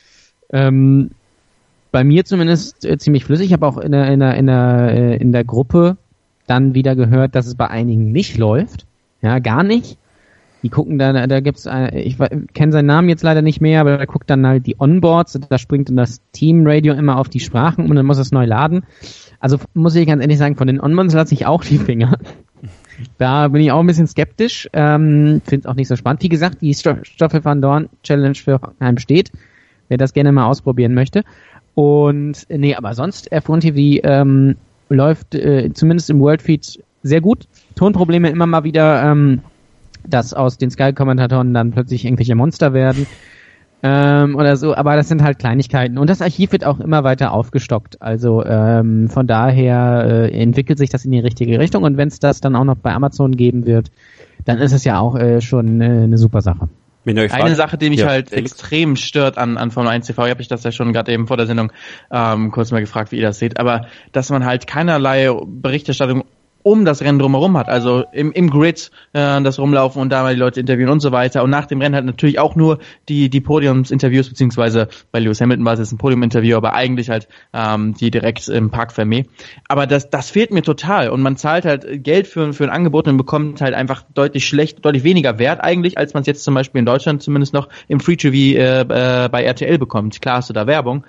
S5: bei mir zumindest ziemlich flüssig. Ich habe auch in der Gruppe dann wieder gehört, dass es bei einigen nicht läuft. Ja, gar nicht. Die gucken dann, da gibt's, ich kenne seinen Namen jetzt leider nicht mehr, aber da guckt dann halt die Onboards, da springt dann das Teamradio immer auf die Sprachen und dann muss es neu laden. Also muss ich ganz ehrlich sagen, von den Onboards lasse ich auch die Finger. Da bin ich auch ein bisschen skeptisch, finde es auch nicht so spannend. Wie gesagt, die Stoffel van Dorn Challenge für Hockenheim steht, wer das gerne mal ausprobieren möchte. Und aber sonst F1 TV läuft zumindest im Worldfeed sehr gut. Tonprobleme immer mal wieder, dass aus den Sky-Kommentatoren dann plötzlich irgendwelche Monster werden. oder so, aber das sind halt Kleinigkeiten. Und das Archiv wird auch immer weiter aufgestockt. Also von daher entwickelt sich das in die richtige Richtung. Und wenn es das dann auch noch bei Amazon geben wird, dann ist es ja auch schon eine super Sache.
S3: Eine Sache, die mich halt extrem stört an Formel 1 TV, habe ich das ja schon gerade eben vor der Sendung kurz mal gefragt, wie ihr das seht, aber dass man halt keinerlei Berichterstattung um das Rennen drumherum hat, also im Grid das Rumlaufen und da mal die Leute interviewen und so weiter und nach dem Rennen halt natürlich auch nur die Podiumsinterviews, beziehungsweise bei Lewis Hamilton war es jetzt ein Podiuminterview, aber eigentlich halt die direkt im Parc Fermé. Aber das fehlt mir total und man zahlt halt Geld für ein Angebot und bekommt halt einfach deutlich weniger Wert eigentlich, als man es jetzt zum Beispiel in Deutschland zumindest noch im Free-TV bei RTL bekommt. Klar hast du da Werbung,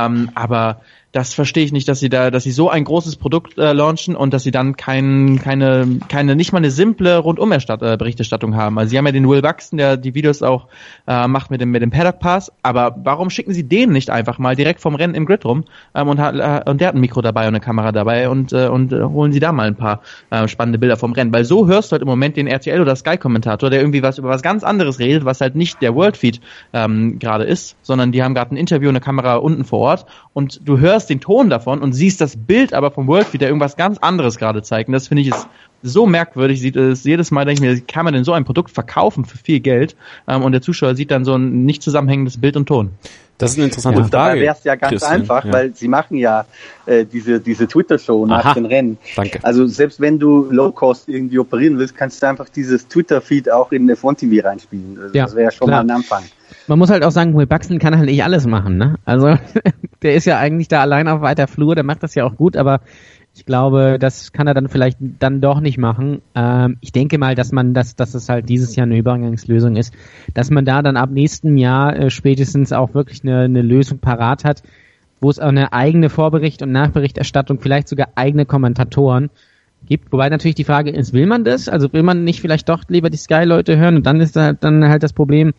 S3: aber das verstehe ich nicht, dass sie so ein großes Produkt launchen und dass sie dann keine nicht mal eine simple Rundum-Berichterstattung haben. Also sie haben ja den Will Buxton, der die Videos auch macht mit dem Paddock Pass, aber warum schicken sie den nicht einfach mal direkt vom Rennen im Grid rum und der hat ein Mikro dabei und eine Kamera dabei und holen sie da mal ein paar spannende Bilder vom Rennen, weil so hörst du halt im Moment den RTL oder Sky-Kommentator, der irgendwie über was ganz anderes redet, was halt nicht der World Feed gerade ist, sondern die haben gerade ein Interview und eine Kamera unten vor Ort und du hörst den Ton davon und siehst das Bild aber vom Worldfeed, der irgendwas ganz anderes gerade zeigt. Und das finde ich ist so merkwürdig. Sieht es jedes Mal, denke ich mir, kann man denn so ein Produkt verkaufen für viel Geld? Und der Zuschauer sieht dann so ein nicht zusammenhängendes Bild und Ton.
S2: Das ist eine interessante Frage.
S4: Dabei wäre es ja ganz einfach, weil sie machen ja diese Twitter-Show nach den Rennen.
S2: Danke.
S4: Also selbst wenn du Low-Cost irgendwie operieren willst, kannst du einfach dieses Twitter-Feed auch in F1 TV reinspielen. Also das wäre ja schon mal ein Anfang.
S5: Man muss halt auch sagen, Will Buxton kann halt nicht alles machen, ne? Also der ist ja eigentlich da allein auf weiter Flur, der macht das ja auch gut, aber ich glaube, das kann er dann vielleicht dann doch nicht machen. Ich denke mal, dass es halt dieses Jahr eine Übergangslösung ist, dass man da dann ab nächstem Jahr spätestens auch wirklich eine Lösung parat hat, wo es auch eine eigene Vorbericht- und Nachberichterstattung, vielleicht sogar eigene Kommentatoren gibt. Wobei natürlich die Frage ist, will man das? Also will man nicht vielleicht doch lieber die Sky-Leute hören? Und dann ist da dann halt das Problem,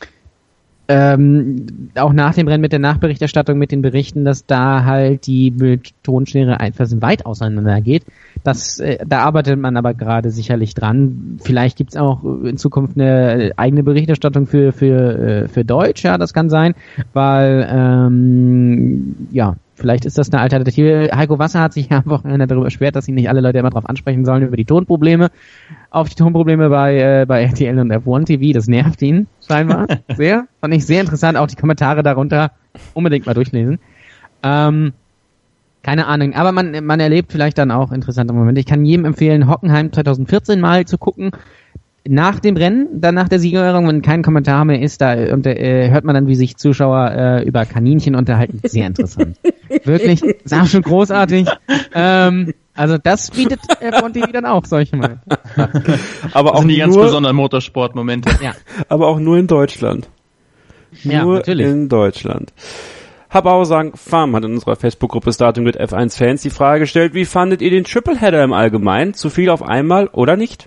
S5: auch nach dem Rennen mit der Nachberichterstattung, mit den Berichten, dass da halt die Tonschere einfach weit auseinander geht. Da arbeitet man aber gerade sicherlich dran. Vielleicht gibt's auch in Zukunft eine eigene Berichterstattung für Deutsch, ja, das kann sein, weil vielleicht ist das eine Alternative. Heiko Wasser hat sich ja am Wochenende darüber beschwert, dass ihn nicht alle Leute immer drauf ansprechen sollen über die Tonprobleme. Auf die Tonprobleme bei RTL und F1 TV, das nervt ihn scheinbar sehr. Fand ich sehr interessant, auch die Kommentare darunter unbedingt mal durchlesen. Keine Ahnung, aber man erlebt vielleicht dann auch interessante Momente. Ich kann jedem empfehlen, Hockenheim 2014 mal zu gucken. Nach dem Rennen, dann nach der Siegerehrung, wenn kein Kommentar mehr ist, da hört man dann, wie sich Zuschauer über Kaninchen unterhalten. Sehr interessant. Wirklich, ist auch schon großartig. Also das bietet F1 TV dann auch solche mal.
S3: Aber auch die ganz besonderen Motorsportmomente.
S5: Ja.
S2: Aber auch nur in Deutschland.
S5: Ja,
S2: nur
S5: natürlich.
S2: in Deutschland. Habauer sagen, Farm hat in unserer Facebook-Gruppe Starting with F1 Fans die Frage gestellt, wie fandet ihr den Tripleheader im Allgemeinen? Zu viel auf einmal oder nicht?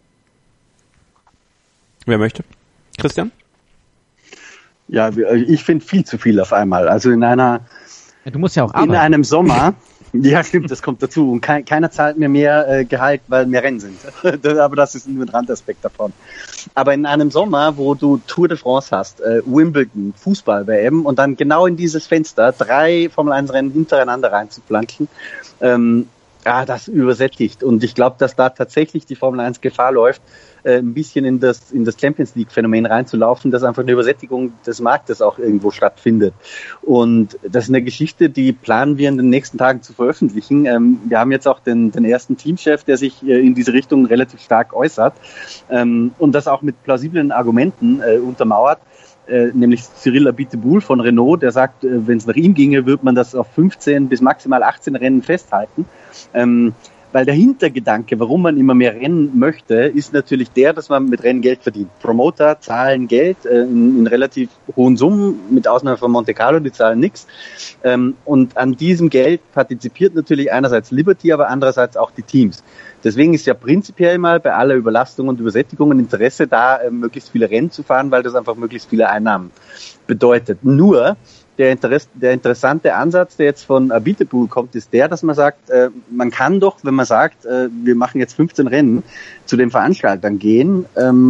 S2: Wer möchte? Christian?
S4: Ja, ich finde viel zu viel auf einmal. Also
S5: du musst ja auch arbeiten.
S4: In einem Sommer, ja stimmt, das kommt dazu. Und keiner zahlt mir mehr Gehalt, weil mehr Rennen sind. Aber das ist nur ein Randaspekt davon. Aber in einem Sommer, wo du Tour de France hast, Wimbledon, Fußball-WM und dann genau in dieses Fenster 3 Formel-1-Rennen hintereinander reinzuplanschen, das übersättigt. Und ich glaube, dass da tatsächlich die Formel 1 Gefahr läuft, ein bisschen in das Champions League-Phänomen reinzulaufen, dass einfach eine Übersättigung des Marktes auch irgendwo stattfindet. Und das ist eine Geschichte, die planen wir in den nächsten Tagen zu veröffentlichen. Wir haben jetzt auch den ersten Teamchef, der sich in diese Richtung relativ stark äußert und das auch mit plausiblen Argumenten untermauert. Nämlich Cyril Abiteboul von Renault, der sagt, wenn es nach ihm ginge, würde man das auf 15 bis maximal 18 Rennen festhalten. Weil der Hintergedanke, warum man immer mehr Rennen möchte, ist natürlich der, dass man mit Rennen Geld verdient. Promoter zahlen Geld in relativ hohen Summen, mit Ausnahme von Monte Carlo, die zahlen nichts. Und an diesem Geld partizipiert natürlich einerseits Liberty, aber andererseits auch die Teams. Deswegen ist ja prinzipiell mal bei aller Überlastung und Übersättigung ein Interesse da, möglichst viele Rennen zu fahren, weil das einfach möglichst viele Einnahmen bedeutet. Nur der interessante Ansatz, der jetzt von Abiteboul kommt, ist der, dass man sagt, man kann doch, wenn man sagt, wir machen jetzt 15 Rennen, zu den Veranstaltern gehen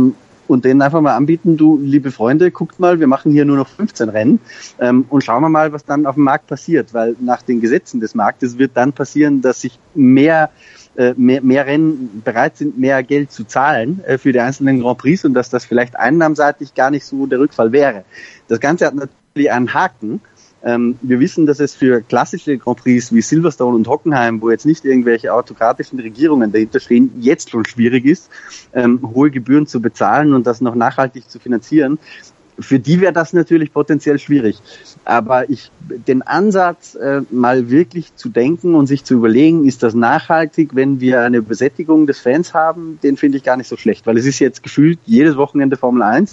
S4: und denen einfach mal anbieten, du, liebe Freunde, guckt mal, wir machen hier nur noch 15 Rennen und schauen wir mal, was dann auf dem Markt passiert, weil nach den Gesetzen des Marktes wird dann passieren, dass sich mehr Rennen bereit sind, mehr Geld zu zahlen für die einzelnen Grand Prix und dass das vielleicht einnahmenseitig gar nicht so der Rückfall wäre. Das Ganze hat natürlich einen Haken. Wir wissen, dass es für klassische Grand Prix wie Silverstone und Hockenheim, wo jetzt nicht irgendwelche autokratischen Regierungen dahinter stehen, jetzt schon schwierig ist, hohe Gebühren zu bezahlen und das noch nachhaltig zu finanzieren. Für die wäre das natürlich potenziell schwierig. Aber den Ansatz, mal wirklich zu denken und sich zu überlegen, ist das nachhaltig, wenn wir eine Übersättigung des Fans haben, den finde ich gar nicht so schlecht. Weil es ist jetzt gefühlt jedes Wochenende Formel 1.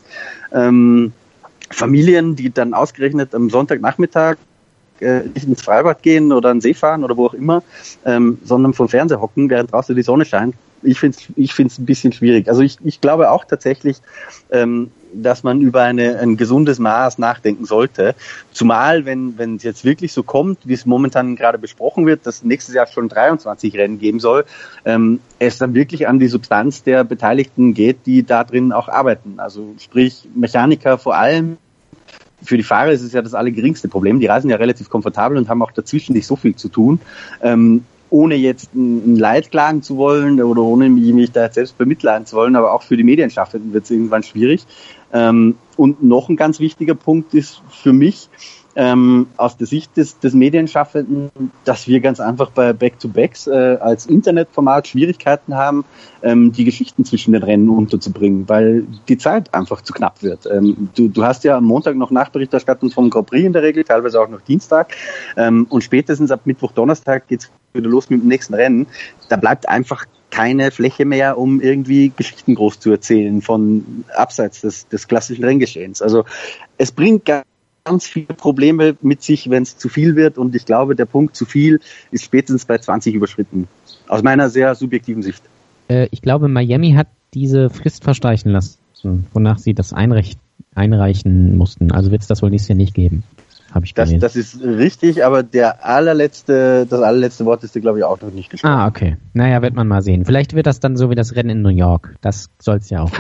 S4: Familien, die dann ausgerechnet am Sonntagnachmittag nicht ins Freibad gehen oder an den See fahren oder wo auch immer, sondern vom Fernseher hocken, während draußen die Sonne scheint. Ich finde es ein bisschen schwierig. Also ich glaube auch tatsächlich, dass man über ein gesundes Maß nachdenken sollte. Zumal, wenn es jetzt wirklich so kommt, wie es momentan gerade besprochen wird, dass nächstes Jahr schon 23 Rennen geben soll, es dann wirklich an die Substanz der Beteiligten geht, die da drin auch arbeiten. Also sprich Mechaniker vor allem. Für die Fahrer ist es ja das allergeringste Problem. Die reisen ja relativ komfortabel und haben auch dazwischen nicht so viel zu tun. Ohne jetzt ein Leid klagen zu wollen oder ohne mich da jetzt selbst bemitleiden zu wollen, aber auch für die Medienschaffenden wird es irgendwann schwierig. Und noch ein ganz wichtiger Punkt ist für mich, aus der Sicht des Medienschaffenden, dass wir ganz einfach bei Back-to-Backs als Internetformat Schwierigkeiten haben, die Geschichten zwischen den Rennen unterzubringen, weil die Zeit einfach zu knapp wird. Du hast ja am Montag noch Nachberichterstattung vom Grand Prix in der Regel, teilweise auch noch Dienstag, und spätestens ab Mittwoch, Donnerstag geht's wieder los mit dem nächsten Rennen. Da bleibt einfach keine Fläche mehr, um irgendwie Geschichten groß zu erzählen von abseits des klassischen Renngeschehens. Also es bringt ganz viele Probleme mit sich, wenn es zu viel wird, und ich glaube, der Punkt zu viel ist spätestens bei 20 überschritten. Aus meiner sehr subjektiven Sicht.
S5: Ich glaube, Miami hat diese Frist verstreichen lassen, wonach sie das einreichen mussten. Also wird es das wohl nächstes Jahr nicht geben. Habe ich gelesen.
S4: Das ist richtig, aber das allerletzte Wort ist dir, glaube ich, auch noch nicht gesprochen.
S5: Ah, okay. Naja, wird man mal sehen. Vielleicht wird das dann so wie das Rennen in New York. Das soll es ja auch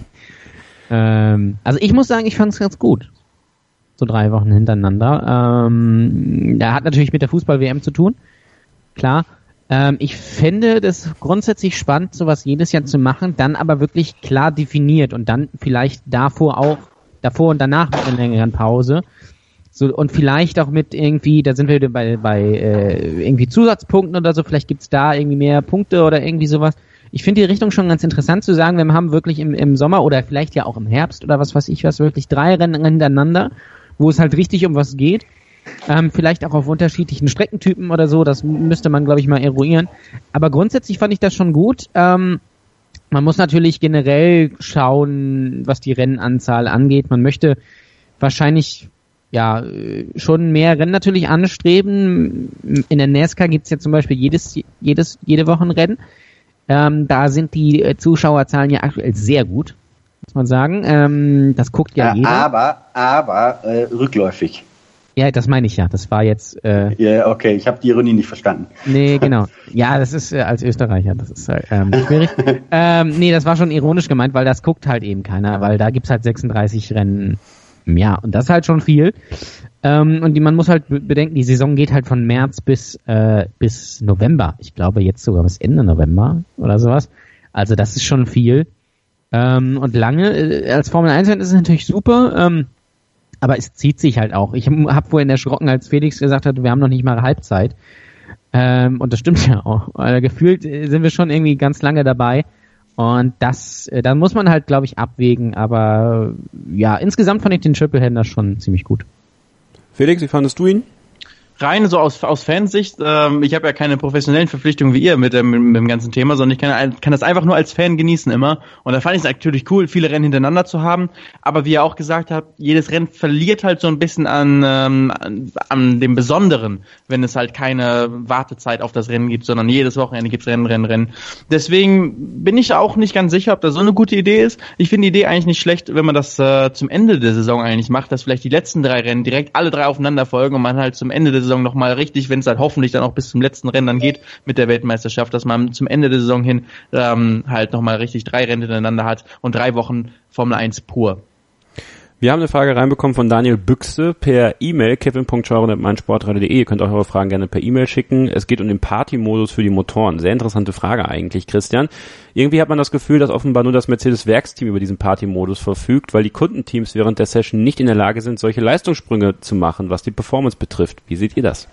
S5: sein. Also ich muss sagen, ich fand es ganz gut. So 3 Wochen hintereinander. Da hat natürlich mit der Fußball-WM zu tun. Klar. Ich fände das grundsätzlich spannend, sowas jedes Jahr zu machen, dann aber wirklich klar definiert und dann vielleicht davor und danach mit einer längeren Pause. So, und vielleicht auch mit irgendwie, da sind wir wieder bei irgendwie Zusatzpunkten oder so, vielleicht gibt's da irgendwie mehr Punkte oder irgendwie sowas. Ich finde die Richtung schon ganz interessant zu sagen, wir haben wirklich im Sommer oder vielleicht ja auch im Herbst oder was weiß ich was, wirklich 3 Rennen hintereinander, wo es halt richtig um was geht. Vielleicht auch auf unterschiedlichen Streckentypen oder so, das müsste man, glaube ich, mal eruieren. Aber grundsätzlich fand ich das schon gut. Man muss natürlich generell schauen, was die Rennenanzahl angeht. Man möchte wahrscheinlich schon mehr Rennen natürlich anstreben. In der NASCAR gibt's ja zum Beispiel jede Woche ein Rennen. Da sind die Zuschauerzahlen ja aktuell sehr gut, muss man sagen. Das guckt ja jeder.
S4: Aber rückläufig.
S5: Ja, das meine ich ja. Das war jetzt...
S4: Ja, okay, ich habe die Ironie nicht verstanden.
S5: Nee, genau. Ja, das ist als Österreicher, das ist schwierig. Nee, das war schon ironisch gemeint, weil das guckt halt eben keiner, weil da gibt's halt 36 Rennen im Jahr und das ist halt schon viel. Und man muss halt bedenken, die Saison geht halt von März bis November. Ich glaube jetzt sogar bis Ende November oder sowas. Also das ist schon viel. Und lange, als Formel 1 ist es natürlich super, aber es zieht sich halt auch. Ich habe vorhin erschrocken, als Felix gesagt hat, wir haben noch nicht mal Halbzeit. Und das stimmt ja auch. Gefühlt sind wir schon irgendwie ganz lange dabei. Und dann muss man halt, glaube ich, abwägen. Aber ja, insgesamt fand ich den Triplehander schon ziemlich gut.
S2: Felix, wie fandest du ihn?
S3: Rein so aus Fansicht, ich habe ja keine professionellen Verpflichtungen wie ihr mit dem ganzen Thema, sondern ich kann das einfach nur als Fan genießen immer. Und da fand ich es natürlich cool, viele Rennen hintereinander zu haben. Aber wie ihr auch gesagt habt, jedes Rennen verliert halt so ein bisschen an dem Besonderen, wenn es halt keine Wartezeit auf das Rennen gibt, sondern jedes Wochenende gibt's Rennen. Deswegen bin ich auch nicht ganz sicher, ob das so eine gute Idee ist. Ich finde die Idee eigentlich nicht schlecht, wenn man das zum Ende der Saison eigentlich macht, dass vielleicht die letzten 3 Rennen direkt alle 3 aufeinander folgen und man halt zum Ende der Saison Saison nochmal richtig, wenn es halt hoffentlich dann auch bis zum letzten Rennen dann geht mit der Weltmeisterschaft, dass man zum Ende der Saison hin halt nochmal richtig 3 Rennen hintereinander hat und 3 Wochen Formel 1 pur.
S2: Wir haben eine Frage reinbekommen von Daniel Büchse per E-Mail, kevin.scheuren@meinsportradio.de. Ihr könnt auch eure Fragen gerne per E-Mail schicken. Es geht um den Party-Modus für die Motoren. Sehr interessante Frage eigentlich, Christian. Irgendwie hat man das Gefühl, dass offenbar nur das Mercedes-Werksteam über diesen Party-Modus verfügt, weil die Kundenteams während der Session nicht in der Lage sind, solche Leistungssprünge zu machen, was die Performance betrifft. Wie seht ihr das?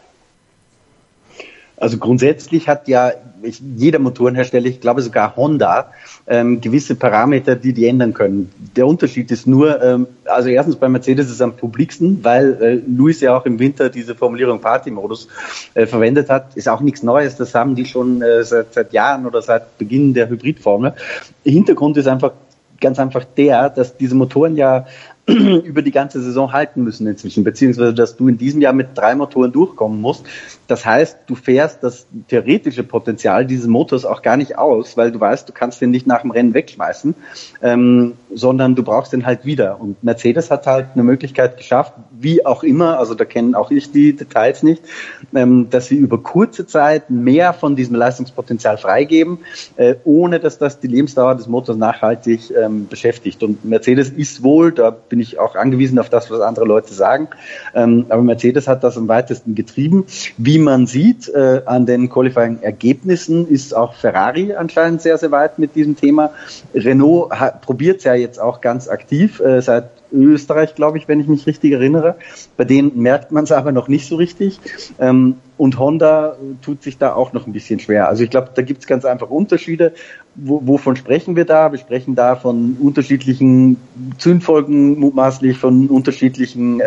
S4: Also grundsätzlich hat ja jeder Motorenhersteller, ich glaube sogar Honda, gewisse Parameter, die ändern können. Der Unterschied ist nur, also erstens bei Mercedes ist es am publiksten, weil Lewis ja auch im Winter diese Formulierung Party-Modus verwendet hat. Ist auch nichts Neues, das haben die schon seit Jahren oder seit Beginn der Hybridformel. Hintergrund ist ganz einfach der, dass diese Motoren ja über die ganze Saison halten müssen inzwischen, beziehungsweise dass du in diesem Jahr mit 3 Motoren durchkommen musst. Das heißt, du fährst das theoretische Potenzial dieses Motors auch gar nicht aus, weil du weißt, du kannst den nicht nach dem Rennen wegschmeißen, sondern du brauchst den halt wieder. Und Mercedes hat halt eine Möglichkeit geschafft, wie auch immer, also da kenne auch ich die Details nicht, dass sie über kurze Zeit mehr von diesem Leistungspotenzial freigeben, ohne dass das die Lebensdauer des Motors nachhaltig beschäftigt. Und Mercedes ist wohl, da bin ich auch angewiesen auf das, was andere Leute sagen, aber Mercedes hat das am weitesten getrieben. Wie man sieht, an den Qualifying-Ergebnissen ist auch Ferrari anscheinend sehr, sehr weit mit diesem Thema. Renault probiert es ja jetzt auch ganz aktiv, seit Österreich, glaube ich, wenn ich mich richtig erinnere. Bei denen merkt man es aber noch nicht so richtig. Und Honda tut sich da auch noch ein bisschen schwer. Also ich glaube, da gibt es ganz einfach Unterschiede. Wovon sprechen wir da? Wir sprechen da von unterschiedlichen Zündfolgen, mutmaßlich von unterschiedlichen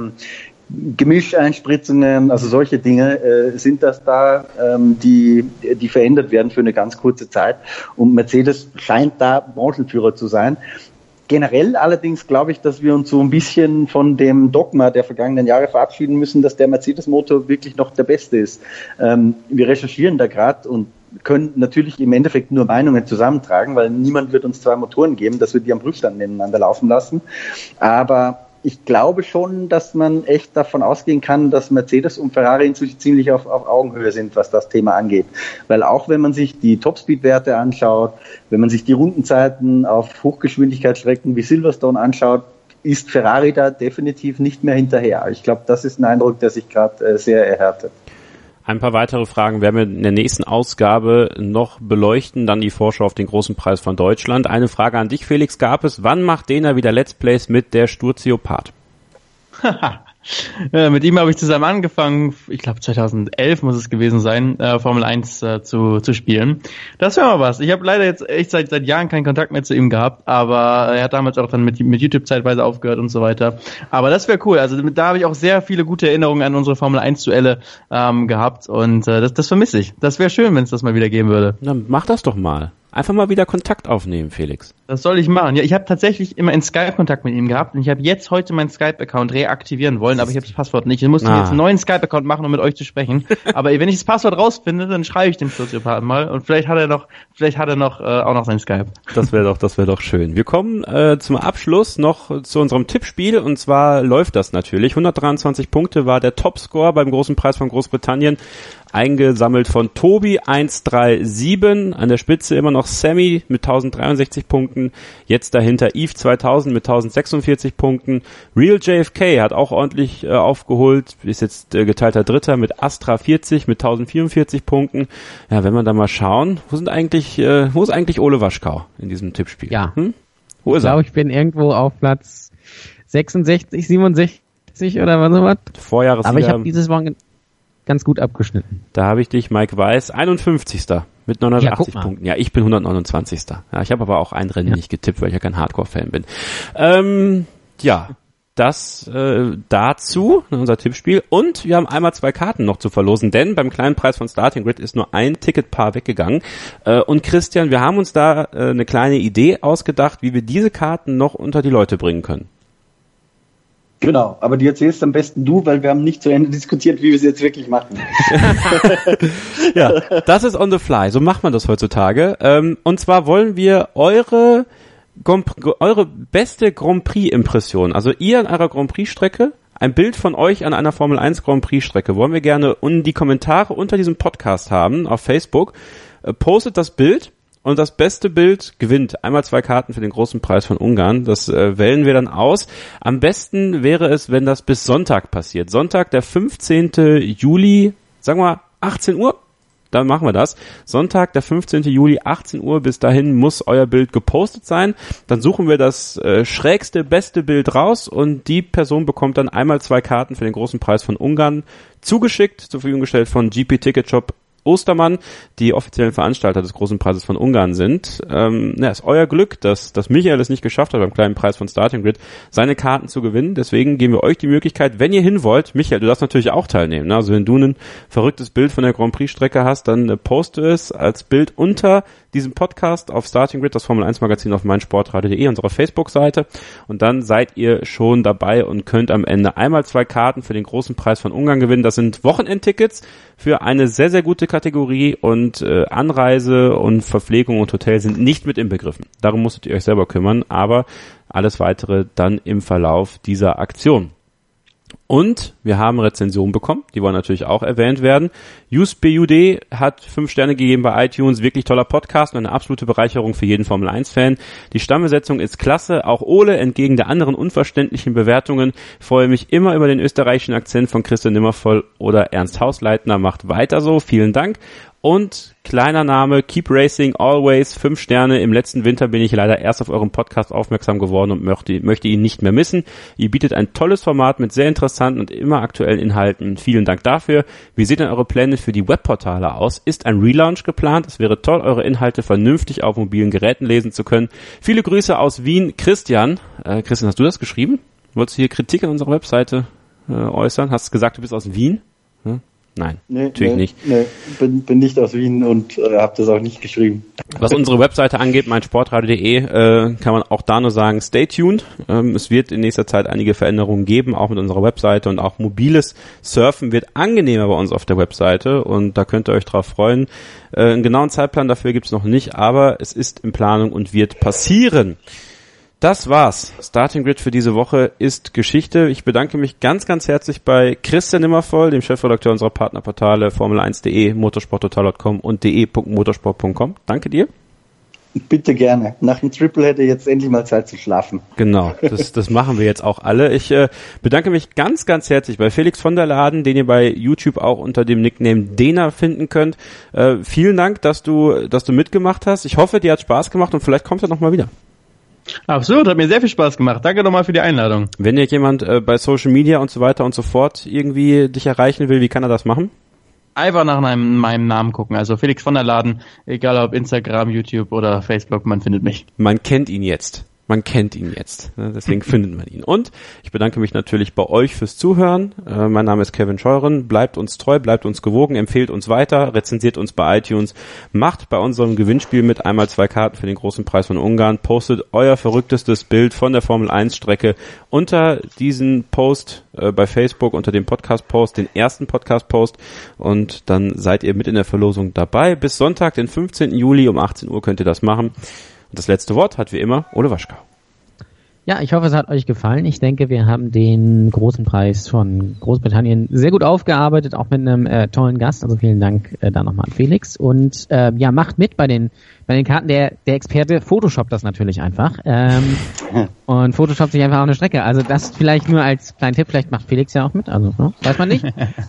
S4: Gemischeinspritzungen, also solche Dinge sind das da, die verändert werden für eine ganz kurze Zeit. Und Mercedes scheint da Branchenführer zu sein. Generell allerdings glaube ich, dass wir uns so ein bisschen von dem Dogma der vergangenen Jahre verabschieden müssen, dass der Mercedes-Motor wirklich noch der beste ist. Wir recherchieren da gerade und können natürlich im Endeffekt nur Meinungen zusammentragen, weil niemand wird uns 2 Motoren geben, dass wir die am Prüfstand nebeneinander laufen lassen. Aber ich glaube schon, dass man echt davon ausgehen kann, dass Mercedes und Ferrari inzwischen ziemlich auf Augenhöhe sind, was das Thema angeht. Weil auch wenn man sich die Topspeed-Werte anschaut, wenn man sich die Rundenzeiten auf Hochgeschwindigkeitsstrecken wie Silverstone anschaut, ist Ferrari da definitiv nicht mehr hinterher. Ich glaube, das ist ein Eindruck, der sich gerade sehr erhärtet.
S2: Ein paar weitere Fragen werden wir in der nächsten Ausgabe noch beleuchten, dann die Vorschau auf den großen Preis von Deutschland. Eine Frage an dich, Felix, gab es, wann macht Dena wieder Let's Plays mit der Sturziopath? Mit ihm habe ich zusammen angefangen, ich glaube 2011 muss es gewesen sein, Formel 1 zu spielen. Das wäre mal was. Ich habe leider jetzt echt seit Jahren keinen Kontakt mehr zu ihm gehabt, aber er hat damals auch dann mit YouTube zeitweise aufgehört und so weiter. Aber das wäre cool. Also da habe ich auch sehr viele gute Erinnerungen an unsere Formel 1 Duelle gehabt und das vermisse ich. Das wäre schön, wenn es das mal wieder geben würde. Dann mach das doch mal. Einfach mal wieder Kontakt aufnehmen, Felix.
S3: Das soll ich machen. Ja, ich habe tatsächlich immer in Skype Kontakt mit ihm gehabt und ich habe jetzt heute meinen Skype-Account reaktivieren wollen, aber ich habe das Passwort nicht. Ich musste jetzt einen neuen Skype-Account machen, um mit euch zu sprechen. Aber wenn ich das Passwort rausfinde, dann schreibe ich dem Soziopathen mal und vielleicht hat er noch auch noch sein Skype.
S2: Das wäre doch schön. Wir kommen zum Abschluss noch zu unserem Tippspiel und zwar läuft das natürlich. 123 Punkte war der Topscore beim großen Preis von Großbritannien. Eingesammelt von Tobi 137, an der Spitze immer noch Sammy mit 1063 Punkten, jetzt dahinter Eve 2000 mit 1046 Punkten, Real JFK hat auch ordentlich aufgeholt, ist jetzt geteilter Dritter mit Astra 40 mit 1044 Punkten. Ja, wenn wir da mal schauen, wo ist eigentlich Ole Waschkau in diesem Tippspiel?
S5: Ja,
S2: wo ist er?
S5: Ich glaube, ich bin irgendwo auf Platz 66, 67 oder was sowas.
S2: Vorjahressieger.
S5: Aber ich habe dieses Wochenende ganz gut abgeschnitten.
S2: Da habe ich dich, Mike Weiß, 51. mit 980 Punkten. Ja, ich bin 129. Ja, ich habe aber auch ein Rennen nicht getippt, weil ich ja kein Hardcore-Fan bin. Das dazu, unser Tippspiel. Und wir haben einmal 2 Karten noch zu verlosen, denn beim kleinen Preis von Starting Grid ist nur ein Ticketpaar weggegangen. Und Christian, wir haben uns da eine kleine Idee ausgedacht, wie wir diese Karten noch unter die Leute bringen können.
S4: Genau, aber die erzählst am besten du, weil wir haben nicht zu Ende diskutiert, wie wir es jetzt wirklich machen.
S2: Ja, das ist on the fly, so macht man das heutzutage. Und zwar wollen wir eure beste Grand Prix-Impression, also ihr an eurer Grand Prix-Strecke ein Bild von euch an einer Formel 1 Grand Prix Strecke wollen wir gerne in die Kommentare unter diesem Podcast haben auf Facebook. Postet das Bild und das beste Bild gewinnt einmal 2 Karten für den großen Preis von Ungarn. Das wählen wir dann aus. Am besten wäre es, wenn das bis Sonntag passiert. Sonntag, der 15. Juli, sagen wir 18 Uhr. Dann machen wir das. Sonntag, der 15. Juli, 18 Uhr. Bis dahin muss euer Bild gepostet sein. Dann suchen wir das schrägste, beste Bild raus und die Person bekommt dann einmal 2 Karten für den großen Preis von Ungarn zugeschickt, zur Verfügung gestellt von GP Ticket Shop Ostermann, die offiziellen Veranstalter des großen Preises von Ungarn sind. Ist euer Glück, dass Michael es nicht geschafft hat, beim kleinen Preis von Starting Grid seine Karten zu gewinnen. Deswegen geben wir euch die Möglichkeit, wenn ihr hin wollt, Michael, du darfst natürlich auch teilnehmen. Ne? Also wenn du ein verrücktes Bild von der Grand Prix Strecke hast, dann poste es als Bild unter diesem Podcast auf Starting Grid, das Formel 1 Magazin auf meinsportradio.de, unserer Facebook-Seite. Und dann seid ihr schon dabei und könnt am Ende einmal 2 Karten für den großen Preis von Ungarn gewinnen. Das sind Wochenendtickets für eine sehr, sehr gute Kategorie und Anreise und Verpflegung und Hotel sind nicht mit inbegriffen. Darum musstet ihr euch selber kümmern, aber alles weitere dann im Verlauf dieser Aktion. Und wir haben Rezensionen bekommen, die wollen natürlich auch erwähnt werden. JusBUD hat 5 Sterne gegeben bei iTunes, wirklich toller Podcast und eine absolute Bereicherung für jeden Formel-1-Fan. Die Stammbesetzung ist klasse, auch Ole, entgegen der anderen unverständlichen Bewertungen, freue mich immer über den österreichischen Akzent von Christian Nimmervoll oder Ernst Hausleitner, macht weiter so, vielen Dank. Und kleiner Name, Keep Racing Always, 5 Sterne. Im letzten Winter bin ich leider erst auf eurem Podcast aufmerksam geworden und möchte ihn nicht mehr missen. Ihr bietet ein tolles Format mit sehr interessanten und immer aktuellen Inhalten. Vielen Dank dafür. Wie sehen denn eure Pläne für die Webportale aus? Ist ein Relaunch geplant? Es wäre toll, eure Inhalte vernünftig auf mobilen Geräten lesen zu können. Viele Grüße aus Wien. Christian, hast du das geschrieben? Wolltest du hier Kritik an unserer Webseite äußern? Hast gesagt, du bist aus Wien? Nein, natürlich nicht.
S4: Nee, bin nicht aus Wien und habe das auch nicht geschrieben.
S2: Was unsere Webseite angeht, meinsportradio.de, kann man auch da nur sagen, stay tuned. Es wird in nächster Zeit einige Veränderungen geben, auch mit unserer Webseite, und auch mobiles Surfen wird angenehmer bei uns auf der Webseite und da könnt ihr euch drauf freuen. Einen genauen Zeitplan dafür gibt's noch nicht, aber es ist in Planung und wird passieren. Das war's. Starting Grid für diese Woche ist Geschichte. Ich bedanke mich ganz, ganz herzlich bei Christian Nimmervoll, dem Chefredakteur unserer Partnerportale Formel1.de, motorsporttotal.com und de.motorsport.com. Danke dir.
S4: Bitte gerne. Nach dem Triple hätte ich jetzt endlich mal Zeit zu schlafen.
S2: Genau, das machen wir jetzt auch alle. Ich bedanke mich ganz, ganz herzlich bei Felix von der Laden, den ihr bei YouTube auch unter dem Nickname Dena finden könnt. Vielen Dank, dass du mitgemacht hast. Ich hoffe, dir hat Spaß gemacht und vielleicht kommst du noch mal wieder.
S3: Absolut, hat mir sehr viel Spaß gemacht. Danke nochmal für die Einladung.
S2: Wenn jetzt jemand bei Social Media und so weiter und so fort irgendwie dich erreichen will, wie kann er das machen?
S3: Einfach nach meinem Namen gucken. Also Felix von der Laden, egal ob Instagram, YouTube oder Facebook, man findet mich.
S2: Man kennt ihn jetzt. Deswegen findet man ihn. Und ich bedanke mich natürlich bei euch fürs Zuhören. Mein Name ist Kevin Scheuren. Bleibt uns treu, bleibt uns gewogen, empfehlt uns weiter, rezensiert uns bei iTunes, macht bei unserem Gewinnspiel mit einmal 2 Karten für den großen Preis von Ungarn, postet euer verrücktestes Bild von der Formel 1 Strecke unter diesen Post bei Facebook, unter dem Podcast-Post, den ersten Podcast-Post, und dann seid ihr mit in der Verlosung dabei. Bis Sonntag, den 15. Juli um 18 Uhr könnt ihr das machen. Und das letzte Wort hat wie immer Ole Waschkau.
S5: Ja, ich hoffe, es hat euch gefallen. Ich denke, wir haben den großen Preis von Großbritannien sehr gut aufgearbeitet, auch mit einem tollen Gast. Also vielen Dank da nochmal an Felix. Und macht mit bei den Karten. Der Experte Photoshoppt das natürlich einfach. Und Photoshoppt sich einfach auf eine Strecke. Also das vielleicht nur als kleinen Tipp. Vielleicht macht Felix ja auch mit. Also weiß man nicht.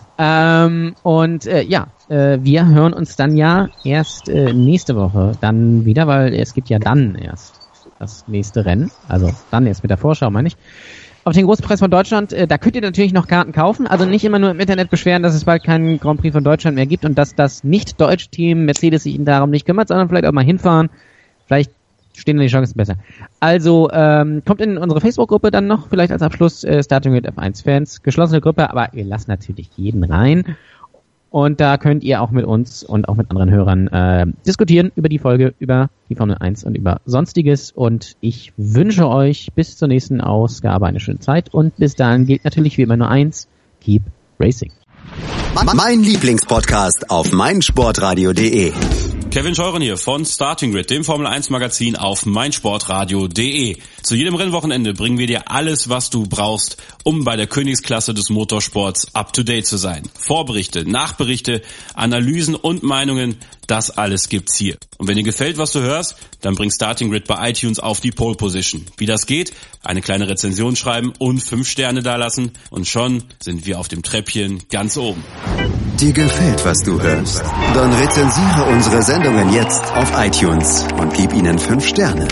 S5: Wir hören uns dann ja erst nächste Woche dann wieder, weil es gibt ja dann erst das nächste Rennen, also dann jetzt mit der Vorschau, meine ich, auf den Großen Preis von Deutschland. Da könnt ihr natürlich noch Karten kaufen, also nicht immer nur im Internet beschweren, dass es bald keinen Grand Prix von Deutschland mehr gibt und dass das nicht deutsche Team Mercedes sich darum nicht kümmert, sondern vielleicht auch mal hinfahren, vielleicht stehen die Chancen besser. Also kommt in unsere Facebook-Gruppe dann noch, vielleicht als Abschluss, Starting Grid F1-Fans, geschlossene Gruppe, aber ihr lasst natürlich jeden rein. Und da könnt ihr auch mit uns und auch mit anderen Hörern diskutieren über die Folge, über die Formel 1 und über Sonstiges. Und ich wünsche euch bis zur nächsten Ausgabe eine schöne Zeit. Und bis dahin gilt natürlich wie immer nur eins: Keep Racing.
S1: Mein Lieblingspodcast auf meinsportradio.de.
S11: Kevin Scheuren hier von Starting Grid, dem Formel 1 Magazin auf meinsportradio.de. Zu jedem Rennwochenende bringen wir dir alles, was du brauchst, um bei der Königsklasse des Motorsports up to date zu sein. Vorberichte, Nachberichte, Analysen und Meinungen, das alles gibt's hier. Und wenn dir gefällt, was du hörst, dann bring Starting Grid bei iTunes auf die Pole Position. Wie das geht? Eine kleine Rezension schreiben und 5 Sterne dalassen und schon sind wir auf dem Treppchen ganz oben.
S1: Dir gefällt, was du hörst? Dann rezensiere unsere Sendungen jetzt auf iTunes und gib ihnen 5 Sterne.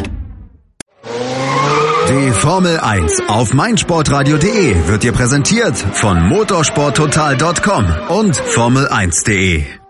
S1: Die Formel 1 auf meinsportradio.de wird dir präsentiert von motorsporttotal.com und formel1.de.